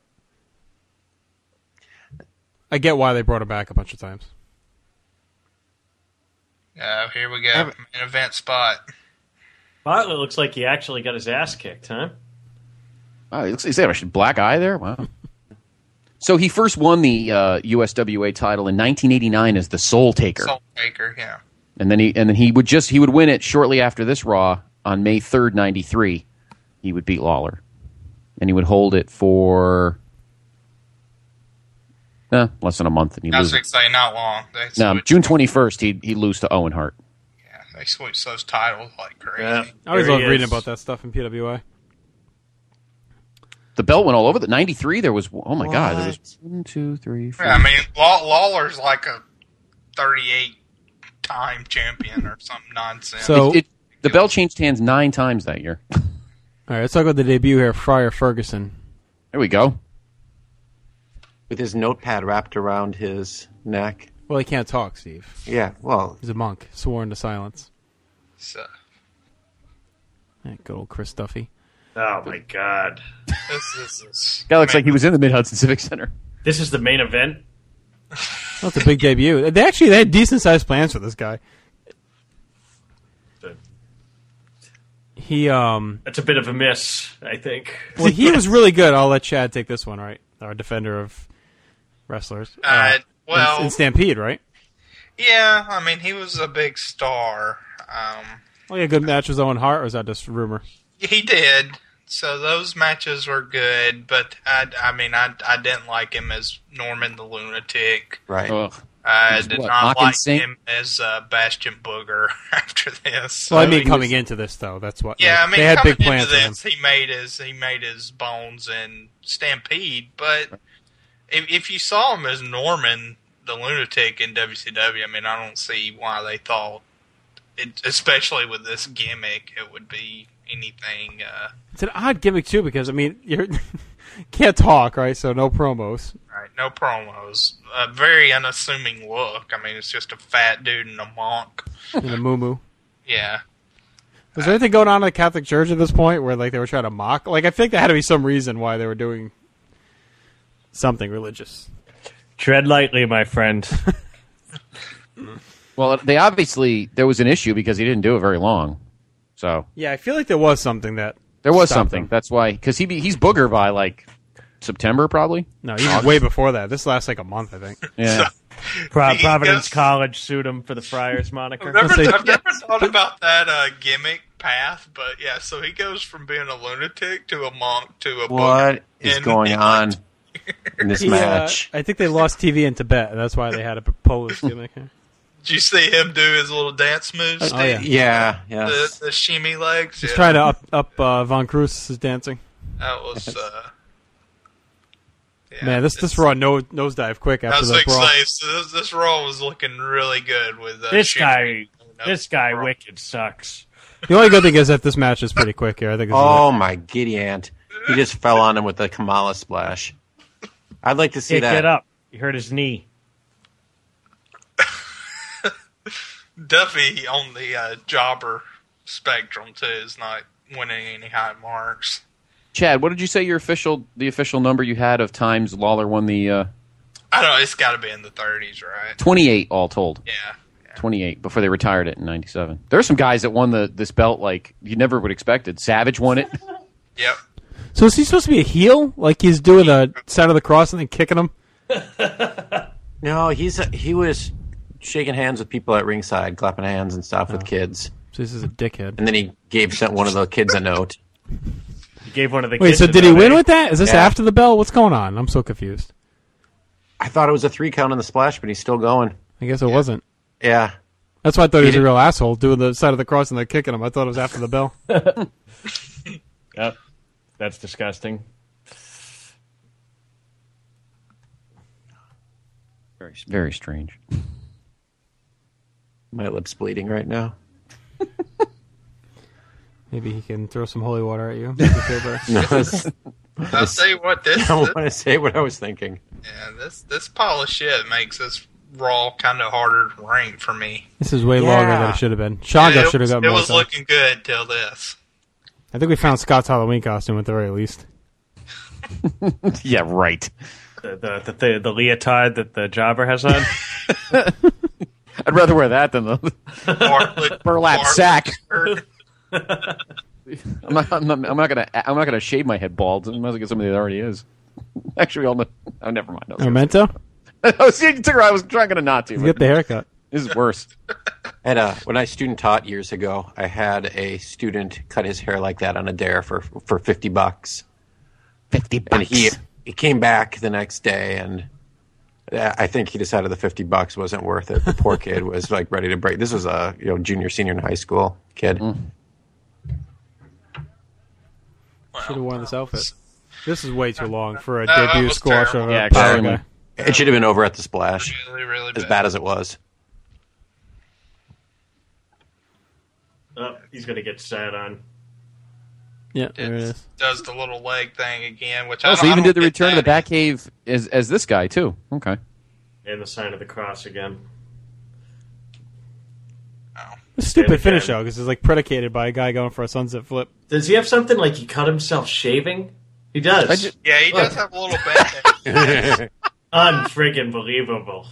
I get why they brought him back a bunch of times. Uh, here we go. Main event spot. Bartlett looks like he actually got his ass kicked, huh? Wow, he looks he's got a black eye there. Wow. So he first won the uh, U S W A title in nineteen eighty-nine as the Soul Taker, Soul Taker, yeah. and then he and then he would just he would win it shortly after this Raw on May third, ninety-three. He would beat Lawler, and he would hold it for eh, less than a month, and he I was lose. going to say, not long. They No, switched, June twenty-first, he he lose to Owen Hart. yeah, they switched those titles like crazy. Yeah. I always There love he reading is. about that stuff in P W I. The belt went all over. The ninety-three, there was oh my god, there was one, two, three, four. Yeah, I mean, Law- Lawler's like a thirty-eight time champion or some nonsense. So- It, it, the belt changed hands nine times that year. All right, let's talk about the debut here, Friar Ferguson. There we go. with his notepad wrapped around his neck. Well, he can't talk, Steve. Yeah, well, He's a monk, sworn to silence. So, Yeah, good old Chris Duffy. Oh my God! this, this is Guy looks like he was in the Mid Hudson Civic Center. This is the main event. That's a big debut. They actually they had decent sized plans for this guy. He um That's a bit of a miss, I think. well he was really good. I'll let Chad take this one, right? Our defender of wrestlers. Uh, well- in, in Stampede, right? Yeah, I mean, he was a big star. Um, Oh yeah, good match with Owen Hart, or is that just rumor? he did. So those matches were good, but I, I mean, I, I didn't like him as Norman the Lunatic. Right. Ugh. I He's did what, not Mock and like Sink? him as uh, Bastion Booger after this. Well, I So mean, he coming was- into this though, that's what. Yeah, like, I mean, they had coming big plans into for him. this, he made his he made his bones in Stampede. But if, if you saw him as Norman the Lunatic in W C W, I mean, I don't see why they thought it, especially with this gimmick, it would be anything. Uh, It's an odd gimmick too, because I mean, you can't talk, right? So no promos. right, no promos. A very unassuming look. I mean, it's just a fat dude and a monk. In a moo Yeah. Was there anything going on in the Catholic Church at this point where like they were trying to mock? Like I think there had to be some reason why they were doing something religious. Tread lightly, my friend. Well, they obviously there was an issue because he didn't do it very long. So Yeah, I feel like there was something that there was stopped something. him. That's why because he be, he's booger by like September probably. No, even way before that. This lasts like a month, I think. Yeah. Pro- He Providence goes- College sued him for the Friars moniker. I've never, Let's say- I've never thought about that uh, gimmick path, but yeah, so he goes from being a lunatic to a monk to a What book is in- going in- on in this He, uh, match? I think they lost T V in Tibet, and that's why they had a Polish gimmick. Did you see him do his little dance moves? Oh, yeah. Steve? Yeah, yes. The, the shimmy legs. He's yeah. trying to up up uh, Von Cruz's dancing. That was. Uh, yeah, Man, this this Raw no nosedive quick I after was the like, brawl. say, so this, this Raw was looking really good with uh, This shimmy. guy, this guy, Wicked sucks. The only good thing is that this match is pretty quick here. I think. This Oh is my giddy aunt! He just fell on him with the Kamala splash. I'd like to see Yeah, that. get up. He hurt his knee. Duffy on the uh, jobber spectrum too is not winning any high marks. Chad, what did you say your official the official number you had of times Lawler won the uh, I don't know. It's got to be in the thirties, right? twenty-eight all told. Yeah. twenty-eight before they retired it in ninety-seven. There are some guys that won the this belt like you never would expected. Savage won it. Yep. So is he supposed to be a heel? Like he's doing the side of the cross and then kicking him? No, he's a, he was shaking hands with people at ringside, clapping hands and stuff with kids. So this is a dickhead. And then he gave sent one of the kids a note. He gave one of the Wait, kids so a did he note, win eh? with that? Is this Yeah. after the bell? What's going on? I'm so confused. I thought it was a three count on the splash, but he's still going. I guess it wasn't. Yeah. That's why I thought he, He was a did- real asshole doing the side of the cross and they're kicking him. I thought it was after the bell. Yep. That's disgusting. Very very strange. My lips bleeding right now. Maybe he can throw some holy water at you. Make you feel better. No, it's- I'll tell you what, this I don't this, want to say what I was thinking. yeah, this this pile of shit makes this Raw kind of harder to rank for me. This is way Yeah. longer than it should have been. Shaga it should have was, got it more was time. looking good till this. I think we found Scott's Halloween costume at the very least. Yeah, right. The the, the the the leotard that the jobber has on. I'd rather wear that than the Bartlett, burlap Bartlett sack. shirt. I'm not, I'm not. I'm not gonna. I'm not gonna shave my head bald. I might as well get somebody that already is. Actually, we all know. Oh, never mind. I was gonna Memento? say- I was, you took her- I was trying to not to. You but get the haircut. This is worse. And uh, when I student taught years ago, I had a student cut his hair like that on a dare for for fifty bucks. Fifty bucks. And he he came back the next day, and uh, I think he decided the fifty bucks wasn't worth it. The poor kid was like ready to break. This was a you know junior senior in high school kid. Mm. Should have worn this outfit. This is way too long for a No, that debut was squash terrible. of a Yeah, power extremely. guy. It should have been over at the splash, Really, really as bad. bad as it was. Oh, he's gonna get sat on. Yeah, there it is. Does the little leg thing again, which I Oh, don't, so I even don't did the get return of the that. Batcave as as this guy too. Okay. And the sign of the cross again. It's a stupid Yeah, finish again. though, because it's like predicated by a guy going for a sunset flip. Does he have something like he cut himself shaving? He does. I ju- Yeah, he does have a little bad. Unfriggin' believable.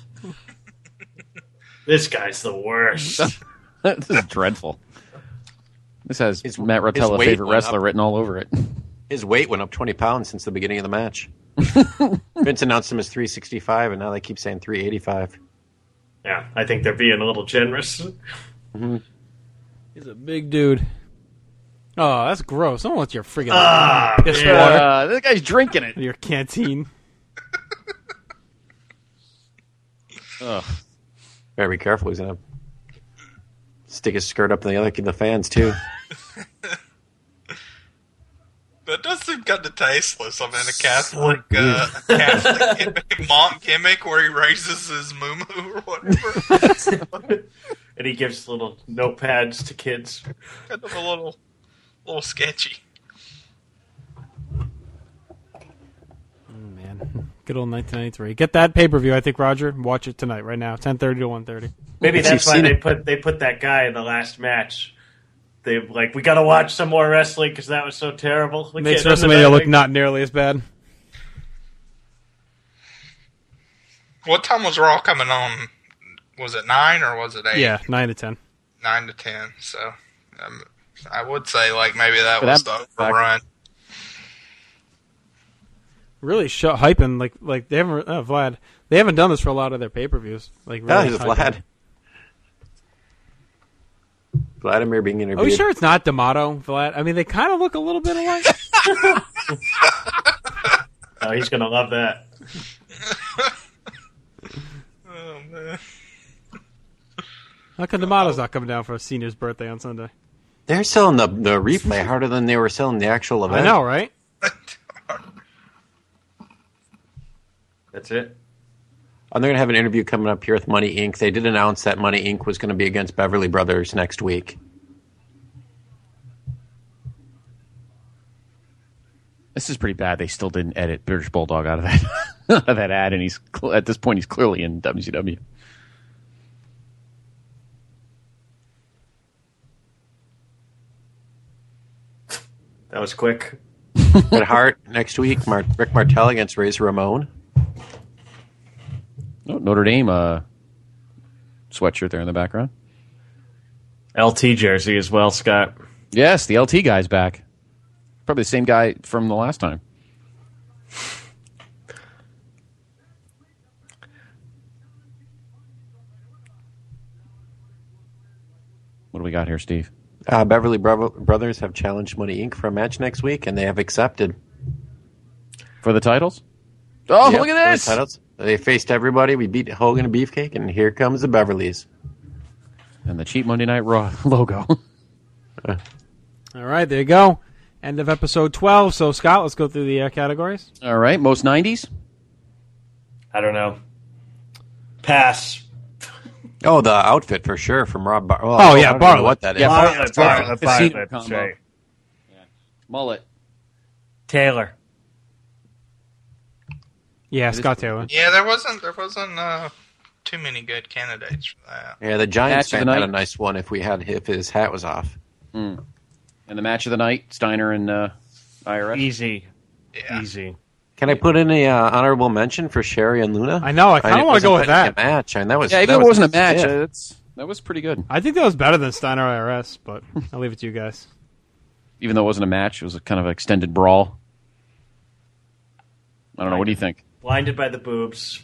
This guy's the worst. This is dreadful. This has His- Matt his Rotella, weight favorite went wrestler, up. written all over it. His weight went up twenty pounds since the beginning of the match. Vince announced him as three sixty-five, and now they keep saying three eighty-five. Yeah, I think they're being a little generous. He's a big dude. Oh, that's gross. I don't want your friggin' Ah, piss man. water Uh, this guy's drinking it. in your canteen. Ugh. Better be careful. He's gonna stick his skirt up in the other the fans too. That does seem kind of tasteless. I mean, a Catholic, uh, Catholic gimmick, monk gimmick where he raises his moo or whatever. And And he gives little notepads to kids. Kind of a little, little sketchy. Good old nineteen ninety-three. Get that pay-per-view, I think, Roger. Watch it tonight, right now, ten thirty to one thirty. Maybe that's why they put they put that guy in the last match. They like, we got to watch some more wrestling because that was so terrible. We Makes can't end the WrestleMania night look like- not nearly as bad. What time was Raw coming on? Was it nine or was it eight? Yeah, nine to ten. Nine to ten. So um, I would say like maybe that For was that- the overrun. Really sh- hyping like like they haven't uh, Vlad. They haven't done this for a lot of their pay-per-views. Like Oh, really he's hyping. Vlad. Vladimir being interviewed. Are you sure it's not D'Amato, Vlad? I mean, they kind of look a little bit alike. Oh, he's gonna love that. Oh man. How come D'Amato's not coming down for a senior's birthday on Sunday? They're selling the, the replay harder than they were selling the actual event. I know, right? That's it. And they're going to have an interview coming up here with Money Incorporated. They did announce that Money Incorporated was going to be against Beverly Brothers next week. This is pretty bad. They still didn't edit British Bulldog out of that out of that ad, and he's cl- at this point he's clearly in W C W. That was quick. Bret Hart next week. Mar- Rick Martel against Razor Ramon. Oh, Notre Dame uh, sweatshirt there in the background. L T jersey as well, Scott. Yes, the L T guy's back. Probably the same guy from the last time. What do we got here, Steve? Uh, Beverly Bro- Brothers have challenged Money Incorporated for a match next week, and they have accepted. For the titles? Oh, Yep, look for the at this! titles. They faced everybody. We beat Hogan and Beefcake, and here comes the Beverlys. And the cheap Monday Night Raw logo. All right, there you go. End of episode twelve. So, Scott, let's go through the uh, categories. All right, most nineties? I don't know. Pass. Oh, the outfit for sure from Rob. Bar- well, Oh, I yeah, don't know Bartlett. what that is. Yeah, Bartlett, Bartlett, Casino Bartlett, combo. Shay. Mullet. Taylor. Yeah, Scott Taylor. Yeah, there wasn't there wasn't uh, too many good candidates for that. Yeah, the Giants Match of fan the had a night. nice one if we had if his hat was off. Mm. And the match of the night, Steiner and uh, I R S. Easy. Yeah. Easy. Can I put in a uh, honorable mention for Sherry and Luna? I know, I kinda it wanna go wasn't with really that. A match, and that was Yeah, even that if it was wasn't a match, stiff. uh, it's, that was pretty good. I think that was better than Steiner I R S, but I'll leave it to you guys. Even though it wasn't a match, it was a kind of extended brawl. I don't know. What do you think? Blinded by the boobs.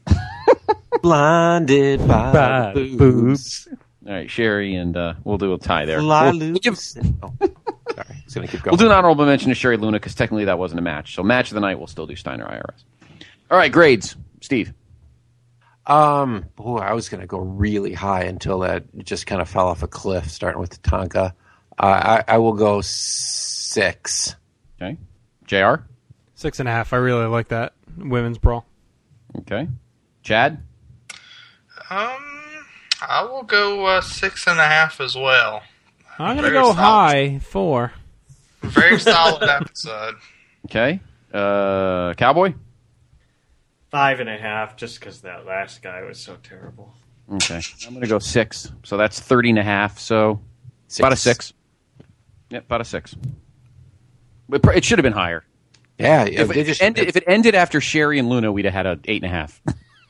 Blinded by, By the boobs. All right, Sherry, and uh, we'll do a tie there. Fly We'll, we'll give- loose. Oh, sorry, it's gonna keep going. we'll do an honorable mention to Sherry Luna because technically that wasn't a match. So match of the night, we'll still do Steiner I R S. All right, grades, Steve. Um, boy, I was going to go really high until that just kind of fell off a cliff, starting with Tatanka. Uh, I, I will go six. Okay, J R. Six and a half. I really like that women's brawl. Okay, Chad. Um, I will go uh, six and a half as well. I'm gonna Very go solid. high four. Very solid episode. Okay, uh, Cowboy. Five and a half, just because that last guy was so terrible. Okay, I'm going to go six. So that's thirty and a half. So Six. about a six. Yep, about a six. But pr- it should have been higher. Yeah, If, they it just ended, if it ended after Sherry and Luna, we'd have had an eight and a half.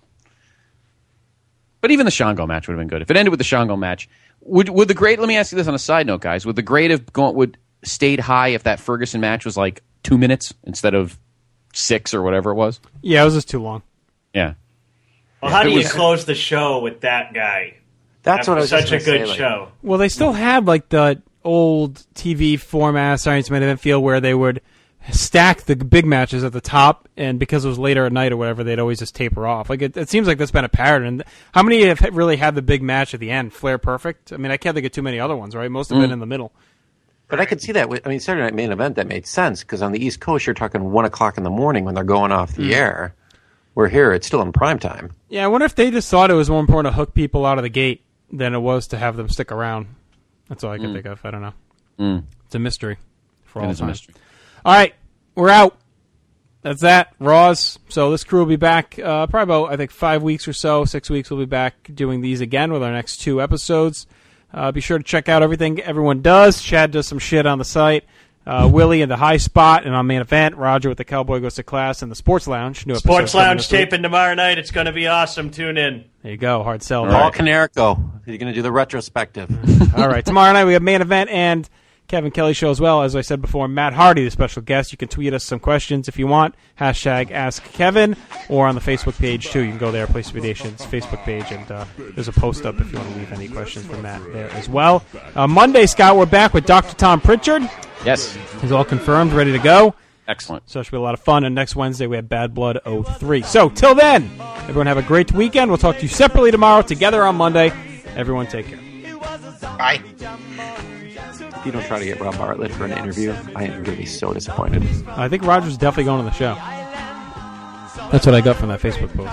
But even the Shango match would have been good. If it ended with the Shango match, would would the grade? Let me ask you this on a side note, guys. Would the grade have gone would stayed high if that Ferguson match was like two minutes instead of six or whatever it was? Yeah, it was just too long. Yeah. Well, how It do you was- close the show with that guy? That's After what I was such just a gonna good say, like- show. Well, they still had like the old T V format, Science Main Event feel, where they would stack the big matches at the top, and because it was later at night or whatever, they'd always just taper off. Like it, it seems like that's been a pattern. And how many have really had the big match at the end? Flair Perfect. I mean, I can't think of too many other ones, right? Most have been Mm. in the middle. But I could see that. with- I mean, Saturday Night Main Event, that made sense because on the East Coast, you're talking one o'clock in the morning when they're going off the Mm. air. Where here, it's still in prime time. Yeah, I wonder if they just thought it was more important to hook people out of the gate than it was to have them stick around. That's all I can Mm. think of. I don't know. Mm. It's a mystery for It all is a time. mystery. All right, we're out. That's that. Raws. So this crew will be back uh, probably about, I think, five weeks or so, six weeks. We'll be back doing these again with our next two episodes. Uh, be sure to check out everything everyone does. Chad does some shit on the site. Uh, Willie in the High Spot and on Main Event. Roger with the Cowboy Goes to Class and the Sports Lounge. New Sports episodes coming Lounge this week. taping tomorrow night. It's going to be awesome. Tune in. There you go. Hard sell. Paul Canerico. You're going to do the retrospective. All right. Tomorrow night we have Main Event and Kevin Kelly show as well. As I said before, Matt Hardy, the special guest. You can tweet us some questions if you want. Hashtag Ask Kevin, or on the Facebook page too. You can go there, Place to Be Nation's Facebook page, and uh, there's a post up if you want to leave any questions for Matt there as well. Uh, Monday, Scott, we're back with Doctor Tom Pritchard. Yes. He's all confirmed, ready to go. Excellent. So it should be a lot of fun. And next Wednesday, we have Bad Blood oh three. So till then, everyone have a great weekend. We'll talk to you separately tomorrow, together on Monday. Everyone take care. Bye. If you don't try to get Rob Bartlett for an interview, I am going to be so disappointed. I think Roger's definitely going on the show. That's what I got from that Facebook post.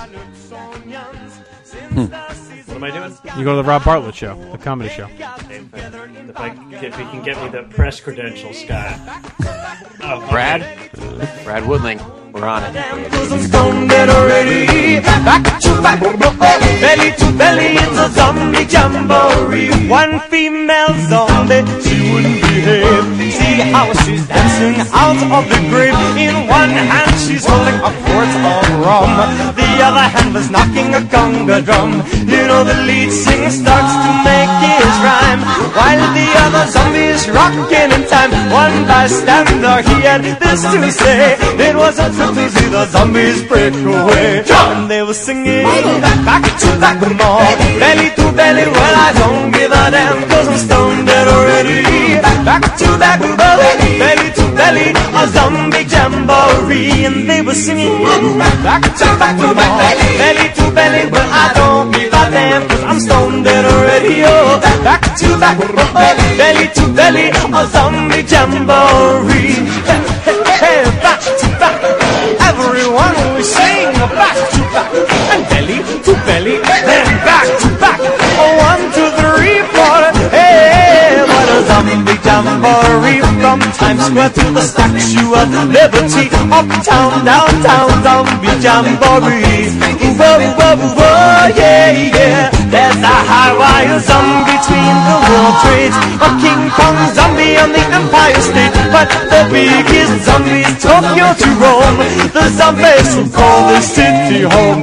Hmm. What am I doing? You go to the Rob Bartlett show, the comedy show. If, I, if he can get me the press credentials, Scott. Oh, okay. Brad? Brad Woodling. We're on it. Dead already. Back to back, belly to belly, it's a zombie jamboree. One female zombie, she wouldn't behave. See how she's dancing out of the grave. In one hand she's holding a quart of rum, the other hand was knocking a conga drum. You know the lead singer starts to make his rhyme, while the other zombie is rocking in time. One bystander, he had this to say: it was a trip to see the zombies break away. And they were singing back to back more, belly to belly. Well, I don't give a damn, cause I'm stone dead already. Back to back, belly to belly, a zombie jamboree. And they were singing back to back more, belly to belly. Well, I don't give a damn, cause I'm stone dead already. Oh, back to back, belly to belly, a zombie jamboree. Hey, back to back, everyone we sing back to back, and belly to belly, then back to back. Oh, one, two, three, four. Hey, what a zombie jamboree! From Times Square to the Statue of Liberty, uptown, downtown, zombie jamboree. Whoa, whoa, whoa, yeah, yeah. There's a high wire zombie between the World Trades, a King Kong zombie on the Empire State, but the biggest zombie is Tokyo to Rome. The zombies who call the city home.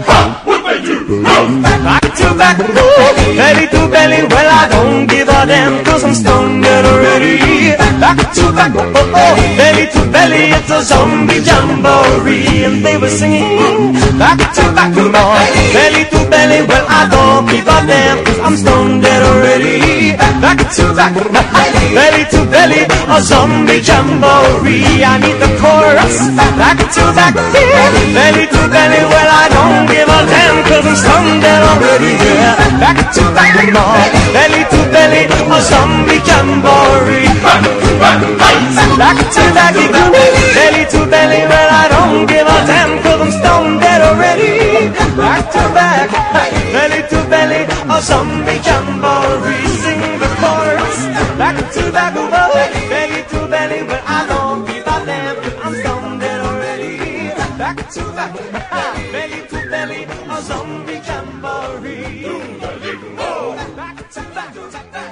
Back to back, belly to belly. Well, I don't give a damn, cause I'm stoned dead already. Back to back, oh, oh, belly to belly, it's a zombie jamboree. And they were singing back to back, more, belly to belly. Well, I don't give a damn, cause I'm stoned dead already. Back to back, belly to belly, a zombie jamboree. I need the chorus. Back to back, belly to belly. Well, I don't give a damn, cause I'm stoned dead already. Yeah. Back to back, more, belly to belly, a zombie jamboree. Back to back, belly to belly. Well, I don't give a damn, cause I'm stoned dead already. Back to back, belly to belly, a zombie jamboree. Sing the chorus. Back to back, belly to belly. Well, I don't give a damn, cause I'm stoned dead already. Back to back, belly to belly, a zombie jamboree. Back to back.